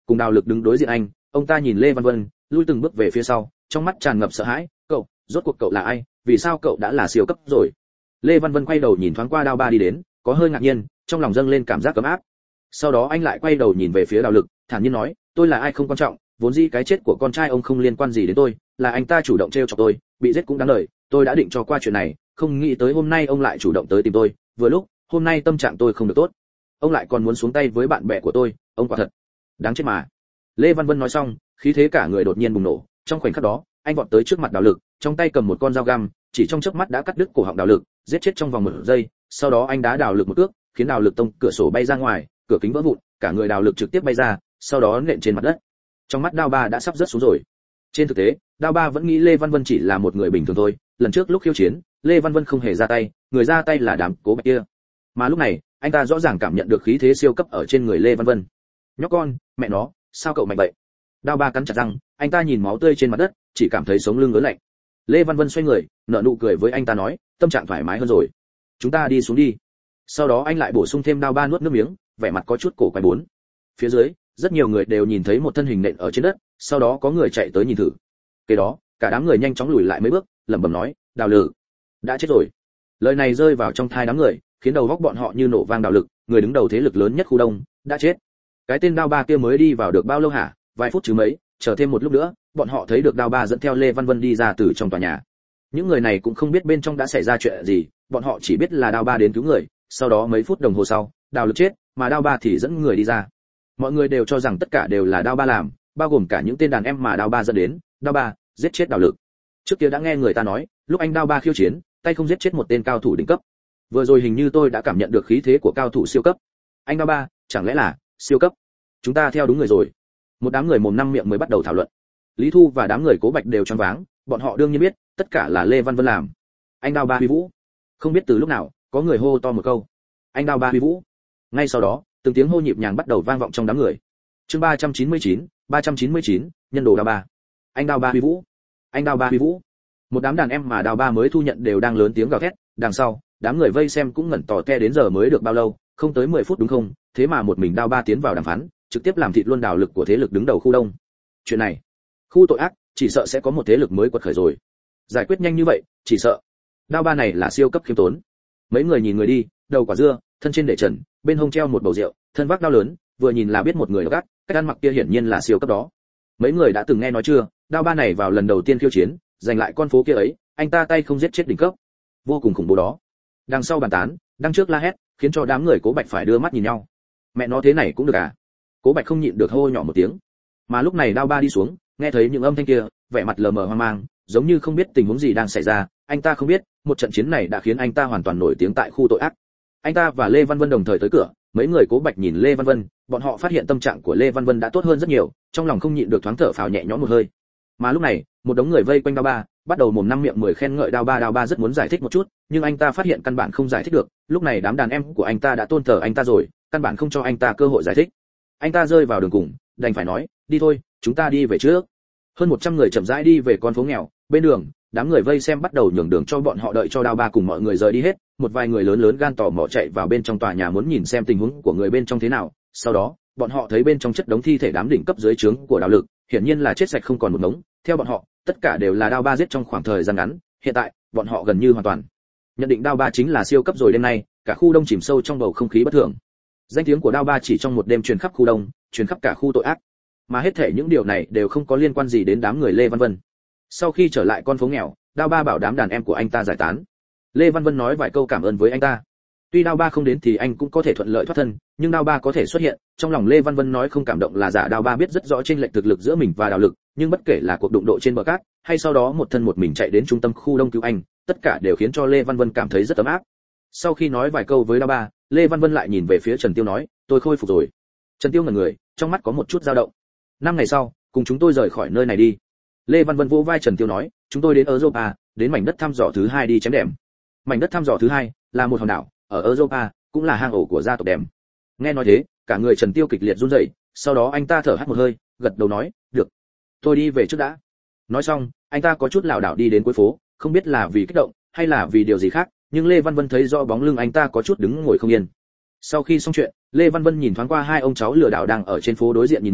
cùng Đào Lực đứng đối diện anh, ông ta nhìn Lê Văn Vân, lui từng bước về phía sau, trong mắt tràn ngập sợ hãi. Cậu, rốt cuộc cậu là ai? Vì sao cậu đã là siêu cấp rồi? Lê Văn Vân quay đầu nhìn thoáng qua Đao Ba đi đến, có hơi ngạc nhiên, trong lòng dâng lên cảm giác ấm áp. Sau đó anh lại quay đầu nhìn về phía Đào Lực, thản nhiên nói, tôi là ai không quan trọng, vốn dĩ cái chết của con trai ông không liên quan gì đến tôi, là anh ta chủ động trêu chọc tôi, bị giết cũng đáng đời, tôi đã định cho qua chuyện này, không nghĩ tới hôm nay ông lại chủ động tới tìm tôi, vừa lúc hôm nay tâm trạng tôi không được tốt, ông lại còn muốn xuống tay với bạn bè của tôi, ông quả thật đáng chết mà. Lê Văn Vân nói xong, khí thế cả người đột nhiên bùng nổ, trong khoảnh khắc đó, anh vọt tới trước mặt Đào Lực, trong tay cầm một con dao găm, chỉ trong chớp mắt đã cắt đứt cổ họng Đào Lực, giết chết trong vòng 1 giây, sau đó anh đá Đào Lực một cước, khiến Đào Lực tông cửa sổ bay ra ngoài, cửa kính vỡ vụn, cả người Đào Lực trực tiếp bay ra, sau đó nện trên mặt đất. Trong mắt Đao Ba đã sắp rớt xuống rồi. Trên thực tế, Đao Ba vẫn nghĩ Lê Văn Vân chỉ là một người bình thường thôi, lần trước lúc khiêu chiến, Lê Văn Vân không hề ra tay, người ra tay là đám Cố Bạch kia. Mà lúc này, anh ta rõ ràng cảm nhận được khí thế siêu cấp ở trên người Lê Văn Vân. Nhóc con, mẹ nó, sao cậu mạnh vậy? Đao Ba cắn chặt răng, anh ta nhìn máu tươi trên mặt đất, chỉ cảm thấy sống lưng ớn lạnh. Lê Văn Vân xoay người, nở nụ cười với anh ta nói, tâm trạng thoải mái hơn rồi. Chúng ta đi xuống đi. Sau đó anh lại bổ sung thêm. Đao Ba nuốt nước miếng, vẻ mặt có chút cổ quái bốn. Phía dưới, rất nhiều người đều nhìn thấy một thân hình nện ở trên đất, sau đó có người chạy tới nhìn thử. Kế đó, cả đám người nhanh chóng lùi lại mấy bước, lẩm bẩm nói, Đào Lực đã chết rồi. Lời này rơi vào trong tai đám người, khiến đầu óc bọn họ như nổ vang. Đào Lực, người đứng đầu thế lực lớn nhất khu Đông, đã chết. Cái tên Đao Ba kia mới đi vào được bao lâu hả? Vài phút chứ mấy, chờ thêm một lúc nữa, bọn họ thấy được Đao Ba dẫn theo Lê Văn Vân đi ra từ trong tòa nhà. Những người này cũng không biết bên trong đã xảy ra chuyện gì, bọn họ chỉ biết là Đao Ba đến cứu người, sau đó mấy phút đồng hồ sau, Đào Lực chết, mà Đao Ba thì dẫn người đi ra. Mọi người đều cho rằng tất cả đều là Đao Ba làm, bao gồm cả những tên đàn em mà Đao Ba dẫn đến. Đao Ba giết chết Đào Lực. Trước kia đã nghe người ta nói, lúc anh Đao Ba khiêu chiến, tay không giết chết một tên cao thủ đỉnh cấp. Vừa rồi hình như tôi đã cảm nhận được khí thế của cao thủ siêu cấp. Anh Đao Ba, chẳng lẽ là siêu cấp? Chúng ta theo đúng người rồi. Một đám người mồm năm miệng mới bắt đầu thảo luận. Lý Thu và đám người Cố Bạch đều choáng váng, bọn họ đương nhiên biết, tất cả là Lê Văn Vân làm. Anh Đao Ba huy vũ. Không biết từ lúc nào, có người hô to một câu. Anh Đao Ba huy vũ. Ngay sau đó, từng tiếng hô nhịp nhàng bắt đầu vang vọng trong đám người. Chương 399, nhân đồ Đao Ba. Anh Đao Ba huy vũ. Anh Đao Ba huy vũ. Một đám đàn em mà Đao Ba mới thu nhận đều đang lớn tiếng gào thét, đằng sau, đám người vây xem cũng ngẩn tò te đến giờ mới được bao lâu, không tới 10 phút đúng không? Thế mà một mình Đao Ba tiến vào đàm phán, trực tiếp làm thịt luôn Đào Lực của thế lực đứng đầu khu Đông. Chuyện này, khu tội ác, chỉ sợ sẽ có một thế lực mới quật khởi rồi. Giải quyết nhanh như vậy, chỉ sợ Đao Ba này là siêu cấp khiêm tốn. Mấy người nhìn người đi, đầu quả dưa, thân trên để trần, bên hông treo một bầu rượu, thân vác đao lớn, vừa nhìn là biết một người gắt, cách ăn mặc kia hiển nhiên là siêu cấp đó. Mấy người đã từng nghe nói chưa, Đao Ba này vào lần đầu tiên khiêu chiến, giành lại con phố kia ấy, anh ta tay không giết chết đỉnh cấp, vô cùng khủng bố đó. Đằng sau bàn tán, đằng trước la hét, khiến cho đám người Cố Bạch phải đưa mắt nhìn nhau. Mẹ nó thế này cũng được à? Cố Bạch không nhịn được hô nhỏ một tiếng. Mà lúc này Đao Ba đi xuống, nghe thấy những âm thanh kia, vẻ mặt lờ mờ hoang mang, giống như không biết tình huống gì đang xảy ra. Anh ta không biết, một trận chiến này đã khiến anh ta hoàn toàn nổi tiếng tại khu tội ác. Anh ta và Lê Văn Vân đồng thời tới cửa, mấy người Cố Bạch nhìn Lê Văn Vân, bọn họ phát hiện tâm trạng của Lê Văn Vân đã tốt hơn rất nhiều, trong lòng không nhịn được thoáng thở phào nhẹ nhõm một hơi. Mà lúc này, một đống người vây quanh Đao Ba, bắt đầu mồm năm miệng mười khen ngợi Đao Ba. Đao Ba rất muốn giải thích một chút, nhưng anh ta phát hiện căn bản không giải thích được, lúc này đám đàn em của anh ta đã tôn thờ anh ta rồi, căn bản không cho anh ta cơ hội giải thích. Anh ta rơi vào đường cùng, đành phải nói, đi thôi, chúng ta đi về trước. Hơn 100 người chậm rãi đi về con phố nghèo, bên đường, đám người vây xem bắt đầu nhường đường cho bọn họ, đợi cho Đao Ba cùng mọi người rời đi hết, một vài người lớn lớn gan tò mò chạy vào bên trong tòa nhà muốn nhìn xem tình huống của người bên trong thế nào. Sau đó, bọn họ thấy bên trong chất đống thi thể đám đỉnh cấp dưới trướng của Đào Lực, hiển nhiên là chết sạch không còn một mống. Theo bọn họ, tất cả đều là Đao Ba giết trong khoảng thời gian ngắn, hiện tại, bọn họ gần như hoàn toàn nhận định Đao Ba chính là siêu cấp rồi. Đêm nay, cả khu Đông chìm sâu trong bầu không khí bất thường. Danh tiếng của Đao Ba chỉ trong một đêm truyền khắp khu Đông, truyền khắp cả khu tội ác. Mà hết thảy những điều này đều không có liên quan gì đến đám người Lê Văn Vân. Sau khi trở lại con phố nghèo, Đao Ba bảo đám đàn em của anh ta giải tán. Lê Văn Vân nói vài câu cảm ơn với anh ta. Tuy Đao Ba không đến thì anh cũng có thể thuận lợi thoát thân, nhưng Đao Ba có thể xuất hiện, trong lòng Lê Văn Vân nói không cảm động là giả. Đao Ba biết rất rõ chênh lệch thực lực giữa mình và Đào Lực, nhưng bất kể là cuộc đụng độ trên bờ cát, hay sau đó một thân một mình chạy đến trung tâm khu Đông cứu anh, tất cả đều khiến cho Lê Văn Vân cảm thấy rất ấm áp. Sau khi nói vài câu với Đao Ba, Lê Văn Vân lại nhìn về phía Trần Tiêu nói, tôi khôi phục rồi. Trần Tiêu ngẩn người, trong mắt có một chút dao động. 5 ngày sau, cùng chúng tôi rời khỏi nơi này đi. Lê Văn Vân vỗ vai Trần Tiêu nói, chúng tôi đến Europa, đến mảnh đất thăm dò thứ 2 đi chém đệm. Mảnh đất thăm dò thứ 2 là một hòn đảo ở Europa, cũng là hang ổ của gia tộc đệm. Nghe nói thế, cả người Trần Tiêu kịch liệt run rẩy, sau đó anh ta thở hắt một hơi, gật đầu nói, được, tôi đi về trước đã. Nói xong, anh ta có chút lảo đảo đi đến cuối phố, không biết là vì kích động hay là vì điều gì khác, nhưng Lê Văn Vân thấy rõ bóng lưng anh ta có chút đứng ngồi không yên. Sau khi xong chuyện, Lê Văn Vân nhìn thoáng qua hai ông cháu lừa đảo đang ở trên phố đối diện nhìn mình,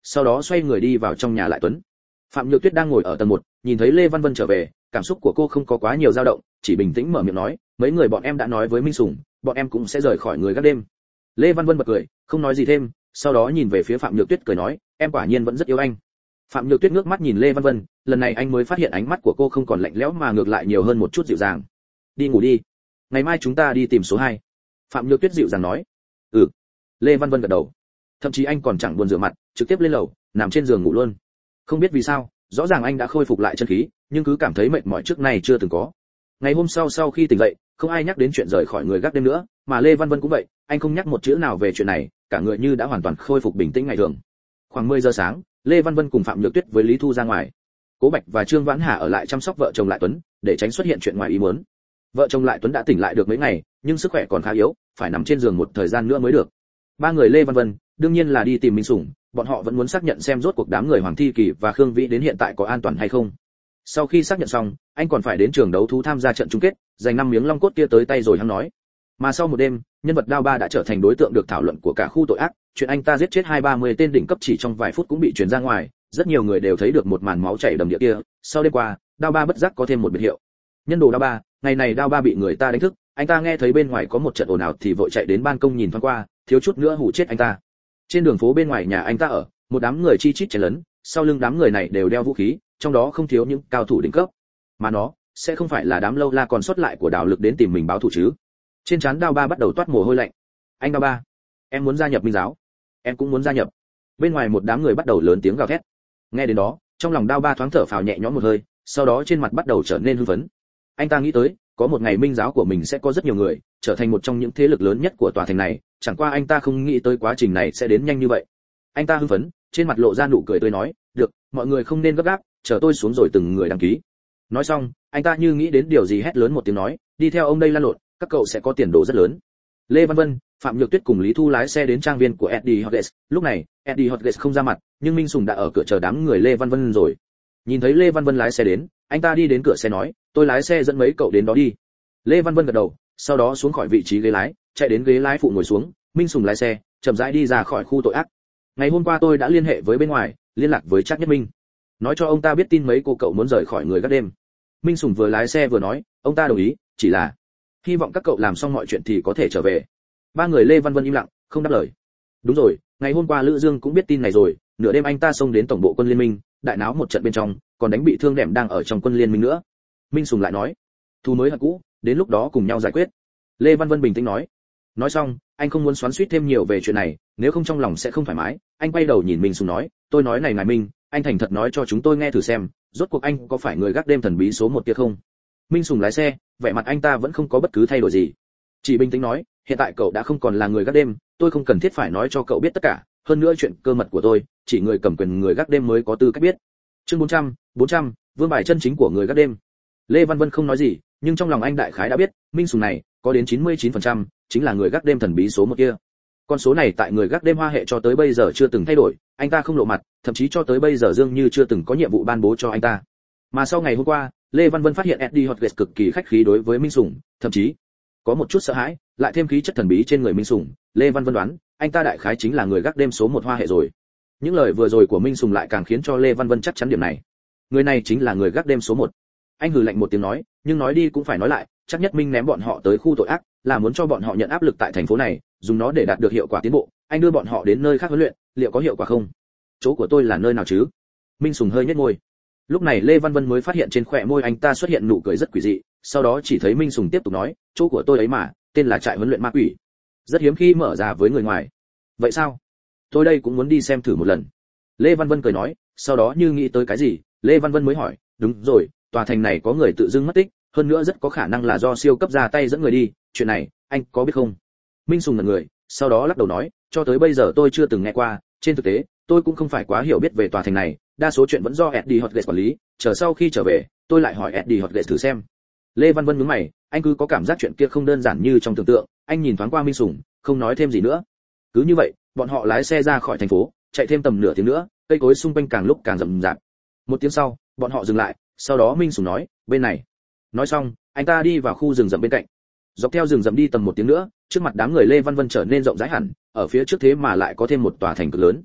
sau đó xoay người đi vào trong nhà lại tuấn. Phạm Nhược Tuyết đang ngồi ở tầng 1, nhìn thấy Lê Văn Vân trở về, cảm xúc của cô không có quá nhiều dao động, chỉ bình tĩnh mở miệng nói, mấy người bọn em đã nói với Minh Sùng, bọn em cũng sẽ rời khỏi người gác đêm. Lê Văn Vân bật cười, không nói gì thêm, sau đó nhìn về phía Phạm Nhược Tuyết cười nói, em quả nhiên vẫn rất yêu anh. Phạm Nhược Tuyết ngước mắt nhìn Lê Văn Vân, lần này anh mới phát hiện ánh mắt của cô không còn lạnh lẽo mà ngược lại nhiều hơn một chút dịu dàng. Đi ngủ đi, ngày mai chúng ta đi tìm số 2. Phạm Nhược Tuyết dịu dàng nói. Ừ. Lê Văn Vân gật đầu. Thậm chí anh còn chẳng buồn rửa mặt, trực tiếp lên lầu, nằm trên giường ngủ luôn. Không biết vì sao, rõ ràng anh đã khôi phục lại chân khí, nhưng cứ cảm thấy mệt mỏi trước này chưa từng có. Ngày hôm sau sau khi tỉnh dậy, không ai nhắc đến chuyện rời khỏi người gác đêm nữa, mà Lê Văn Vân cũng vậy, anh không nhắc một chữ nào về chuyện này, cả người như đã hoàn toàn khôi phục bình tĩnh ngày thường. Khoảng 10 giờ sáng, Lê Văn Vân cùng Phạm Nhược Tuyết với Lý Thu ra ngoài. Cố Bạch và Trương Vãn Hà ở lại chăm sóc vợ chồng Lại Tuấn, để tránh xuất hiện chuyện ngoài ý muốn. Vợ chồng Lại Tuấn đã tỉnh lại được mấy ngày, nhưng sức khỏe còn khá yếu, phải nằm trên giường một thời gian nữa mới được. Ba người Lê Văn Vân, đương nhiên là đi tìm Minh Sủng, bọn họ vẫn muốn xác nhận xem rốt cuộc đám người Hoàng Thi Kỳ và Khương Vĩ đến hiện tại có an toàn hay không. Sau khi xác nhận xong, anh còn phải đến trường đấu thú tham gia trận chung kết, giành 5 miếng long cốt kia tới tay rồi hắn nói. Mà sau một đêm, nhân vật Đao Ba đã trở thành đối tượng được thảo luận của cả khu tội ác, chuyện anh ta giết chết 230 tên đỉnh cấp chỉ trong vài phút cũng bị truyền ra ngoài, rất nhiều người đều thấy được một màn máu chảy đầm địa kia. Sau đêm qua, Đao Ba bất giác có thêm một biệt hiệu. Nhân đồ Đao Ba, ngày này Đao Ba bị người ta đánh thức, anh ta nghe thấy bên ngoài có một trận ồn ào thì vội chạy đến ban công nhìn thoáng qua, thiếu chút nữa hù chết anh ta. Trên đường phố bên ngoài nhà anh ta ở, một đám người chi chít chen lấn, sau lưng đám người này đều đeo vũ khí, trong đó không thiếu những cao thủ đỉnh cấp. Mà nó sẽ không phải là đám lâu la còn sót lại của Đào Lực đến tìm mình báo thù chứ? Trên trán Đao Ba bắt đầu toát mồ hôi lạnh. Anh Đao Ba, em muốn gia nhập Minh giáo. Em cũng muốn gia nhập. Bên ngoài một đám người bắt đầu lớn tiếng gào thét. Nghe đến đó, trong lòng Đao Ba thoáng thở phào nhẹ nhõm một hơi, sau đó trên mặt bắt đầu trở nên hưng phấn. Anh ta nghĩ tới, có một ngày Minh giáo của mình sẽ có rất nhiều người, trở thành một trong những thế lực lớn nhất của tòa thành này, chẳng qua anh ta không nghĩ tới quá trình này sẽ đến nhanh như vậy. Anh ta hưng phấn, trên mặt lộ ra nụ cười tươi nói, "Được, mọi người không nên gấp gáp, chờ tôi xuống rồi từng người đăng ký." Nói xong, anh ta như nghĩ đến điều gì hét lớn một tiếng nói, "Đi theo ông đây lan lộn, các cậu sẽ có tiền đồ rất lớn." Lê Văn Vân, Phạm Nhược Tuyết cùng Lý Thu lái xe đến trang viên của Eddie Hodges. Lúc này, Eddie Hodges không ra mặt, nhưng Minh Sùng đã ở cửa chờ đám người Lê Văn Vân rồi. Nhìn thấy Lê Văn Vân lái xe đến, anh ta đi đến cửa xe nói, "Tôi lái xe dẫn mấy cậu đến đó đi." Lê Văn Vân gật đầu, sau đó xuống khỏi vị trí ghế lái, chạy đến ghế lái phụ ngồi xuống. Minh Sùng lái xe, chậm rãi đi ra khỏi khu tội ác. Ngày hôm qua tôi đã liên hệ với bên ngoài, liên lạc với Trác Nhất Minh, nói cho ông ta biết tin mấy cô cậu muốn rời khỏi người gác đêm. Minh Sùng vừa lái xe vừa nói, ông ta đồng ý, chỉ là hy vọng các cậu làm xong mọi chuyện thì có thể trở về. Ba người Lê Văn Vân im lặng, không đáp lời. Đúng rồi, ngày hôm qua Lữ Dương cũng biết tin này rồi, nửa đêm anh ta xông đến tổng bộ quân liên minh, đại náo một trận bên trong, còn đánh bị thương Đệm đang ở trong quân liên minh nữa. Minh Sùng lại nói, thù mới hận cũ, đến lúc đó cùng nhau giải quyết. Lê Văn Vân bình tĩnh nói. Nói xong, anh không muốn xoắn xuýt thêm nhiều về chuyện này, nếu không trong lòng sẽ không thoải mái. Anh quay đầu nhìn Minh Sùng nói, tôi nói này ngài Minh, anh thành thật nói cho chúng tôi nghe thử xem, rốt cuộc anh có phải người gác đêm thần bí số 1 kia không? Minh Sùng lái xe, vẻ mặt anh ta vẫn không có bất cứ thay đổi gì, chỉ bình tĩnh nói, hiện tại cậu đã không còn là người gác đêm, tôi không cần thiết phải nói cho cậu biết tất cả, hơn nữa chuyện cơ mật của tôi, chỉ người cầm quyền người gác đêm mới có tư cách biết. Chương 400, vương bài chân chính của người gác đêm. Lê Văn Vân không nói gì, nhưng trong lòng anh đại khái đã biết, Minh Sùng này có đến 99% chính là người gác đêm thần bí số 1 kia. Con số này tại người gác đêm Hoa Hệ cho tới bây giờ chưa từng thay đổi, anh ta không lộ mặt, thậm chí cho tới bây giờ dường như chưa từng có nhiệm vụ ban bố cho anh ta. Mà sau ngày hôm qua, Lê Văn Vân phát hiện Eddie Hodges cực kỳ khách khí đối với Minh Sùng, thậm chí có một chút sợ hãi, lại thêm khí chất thần bí trên người Minh Sùng, Lê Văn Vân đoán, anh ta đại khái chính là người gác đêm số 1 Hoa Hệ rồi. Những lời vừa rồi của Minh Sùng lại càng khiến cho Lê Văn Vân chắc chắn điểm này. Người này chính là người gác đêm số 1. Anh hừ lạnh một tiếng nói, nhưng nói đi cũng phải nói lại, chắc Nhất Minh ném bọn họ tới khu tội ác, là muốn cho bọn họ nhận áp lực tại thành phố này, dùng nó để đạt được hiệu quả tiến bộ. Anh đưa bọn họ đến nơi khác huấn luyện, liệu có hiệu quả không? Chỗ của tôi là nơi nào chứ? Minh Sùng hơi nhếch môi. Lúc này Lê Văn Vân mới phát hiện trên khóe môi anh ta xuất hiện nụ cười rất quỷ dị, sau đó chỉ thấy Minh Sùng tiếp tục nói, chỗ của tôi ấy mà, tên là trại huấn luyện ma quỷ. Rất hiếm khi mở ra với người ngoài. Vậy sao? Tôi đây cũng muốn đi xem thử một lần. Lê Văn Vân cười nói, sau đó như nghĩ tới cái gì, Lê Văn Vân mới hỏi, đúng rồi, tòa thành này có người tự dưng mất tích, hơn nữa rất có khả năng là do siêu cấp ra tay dẫn người đi, chuyện này, anh có biết không? Minh Sùng ngẩn người, sau đó lắc đầu nói, cho tới bây giờ tôi chưa từng nghe qua, trên thực tế, tôi cũng không phải quá hiểu biết về tòa thành này, đa số chuyện vẫn do Eddie Hodges quản lý, chờ sau khi trở về, tôi lại hỏi Eddie Hodges thử xem. Lê Văn Vân nhướng mày, anh cứ có cảm giác chuyện kia không đơn giản như trong tưởng tượng, anh nhìn thoáng qua Minh Sùng, không nói thêm gì nữa. Cứ như vậy, bọn họ lái xe ra khỏi thành phố, chạy thêm tầm nửa tiếng nữa, cây cối xung quanh càng lúc càng rậm rạp. Một tiếng sau, bọn họ dừng lại, sau đó Minh Sùng nói, bên này. Nói xong, anh ta đi vào khu rừng rậm bên cạnh. Dọc theo rừng rậm đi tầm một tiếng nữa, trước mặt đám người Lê Văn Vân trở nên rộng rãi hẳn, ở phía trước thế mà lại có thêm một tòa thành cực lớn.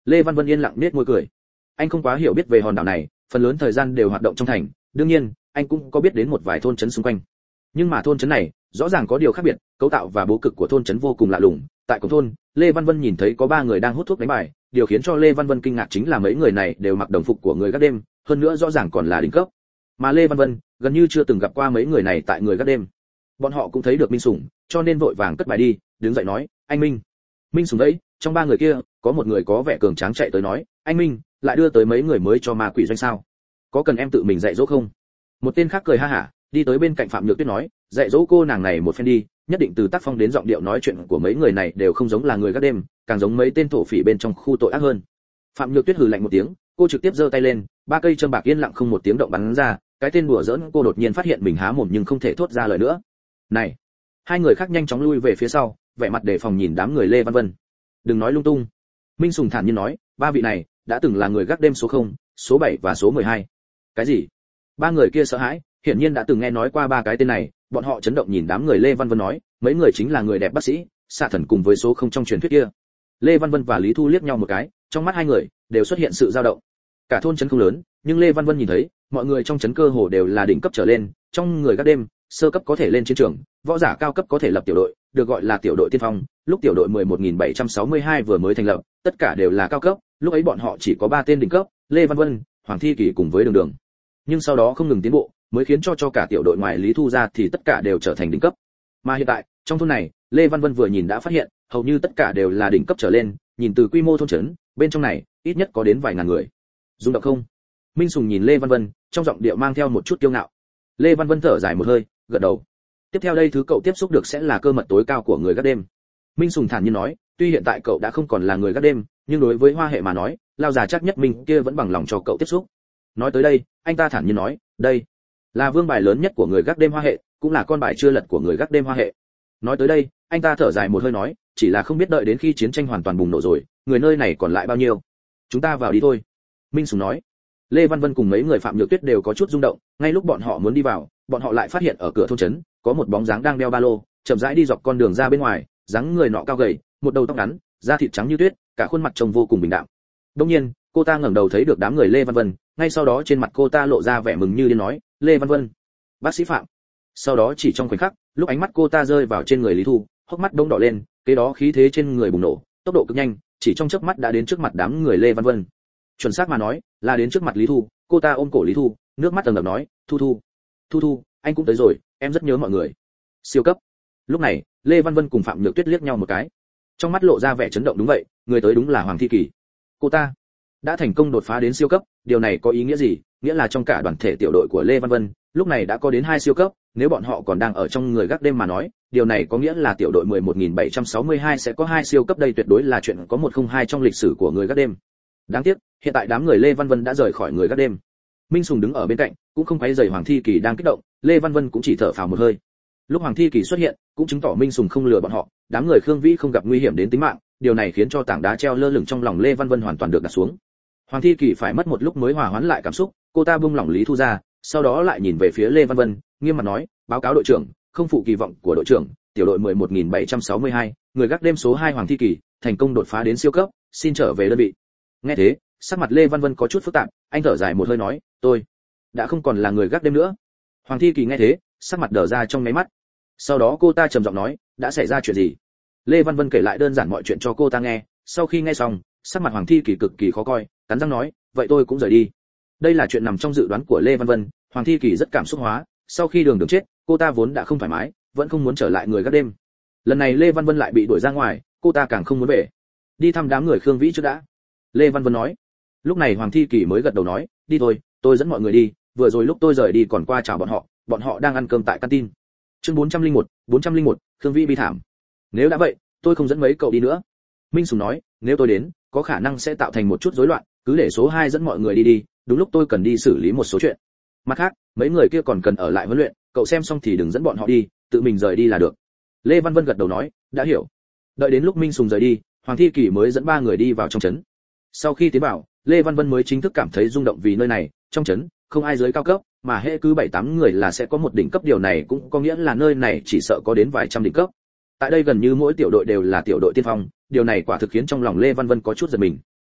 Lê Văn Vân yên lặng nết môi cười. Anh không quá hiểu biết về hòn đảo này, phần lớn thời gian đều hoạt động trong thành, đương nhiên anh cũng có biết đến một vài thôn trấn xung quanh. Nhưng mà thôn trấn này rõ ràng có điều khác biệt, cấu tạo và bố cục của thôn trấn vô cùng lạ lùng. Tại cổng thôn, Lê Văn Vân nhìn thấy có 3 người đang hút thuốc đánh bài, điều khiến cho Lê Văn Vân kinh ngạc chính là mấy người này đều mặc đồng phục của người gác đêm, hơn nữa rõ ràng còn là đỉnh cấp. Mà Lê Văn Vân gần như chưa từng gặp qua mấy người này tại người gác đêm. Bọn họ cũng thấy được Minh Sủng, cho nên vội vàng cất bài đi, đứng dậy nói, "Anh Minh." Minh Sủng đấy, trong 3 người kia, có một người có vẻ cường tráng chạy tới nói, "Anh Minh, lại đưa tới mấy người mới cho ma quỷ doanh sao? Có cần em tự mình dạy dỗ không?" Một tên khác cười ha hả, đi tới bên cạnh Phạm Nhược Tuyết nói, "Dạy dỗ cô nàng này một phen đi, nhất định từ tác phong đến giọng điệu nói chuyện của mấy người này đều không giống là người gác đêm, càng giống mấy tên thổ phỉ bên trong khu tội ác hơn." Phạm Nhược Tuyết hừ lạnh một tiếng, cô trực tiếp giơ tay lên, 3 cây châm bạc yên lặng không một tiếng động bắn ra, cái tên đùa giỡn cô đột nhiên phát hiện mình há mồm nhưng không thể thốt ra lời nữa. "Này!" Hai người khác nhanh chóng lui về phía sau, vẻ mặt đề phòng nhìn đám người Lê Văn Vân. "Đừng nói lung tung." Minh Sùng thản nhiên nói, "3 vị này đã từng là người gác đêm số 0, số 7 và số 12. "Cái gì?" 3 người kia sợ hãi, hiển nhiên đã từng nghe nói qua 3 cái tên này, bọn họ chấn động nhìn đám người Lê Văn Vân nói, mấy người chính là người đẹp bác sĩ, xạ thần cùng với số 0 trong truyền thuyết kia. Lê Văn Vân và Lý Thu liếc nhau một cái, trong mắt hai người đều xuất hiện sự dao động. Cả thôn trấn không lớn, nhưng Lê Văn Vân nhìn thấy, mọi người trong trấn cơ hồ đều là đỉnh cấp trở lên, trong người gác đêm, sơ cấp có thể lên chiến trường, võ giả cao cấp có thể lập tiểu đội, được gọi là tiểu đội tiên phong, lúc tiểu đội 11762 vừa mới thành lập, tất cả đều là cao cấp, lúc ấy bọn họ chỉ có 3 tên đỉnh cấp, Lê Văn Vân, Hoàng Thi Kỳ cùng với Đường Đường. Nhưng sau đó không ngừng tiến bộ, mới khiến cho cả tiểu đội ngoài Lý Thu ra thì tất cả đều trở thành đỉnh cấp. Mà hiện tại, trong thôn này, Lê Văn Vân vừa nhìn đã phát hiện, hầu như tất cả đều là đỉnh cấp trở lên, nhìn từ quy mô thôn trấn, bên trong này, ít nhất có đến vài ngàn người. Rung động không? Minh Sùng nhìn Lê Văn Vân, trong giọng điệu mang theo một chút kiêu ngạo. Lê Văn Vân thở dài một hơi, gật đầu. Tiếp theo đây thứ cậu tiếp xúc được sẽ là cơ mật tối cao của người gác đêm. Minh Sùng thản nhiên nói, tuy hiện tại cậu đã không còn là người gác đêm, nhưng đối với Hoa Hệ mà nói, lao già chắc nhất mình kia vẫn bằng lòng cho cậu tiếp xúc. Nói tới đây, anh ta thản nhiên nói, đây là vương bài lớn nhất của người gác đêm Hoa Hệ, cũng là con bài chưa lật của người gác đêm Hoa Hệ. Nói tới đây, anh ta thở dài một hơi nói, chỉ là không biết đợi đến khi chiến tranh hoàn toàn bùng nổ rồi, người nơi này còn lại bao nhiêu. Chúng ta vào đi thôi. Minh Sùng nói. Lê Văn Vân cùng mấy người Phạm Nhược Tuyết đều có chút rung động, ngay lúc bọn họ muốn đi vào, bọn họ lại phát hiện ở cửa thôn trấn có một bóng dáng đang đeo ba lô, chậm rãi đi dọc con đường ra bên ngoài, dáng người nọ cao gầy, một đầu tóc ngắn, da thịt trắng như tuyết, cả khuôn mặt trông vô cùng bình đạm. Đương nhiên, cô ta ngẩng đầu thấy được đám người Lê Văn Vân, ngay sau đó trên mặt cô ta lộ ra vẻ mừng như điên nói, "Lê Văn Vân, bác sĩ Phạm." Sau đó chỉ trong khoảnh khắc, lúc ánh mắt cô ta rơi vào trên người Lý Thu, hốc mắt đông đỏ lên, kế đó khí thế trên người bùng nổ, tốc độ cực nhanh, chỉ trong chớp mắt đã đến trước mặt đám người Lê Văn Vân. Chuẩn xác mà nói, là đến trước mặt Lý Thu, cô ta ôm cổ Lý Thu, nước mắt ẩn ẩn nói, "Thu Thu, Thu Thu, anh cũng tới rồi, em rất nhớ mọi người." Siêu cấp. Lúc này, Lê Văn Vân cùng Phạm Nhược Tuyết liếc nhau một cái. Trong mắt lộ ra vẻ chấn động, đúng vậy, người tới đúng là Hoàng Thi Kỳ. Cô ta đã thành công đột phá đến siêu cấp, điều này có ý nghĩa gì? Nghĩa là trong cả đoàn thể tiểu đội của Lê Văn Vân, lúc này đã có đến 2 siêu cấp, nếu bọn họ còn đang ở trong người gác đêm mà nói, điều này có nghĩa là tiểu đội 11762 sẽ có 2 siêu cấp, đây tuyệt đối là chuyện có 102 trong lịch sử của người gác đêm. Đáng tiếc, hiện tại đám người Lê Văn Vân đã rời khỏi người gác đêm. Minh Sùng đứng ở bên cạnh, cũng không quấy rầy Hoàng Thi Kỳ đang kích động, Lê Văn Vân cũng chỉ thở phào một hơi. Lúc Hoàng Thi Kỳ xuất hiện, cũng chứng tỏ Minh Sùng không lừa bọn họ, đám người Khương Vĩ không gặp nguy hiểm đến tính mạng, điều này khiến cho tảng đá treo lơ lửng trong lòng Lê Văn Vân hoàn toàn được đặt xuống. Hoàng Thi Kỳ phải mất một lúc mới hòa hoãn lại cảm xúc, cô ta buông lỏng Lý Thu ra, sau đó lại nhìn về phía Lê Văn Vân, nghiêm mặt nói, "Báo cáo đội trưởng, không phụ kỳ vọng của đội trưởng, tiểu đội 11762, người gác đêm số 2 Hoàng Thi Kỳ, thành công đột phá đến siêu cấp, xin trở về đơn vị." Nghe thế, sắc mặt Lê Văn Vân có chút phức tạp, anh thở dài một hơi nói, "Tôi đã không còn là người gác đêm nữa." Hoàng Thi Kỳ nghe thế, sắc mặt đờ ra trong mấy mắt. Sau đó cô ta trầm giọng nói, "Đã xảy ra chuyện gì?" Lê Văn Vân kể lại đơn giản mọi chuyện cho cô ta nghe, sau khi nghe xong, sắc mặt Hoàng Thi Kỳ cực kỳ khó coi, cắn răng nói, "Vậy tôi cũng rời đi." Đây là chuyện nằm trong dự đoán của Lê Văn Vân, Hoàng Thi Kỳ rất cảm xúc hóa, sau khi Đường Đường chết, cô ta vốn đã không thoải mái, vẫn không muốn trở lại người gác đêm. Lần này Lê Văn Vân lại bị đuổi ra ngoài, cô ta càng không muốn về. "Đi thăm đám người Khương Vĩ trước đã." Lê Văn Vân nói. Lúc này Hoàng Thi Kỳ mới gật đầu nói, "Đi thôi, tôi dẫn mọi người đi, vừa rồi lúc tôi rời đi còn qua chào bọn họ đang ăn cơm tại canteen." Chương 401, Khương Vĩ bi thảm. "Nếu đã vậy, tôi không dẫn mấy cậu đi nữa." Minh Sùng nói, "Nếu tôi đến, có khả năng sẽ tạo thành một chút rối loạn, cứ để số 2 dẫn mọi người đi đi, đúng lúc tôi cần đi xử lý một số chuyện. Mặt khác, mấy người kia còn cần ở lại huấn luyện, cậu xem xong thì đừng dẫn bọn họ đi, tự mình rời đi là được." Lê Văn Vân gật đầu nói, "Đã hiểu." Đợi đến lúc Minh Sùng rời đi, Hoàng Thi Kỳ mới dẫn 3 người đi vào trong trấn. Sau khi tiến vào, Lê Văn Vân mới chính thức cảm thấy rung động vì nơi này, trong trấn, không ai dưới cao cấp, mà hệ cứ 7-8 người là sẽ có một đỉnh cấp, điều này cũng có nghĩa là nơi này chỉ sợ có đến vài trăm đỉnh cấp. Tại đây gần như mỗi tiểu đội đều là tiểu đội tiên phong, điều này quả thực khiến trong lòng Lê Văn Vân có chút giật mình.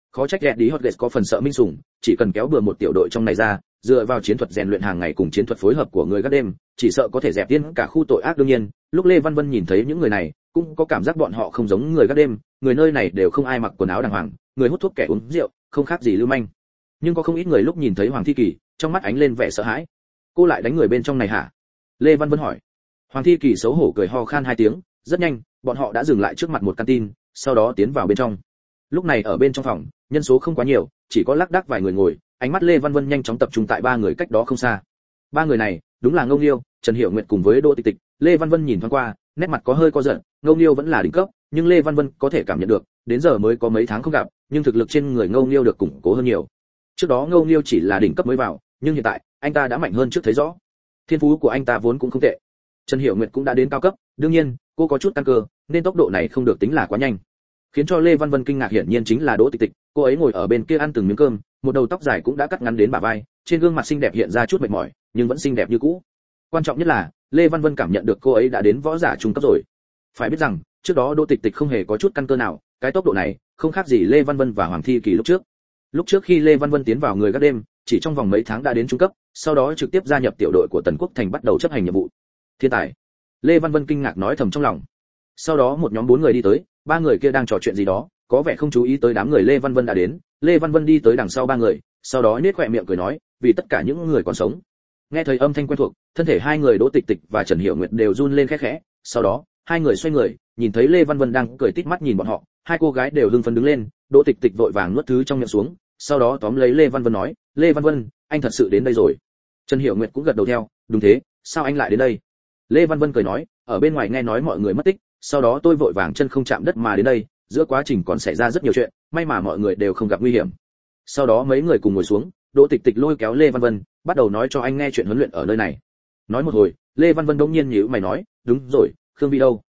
Khó trách Eddie Hodges có phần sợ Minh Sủng, chỉ cần kéo bừa một tiểu đội trong này ra, dựa vào chiến thuật rèn luyện hàng ngày cùng chiến thuật phối hợp của người gác đêm, chỉ sợ có thể dẹp tiên cả khu tội ác. Đương nhiên, lúc Lê Văn Vân nhìn thấy những người này, cũng có cảm giác bọn họ không giống người gác đêm, người nơi này đều không ai mặc quần áo đàng hoàng, người hút thuốc kẻ uống rượu, không khác gì lưu manh. Nhưng có không ít người lúc nhìn thấy Hoàng Thi Kỳ, trong mắt ánh lên vẻ sợ hãi. Cô lại đánh người bên trong này hả? Lê Văn Vân hỏi. Hoàng Thi Kỳ xấu hổ cười ho khan hai tiếng, rất nhanh, bọn họ đã dừng lại trước mặt một canteen, sau đó tiến vào bên trong. Lúc này ở bên trong phòng, nhân số không quá nhiều, chỉ có lác đác vài người ngồi, ánh mắt Lê Văn Vân nhanh chóng tập trung tại ba người cách đó không xa. Ba người này, đúng là Ngô Nghiêu, Trần Hiểu Nguyệt cùng với Đỗ Tịch Tịch. Lê Văn Vân nhìn thoáng qua, nét mặt có hơi co giật, Ngô Nghiêu vẫn là đỉnh cấp, nhưng Lê Văn Vân có thể cảm nhận được, đến giờ mới có mấy tháng không gặp, nhưng thực lực trên người Ngô Nghiêu được củng cố hơn nhiều. Trước đó Ngô Nghiêu chỉ là đỉnh cấp mới vào, nhưng hiện tại, anh ta đã mạnh hơn trước thấy rõ. Thiên phú của anh ta vốn cũng không tệ. Trần Hiểu Nguyệt cũng đã đến cao cấp, đương nhiên, cô có chút căn cơ, nên tốc độ này không được tính là quá nhanh. Khiến cho Lê Văn Vân kinh ngạc hiển nhiên chính là Đỗ Tịch Tịch, cô ấy ngồi ở bên kia ăn từng miếng cơm, một đầu tóc dài cũng đã cắt ngắn đến bả vai, trên gương mặt xinh đẹp hiện ra chút mệt mỏi, nhưng vẫn xinh đẹp như cũ. Quan trọng nhất là, Lê Văn Vân cảm nhận được cô ấy đã đến võ giả trung cấp rồi. Phải biết rằng, trước đó Đỗ Tịch Tịch không hề có chút căn cơ nào, cái tốc độ này, không khác gì Lê Văn Vân và Hoàng Thi Kỳ lúc trước. Lúc trước khi Lê Văn Vân tiến vào người gác đêm, chỉ trong vòng mấy tháng đã đến trung cấp, sau đó trực tiếp gia nhập tiểu đội của Tần Quốc Thành bắt đầu chấp hành nhiệm vụ. Thiên tài. Lê Văn Vân kinh ngạc nói thầm trong lòng. Sau đó một nhóm 4 người đi tới, ba người kia đang trò chuyện gì đó, có vẻ không chú ý tới đám người Lê Văn Vân đã đến. Lê Văn Vân đi tới đằng sau ba người, sau đó nhếch khóe miệng cười nói, vì tất cả những người còn sống. Nghe thấy âm thanh quen thuộc, thân thể hai người Đỗ Tịch Tịch và Trần Hiểu Nguyệt đều run lên khẽ khẽ, sau đó, hai người xoay người, nhìn thấy Lê Văn Vân đang cười tít mắt nhìn bọn họ, hai cô gái đều hưng phấn đứng lên. Đỗ Tịch Tịch vội vàng nuốt thứ trong miệng xuống, sau đó tóm lấy Lê Văn Vân nói, Lê Văn Vân, anh thật sự đến đây rồi. Trần Hiểu Nguyệt cũng gật đầu theo, đúng thế, sao anh lại đến đây? Lê Văn Vân cười nói, ở bên ngoài nghe nói mọi người mất tích, sau đó tôi vội vàng chân không chạm đất mà đến đây, giữa quá trình còn xảy ra rất nhiều chuyện, may mà mọi người đều không gặp nguy hiểm. Sau đó mấy người cùng ngồi xuống, Đỗ Tịch Tịch lôi kéo Lê Văn Vân, bắt đầu nói cho anh nghe chuyện huấn luyện ở nơi này. Nói một hồi, Lê Văn Vân đống nhiên nhíu mày nói, đúng rồi, Khương Vi đâu?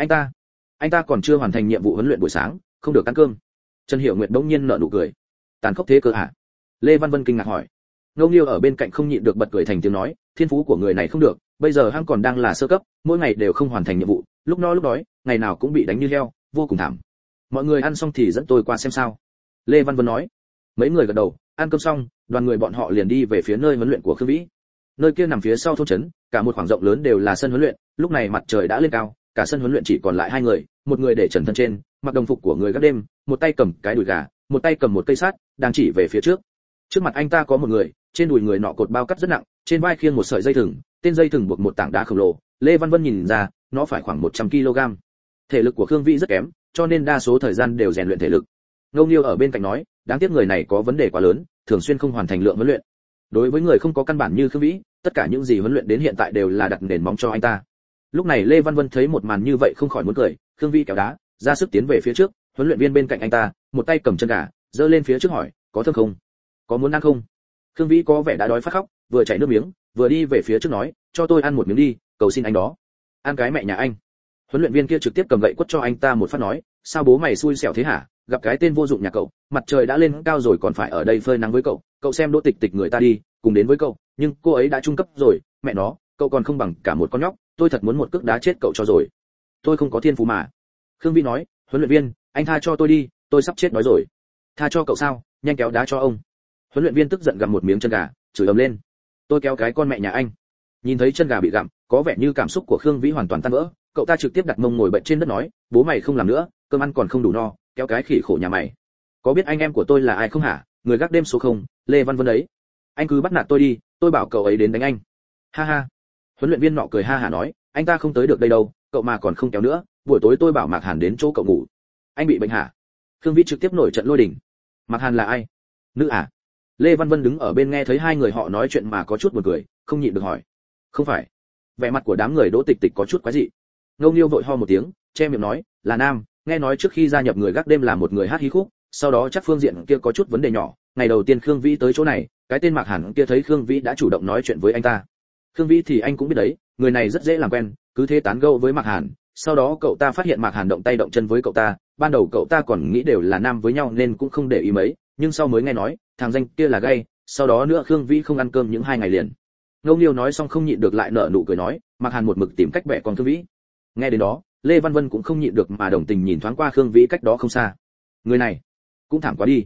Anh ta còn chưa hoàn thành nhiệm vụ huấn luyện buổi sáng, không được ăn cơm. Trần Hiểu Nguyệt đống nhiên nở nụ cười. Tàn khốc thế cơ hả? Lê Văn Vân kinh ngạc hỏi. Ngô Nghiêu ở bên cạnh không nhịn được bật cười thành tiếng nói, thiên phú của người này không được, bây giờ hắn còn đang là sơ cấp, mỗi ngày đều không hoàn thành nhiệm vụ, lúc no lúc đói, ngày nào cũng bị đánh như heo, vô cùng thảm. Mọi người ăn xong thì dẫn tôi qua xem sao. Lê Văn Vân nói. Mấy người gật đầu, ăn cơm xong, đoàn người bọn họ liền đi về phía nơi huấn luyện của Khương Vĩ. Nơi kia nằm phía sau thôn trấn, cả một khoảng rộng lớn đều là sân huấn luyện, lúc này mặt trời đã lên cao, cả sân huấn luyện chỉ còn lại hai người, một người để trần thân trên, mặc đồng phục của người gác đêm, một tay cầm cái đùi gà, một tay cầm một cây sắt, đang chỉ về phía trước. Trước mặt anh ta có một người, trên đùi người nọ cột bao cắt rất nặng, trên vai khiêng một sợi dây thừng, tên dây thừng buộc một tảng đá khổng lồ. Lê Văn Vân nhìn ra, nó phải khoảng 100 kg. Thể lực của Khương Vĩ rất kém, cho nên đa số thời gian đều rèn luyện thể lực. Ngô Nghiêu ở bên cạnh nói, đáng tiếc người này có vấn đề quá lớn, thường xuyên không hoàn thành lượng huấn luyện. Đối với người không có căn bản như Khương Vĩ, tất cả những gì huấn luyện đến hiện tại đều là đặt nền móng cho anh ta. Lúc này Lê Văn Vân thấy một màn như vậy không khỏi muốn cười, Khương Vĩ kéo đá, ra sức tiến về phía trước, huấn luyện viên bên cạnh anh ta, một tay cầm chân gà, giơ lên phía trước hỏi, có thơm không? Có muốn ăn không? Khương Vĩ có vẻ đã đói phát khóc, vừa chảy nước miếng, vừa đi về phía trước nói, cho tôi ăn một miếng đi, cầu xin anh đó. Ăn cái mẹ nhà anh. Huấn luyện viên kia trực tiếp cầm gậy quất cho anh ta một phát nói, sao bố mày xui xẻo thế hả, gặp cái tên vô dụng nhà cậu, mặt trời đã lên cao rồi còn phải ở đây phơi nắng với cậu, cậu xem Đỗ Tịch Tịch người ta đi, cùng đến với cậu, nhưng cô ấy đã trung cấp rồi, mẹ nó, cậu còn không bằng cả một con nhóc, tôi thật muốn một cước đá chết cậu cho rồi. Tôi không có thiên phú mà. Khương Vĩ nói, huấn luyện viên, anh tha cho tôi đi, tôi sắp chết đói rồi. Tha cho cậu sao, nhanh kéo đá cho ông. Huấn luyện viên tức giận gặm một miếng chân gà, chửi ầm lên. Tôi kéo cái con mẹ nhà anh. Nhìn thấy chân gà bị gặm, có vẻ như cảm xúc của Khương Vĩ hoàn toàn tan vỡ, cậu ta trực tiếp đặt mông ngồi bệnh trên đất nói, bố mày không làm nữa, cơm ăn còn không đủ no, kéo cái khỉ khổ nhà mày. Có biết anh em của tôi là ai không hả? Người gác đêm số 0, Lê Văn Vân ấy. Anh cứ bắt nạt tôi đi, tôi bảo cậu ấy đến đánh anh. Ha ha. Huấn luyện viên nọ cười ha hả nói, anh ta không tới được đây đâu, cậu mà còn không kéo nữa, buổi tối tôi bảo Mạc Hàn đến chỗ cậu ngủ. Anh bị bệnh hả? Khương Vĩ trực tiếp nổi trận lôi đình. Mạc Hàn là ai? Nữ à? Lê Văn Vân đứng ở bên nghe thấy hai người họ nói chuyện mà có chút buồn cười, không nhịn được hỏi. Không phải. Vẻ mặt của đám người Đỗ Tịch Tịch có chút quái dị. Ngô Nghiêu vội ho một tiếng, che miệng nói, là nam, nghe nói trước khi gia nhập người gác đêm là một người hát hí khúc, sau đó chắc phương diện kia có chút vấn đề nhỏ, ngày đầu tiên Khương Vĩ tới chỗ này, cái tên Mạc Hàn kia thấy Khương Vĩ đã chủ động nói chuyện với anh ta. Khương Vĩ thì anh cũng biết đấy, người này rất dễ làm quen, cứ thế tán gẫu với Mạc Hàn, sau đó cậu ta phát hiện Mạc Hàn động tay động chân với cậu ta, ban đầu cậu ta còn nghĩ đều là nam với nhau nên cũng không để ý mấy, nhưng sau mới nghe nói, thằng danh kia là gay, sau đó nữa Khương Vĩ không ăn cơm những 2 ngày liền. Ngô Nghiêu nói xong không nhịn được lại nở nụ cười nói, Mạc Hàn một mực tìm cách bẻ con Khương Vĩ. Nghe đến đó, Lê Văn Vân cũng không nhịn được mà đồng tình nhìn thoáng qua Khương Vĩ cách đó không xa. Người này cũng thảm quá đi.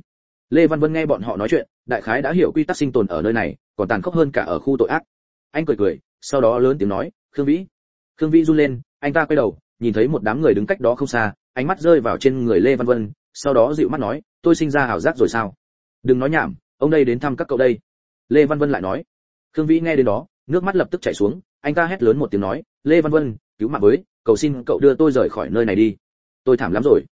Lê Văn Vân nghe bọn họ nói chuyện, đại khái đã hiểu quy tắc sinh tồn ở nơi này, còn tàn khốc hơn cả ở khu tội ác. Anh cười cười, sau đó lớn tiếng nói, "Khương Vĩ." Khương Vĩ run lên, anh ta quay đầu, nhìn thấy một đám người đứng cách đó không xa, ánh mắt rơi vào trên người Lê Văn Vân, sau đó dịu mắt nói, "Tôi sinh ra ảo giác rồi sao? Đừng nói nhảm, ông đây đến thăm các cậu đây." Lê Văn Vân lại nói. Khương Vĩ nghe đến đó, nước mắt lập tức chảy xuống, anh ta hét lớn một tiếng nói, "Lê Văn Vân, cứu mạng với, cầu xin cậu đưa tôi rời khỏi nơi này đi. Tôi thảm lắm rồi."